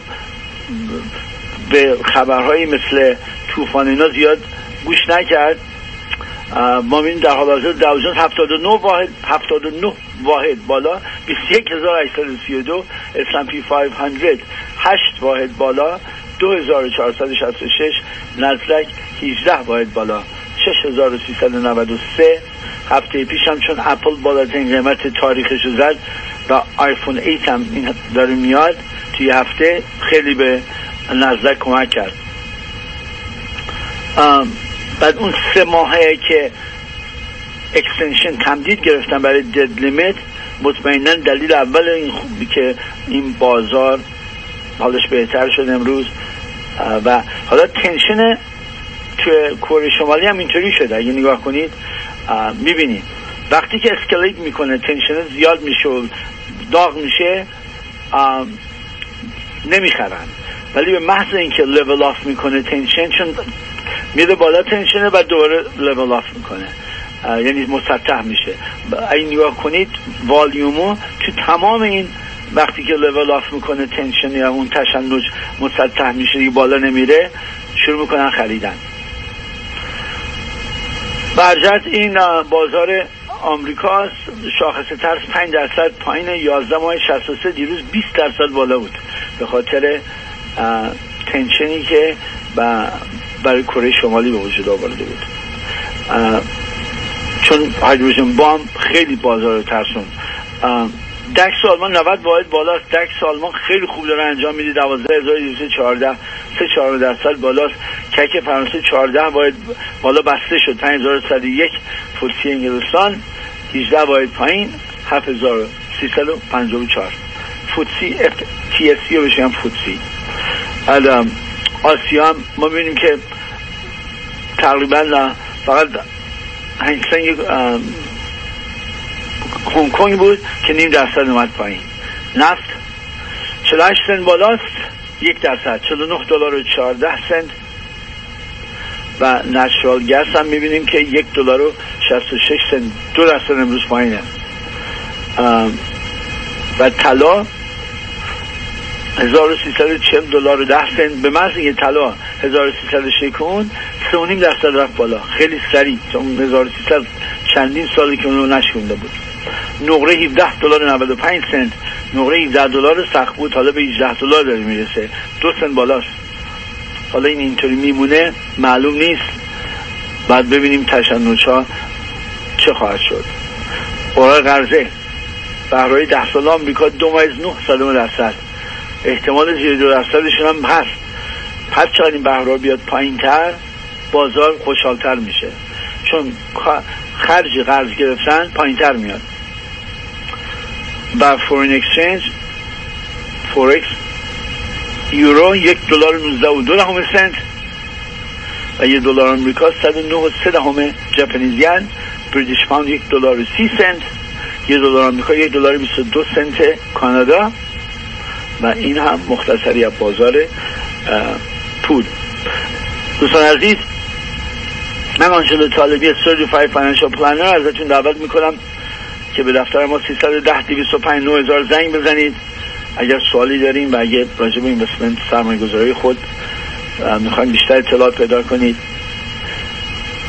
به خبرهایی مثل طوفان اینا زیاد گوش نکرد. ما می‌بینیم در حال حاضر داو جونز هفتاد و نه واحد هفتاد و نه واحد بالا، بیست و یک هزار و هشتصد و سی و دو، اس اند پی پانصد هشت واحد بالا، دو هزار و چهارصد و شصت و شش، نزدک هجده واحد بالا، شش هزار و سیصد و نود و سه. هفته پیش هم چون اپل بالاترین قیمت تاریخش رو زد و آیفون هشت هم این داره میاد توی هفته، خیلی به نزدک کمک کرد. بعد اون سه ماهه که اکستنشن تمدید گرفتن برای دد لیمیت، مطمئناً دلیل اول این خوبی که این بازار حالش بهتر شد امروز. و حالا تنشن توی کره شمالی هم اینطوری شده، اگه نگاه کنید میبینید وقتی که اسکلیت میکنه تنشن زیاد میشه و داغ میشه نمیخرن، ولی به محض اینکه لیول آف میکنه تنشن، چون میره بالا تنشنه و دوباره لیول آف میکنه، یعنی مسطح میشه. اگه نگاه کنید والیومو تو تمام این وقتی که لیول آف میکنه تنشن یا اون تشنج مسطح میشه دیگه بالا نمیره، شروع میکنن خریدن. برجت این بازار آمریکا شاخص ترس پنج درصد پایین، یازده ماه شصت و سه، دیروز بیست درصد بالا بود به خاطر تنشنی که برای کره شمالی به وجود آورده بود، چون هایدروژن بام خیلی بازار رو ترسون. دکس آلمان نود واحد بالاست، دکس آلمان خیلی خوب داره انجام میده، دوازده هزار و دویست و چهارده، سه چهار درصد بالاست. کک فرانسه چهارده واحد بالا بسته شد، پنج هزار و صد و یک. فوتسی انگلستان هجده واحد پایین، هفت هزار و سیصد و پنجاه و چهار. فوتسی اف تی اس سی رو بشیم فوتسی. الان آسیا هم ما ببینیم که تقریبا فقط هنگسنگ هنگ کنگ بود که نیم درصد اومد پایین. نفت چهل و هشت سنت بالاست، یک درصد، چهل و نه دلار و چهارده سنت. و نچرال گس هم میبینیم که یک دلار و شصت و شش سنت، دو درصد امروز پایینه. و طلا هزار و سیصد و چهل دلار و ده سنت. به محض اینکه طلا هزار و سیصد و شکون، سه و نیم درصد رفت بالا، خیلی سریع، چون هزار و سیصد چندین سالی که اونو نشونده بود. نقره هفده دلار و نود و پنج سنت، نقره هفده دلار سخت بود، حالا به هجده دلار داره میرسه، دو سنت بالاست. حالا این اینطوری میمونه معلوم نیست، بعد ببینیم تشنج‌ها چه خواهد شد. اوراق قرضه بهرهای ده ساله آمریکا دو ممیز نه صدم درصد، احتمال زیر دو درصدشون هم هست. هر چقدر این بهرها بیاد پایین تر بازار خوشحالتر میشه، چون خرج قرض گرفتن پایین تر میاد. و فورین اکسچنج فورکس یورو یک دلار و نوزده و دو دهم سنت و یک دلار آمریکا صد و نه و سه دهم ژاپنی ین. بریتیش پاوند یک دلار و سی سنت، یک دلار آمریکا یک دلار و بیست و دو سنت کانادا. و این هم مختصری از بازار پول. دوستان عزیز، من آنجلو طالبی Certified Financial Planner ازتون دعوت میکنم که به دفتر ما سیصد و ده دویست و پنج نه هزار زنگ بزنید اگر سوالی دارین و اگر راجع به اینوستمنت سرمایه‌گذاری خود میخواین بیشتر اطلاعات پیدا کنید.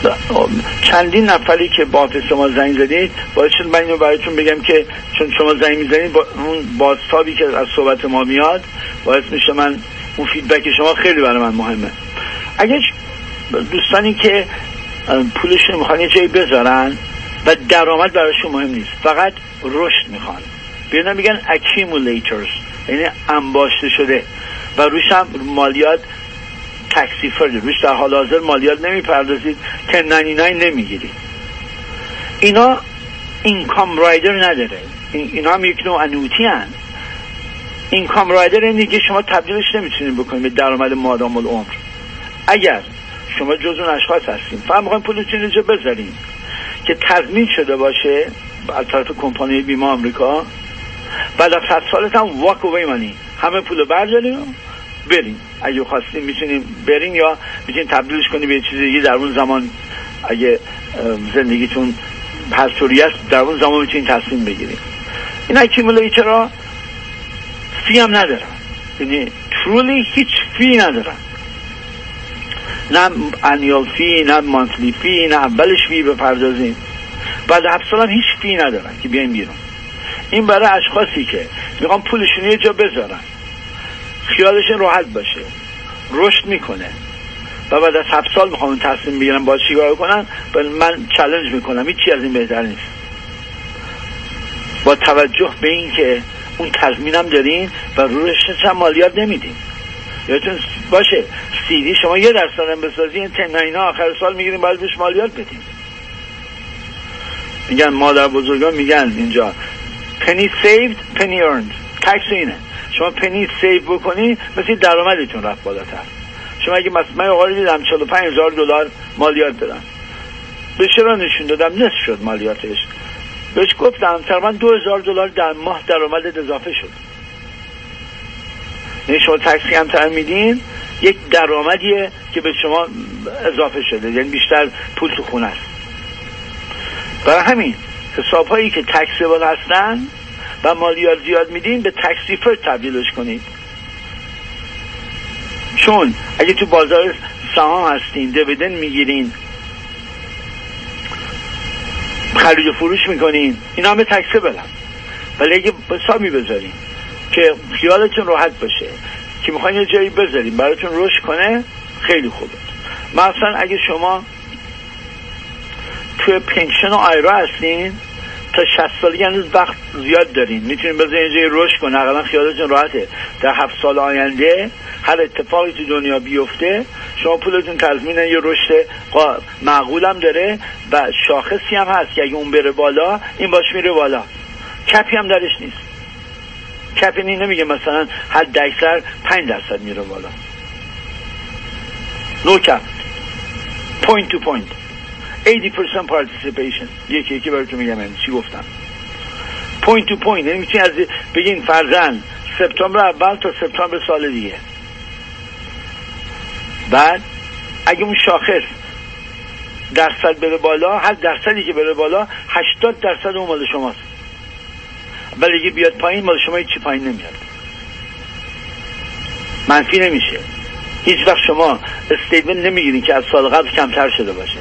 چندین نفری که با آفیس ما زنگ زدید باعث شد من اینو براتون بگم که چون شما زنگ میزنید با اون بازتابی که از صحبت ما میاد باعث میشه من اون فیدبک شما خیلی برای من مهمه. اگه دوستانی که پولشون میخوان یه جایی بذارن و درآمد براشون مهم نیست، فقط رشد میخوان، بیان میگن accumulators، یعنی انباشته شده و روش هم مالیات تکسی فرد، روش در حال حاضر مالیات نمیپردازید، که نود و نه نمیگیرید. اینا اینکام رایدر نداره، اینا هم یک نوع انویتی هن. اینکام رایدر این دیگه شما تبدیلش نمیتونید بکنید به درآمد مادام العمر. اگر شما جز اون اشخاص هستین فقط میخواین پولتون اینجا بذارین که تضمین شده باشه از طرف کمپانی بیمه آمریکا، بعد از صد سالت هم واک اوی مانی، همه پولو بردارین برین. اگه خواستین میتونین برین یا میتونین تبدیلش کنین به یه چیز دیگه در اون زمان. اگه زندگیتون پستوری است در اون زمان میتونین تصمیم بگیرین. این اکیمولیترها فی هم ندارن، یعنی truly هیچ فی ندارن، نه انیال فی نه مانثلی فی نه اولش فی بپردازین، بعد هفت سال هم هیچ فی ندارن که بیاین بیرون. این برای اشخاصی که میخوان پولشون یه جا بذارن، خیالشون راحت باشه، رشد میکنه و بعد از هفت سال میخوام تصمیم بگیرن باید چیکار کنن. من چالش میکنم هیچی از این بهتر نیست، با توجه به این که اون تضمینم دارین و رشدش هم مالیات نمیدین. یادتون باشه سیدی شما یه درصد هم بسازین، تنینا آخر سال میگیرین باید بهش مالیات بدین. میگن مادر بزرگان میگن اینجا penny saved penny earned. تکس اینه، شما پنی سیو بکنی مثل درآمدتون رفت بالاتر. شما اگه مثلا من آقا دیدم چهل و پنج هزار دلار مالیات دادم، به چرا نشون دادم نصف شد مالیاتش، بهش گفتم تقریبا دو هزار دلار در ماه درآمدت اضافه شد. یعنی شما تکسی هم تر میدین، یک درآمدیه که به شما اضافه شده، یعنی بیشتر پول تو خونه است. برای همین حساب هایی که تکسیبل هستن و مالیات زیاد میدین به تکسی فرد تبدیلش کنید. چون اگه تو بازار سهام هستین، دیویدند میگیرین، خرید و فروش میکنین، اینا همه تکسیبل هم. ولی اگه حسابی بذارین که خیالتون راحت باشه که میخواین یه جایی بذارین براتون رشد کنه، خیلی خوبه. مثلا اگه شما توی پنشن و آیرا هستین تا شصت سالگی هنوز وقت زیاد دارین، میتونین بذارین یه جایی رشد کنه، اقلا خیالتون راحته در هفت سال آینده هر اتفاقی تو دنیا بیفته شما پولتون تضمین یه رشد معقول هم داره و شاخصی هم هست که اگه اون بره بالا این باش میره بالا، کپی هم درش نیست. کپی نی نمیگه مثلا هر ده سر پنج درصد میره بالا، نو کپ، پوینت تو پوینت، هشتاد درصد participation. یکی یکی براتون میگم یعنی چی گفتم. پوینت تو پوینت یعنی میتونی از بگین فرضاً سپتامبر اول تا سپتامبر سال دیگه، بعد اگه اون شاخص درصد بره بالا، هر درصدی که بره بالا هشتاد درصد اون مال شماست، ولی اگه بیاد پایین مال شما هیچی پایین نمیاد، منفی نمیشه. هیچ وقت شما استیتمنت نمیگیرین که از سال قبل کمتر شده باشه.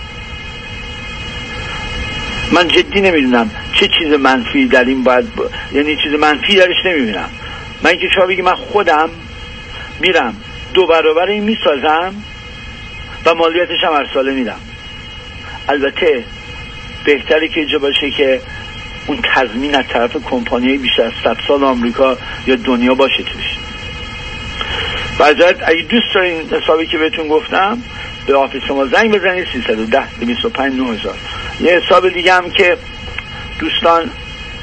من جدی نمیدونم چه چیز منفی در این باید ب... یعنی چیز منفی درش نمیبینم. من که شما بگی من خودم میرم دو برابر این میسازم و مالیاتش هم هر ساله میدم. البته بهتره که اینجا باشه که اون تضمین از طرف کمپانی بیشتر از صد سال آمریکا یا دنیا باشه توش. بعد اگه دوست دارین حسابی که بهتون گفتم به آفیس ما زنگ بزنید سیصد و ده دویست و پنج نه هزار. یه حساب دیگه هم که دوستان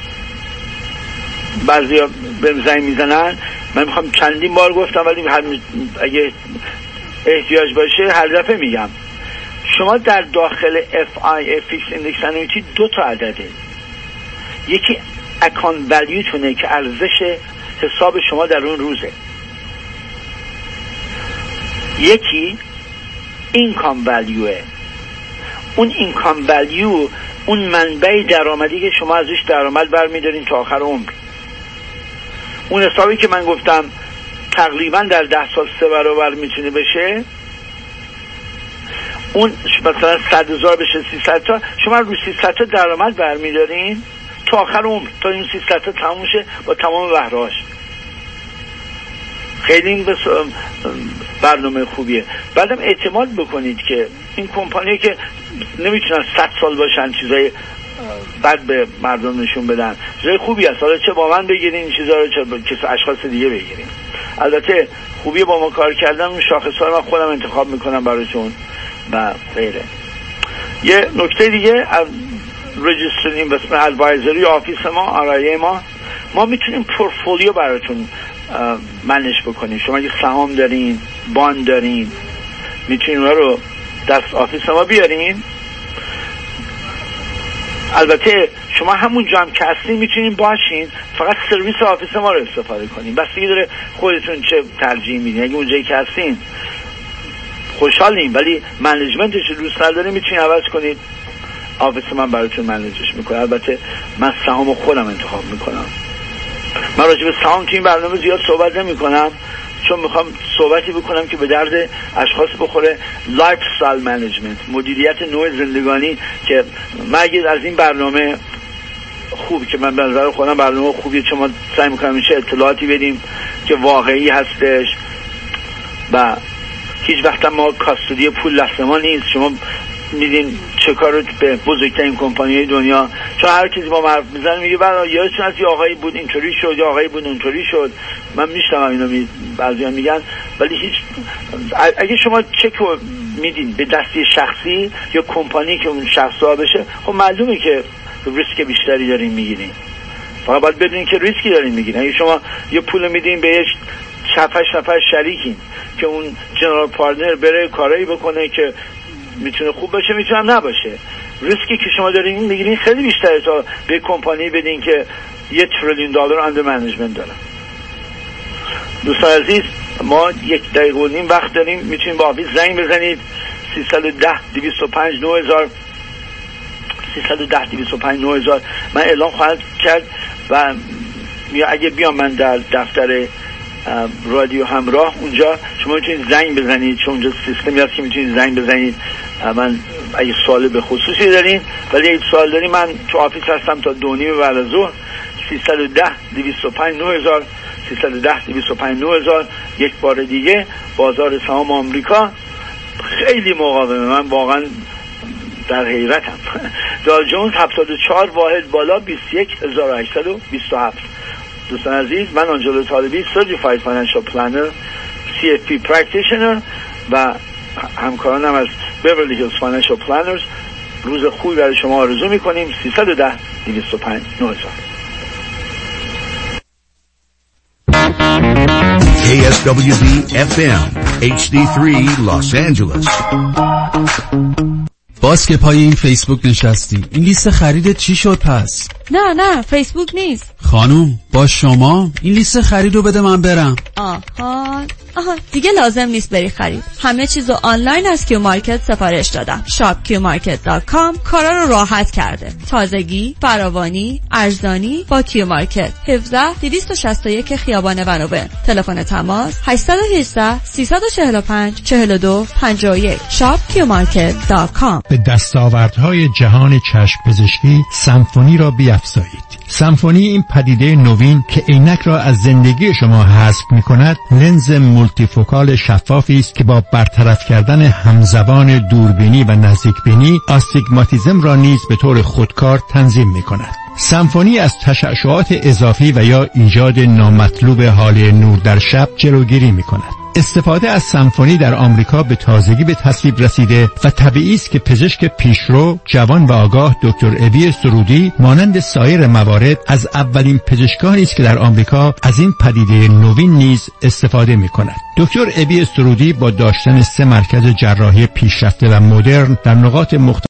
بعضی ها به زنگ میزنن، من میخوام چندین بار گفتم ولی اگه احتیاج باشه هر دفعه میگم، شما در داخل اف آی فیکس ایندکس انویتی دو تا عدده، یکی اکانت ولیو تونه که ارزش حساب شما در اون روزه، یکی اینکام ولیوه. اون اینکام ولیو اون منبع درآمدی که شما ازش درآمد برمی‌دارین تا آخر عمر. اون حسابی که من گفتم تقریبا در ده سال سه برابر میتونه بشه، اون مثلا صد هزار بشه سیصد تا، شما رو سیصد تا درآمد برمیدارین تا آخر عمر، تا این سیصد تا تموم شه با تمام بهره‌هاش. خیلی این برنامه خوبیه. بعدم اعتماد بکنید که این کمپانی که نمیتونن صد سال باشن چیزای بد به مردم نشون بدن، چیزای خوبی هست. حالا چه با من بگیرین این چیزا رو، چه با کسی اشخاص دیگه بگیرین. البته خوبی با ما کار کردن اون شاخص‌ها رو من خودم انتخاب میکنم براتون و غیره. یه نکته دیگه، رجیسترد اینوستمنت ادوایزری آفیس ما، آرایه ما ما میتونیم پورتفولیو براتون منیج بکنیم. شما اگه سهام دارین، باند دارین، میتونین اونها رو دست آفیس ما بیارین. البته شما همون جا هم که هستین میتونین باشین، فقط سرویس آفیس ما رو استفاده کنین. بستگی داره خودتون چه ترجیح میدین. اگه اونجایی که هستین خوشحالین ولی منیجمنتش رو دوست ندارین، میتونین عوض کنید، آفیس من براتون منیجش میکنه. البته من سهام خودم انتخاب میکنم. من راجع به سهام تو این برنامه زیاد صحبت نمی کنم، چون میخوام صحبتی بکنم که به درد اشخاص بخوره. لایف استایل منیجمنت، مدیریت نوع زندگانی، که من اگه از این برنامه خوب که من به نظر خودم برنامه خوبیه، چون ما سعی میکنم میشه اطلاعاتی بدیم که واقعی هستش و هیچ وقت ما کاستودی پول دست ما نیست. شما میدین چه کارو به بزرگترین کمپانی‌های دنیا، چون هر کسی با حرف میزنه میگه بعد یادتون از یه آقایی بود اینطوری شد، یا آقایی بود اونطوری شد. من میشنوم اینو می... بعضیا میگن، ولی هیچ اگه شما چک میدین به دستی شخصی یا کمپانی که اون شخصا بشه، خب معلومه که ریسک بیشتری دارین میگیرین. فقط باید بدونین که ریسکی دارین میگیرین. اگه شما یه پول میدین به یک هفت نفر شریکین که اون جنرال پارتنر بره کارایی بکنه که میتونه خوب باشه میتونه نباشه، ریسکی که شما دارین میگیرین خیلی بیشتره تا به کمپانی بدین که یه تریلیون دلار اندر منیجمنت داره. دوستان عزیز، ما یک دقیقه و نیم وقت داریم، میتونید با آفیس زنگ بزنید سیصد و ده دویست و پنج نه هزار سیصد و ده دویست و پنج نه هزار. من اعلام خواهد کرد و اگه بیام من در دفتر رادیو همراه اونجا شما میتونید زنگ بزنید، چون اونجا سیستمی هست که میتونید زنگ بزنید. من اگه سوال به خصوصی دارین، ولی اگه سوال دارین من تو آفیس هستم تا دو نیم بعد از ظهر. سیصد و ده دویست و پنج نه هزار سیصد و ده دویست و پنج نه هزار. یک بار دیگه، بازار سهام آمریکا خیلی مقاومه، من واقعا در حیرتم. داو جونز هفتاد و چهار واحد بالا بیست و یک هزار و هشتصد و بیست و هفت. دوستان عزیز، من آنجلو طالبی، Certified Financial Planner، سی اف پی Practitioner و همکارانم از Beverly Hills Financial Planners روز خوبی برای شما آرزو میکنیم. سیصد و ده دویست و پنج نه هزار. کی اس دبلیو دی اف ام اچ دی سه Los Angeles. باز که پای این فیسبوک نشستی، این لیست خریدت چی شد پس؟ نه نه فیسبوک نیست خانوم، با شما این لیست خرید رو بده من برم. آها آها دیگه لازم نیست بری خرید، همه چیزو آنلاین از کیو مارکت سفارش دادم. شاپ کیو مارکت دات کام کارا رو راحت کرده. تازگی، فراوانی، ارزانی با کیو مارکت. هفده دویست و شصت و یک خیابان ونوبن. تلفن تماس هشت یک هشت سه چهار پنج چهار دو پنج یک. شاپ کیو مارکت دات کام. به دستاوردهای جهان چشم پزشکی سمفونی را بیفزایید. سمفونی این پدیده نوین که عینک را از زندگی شما حذف می‌کند، لنز مولتیفوکال شفافی است که با برطرف کردن همزبان دوربینی و نزدیکبینی آستیگماتیسم را نیز به طور خودکار تنظیم می‌کند. سمفونی از تشعشعات اضافی و یا ایجاد نامطلوب حال نور در شب جلوگیری می‌کند. استفاده از سمفونی در آمریکا به تازگی به تصویب رسیده و طبیعی است که پزشک پیشرو، جوان و آگاه دکتر ابی سرودی مانند سایر موارد از اولین پزشکانی است که در آمریکا از این پدیده نوین نیز استفاده می‌کند. دکتر ابی سرودی با داشتن سه مرکز جراحی پیشرفته و مدرن در نقاط مختلف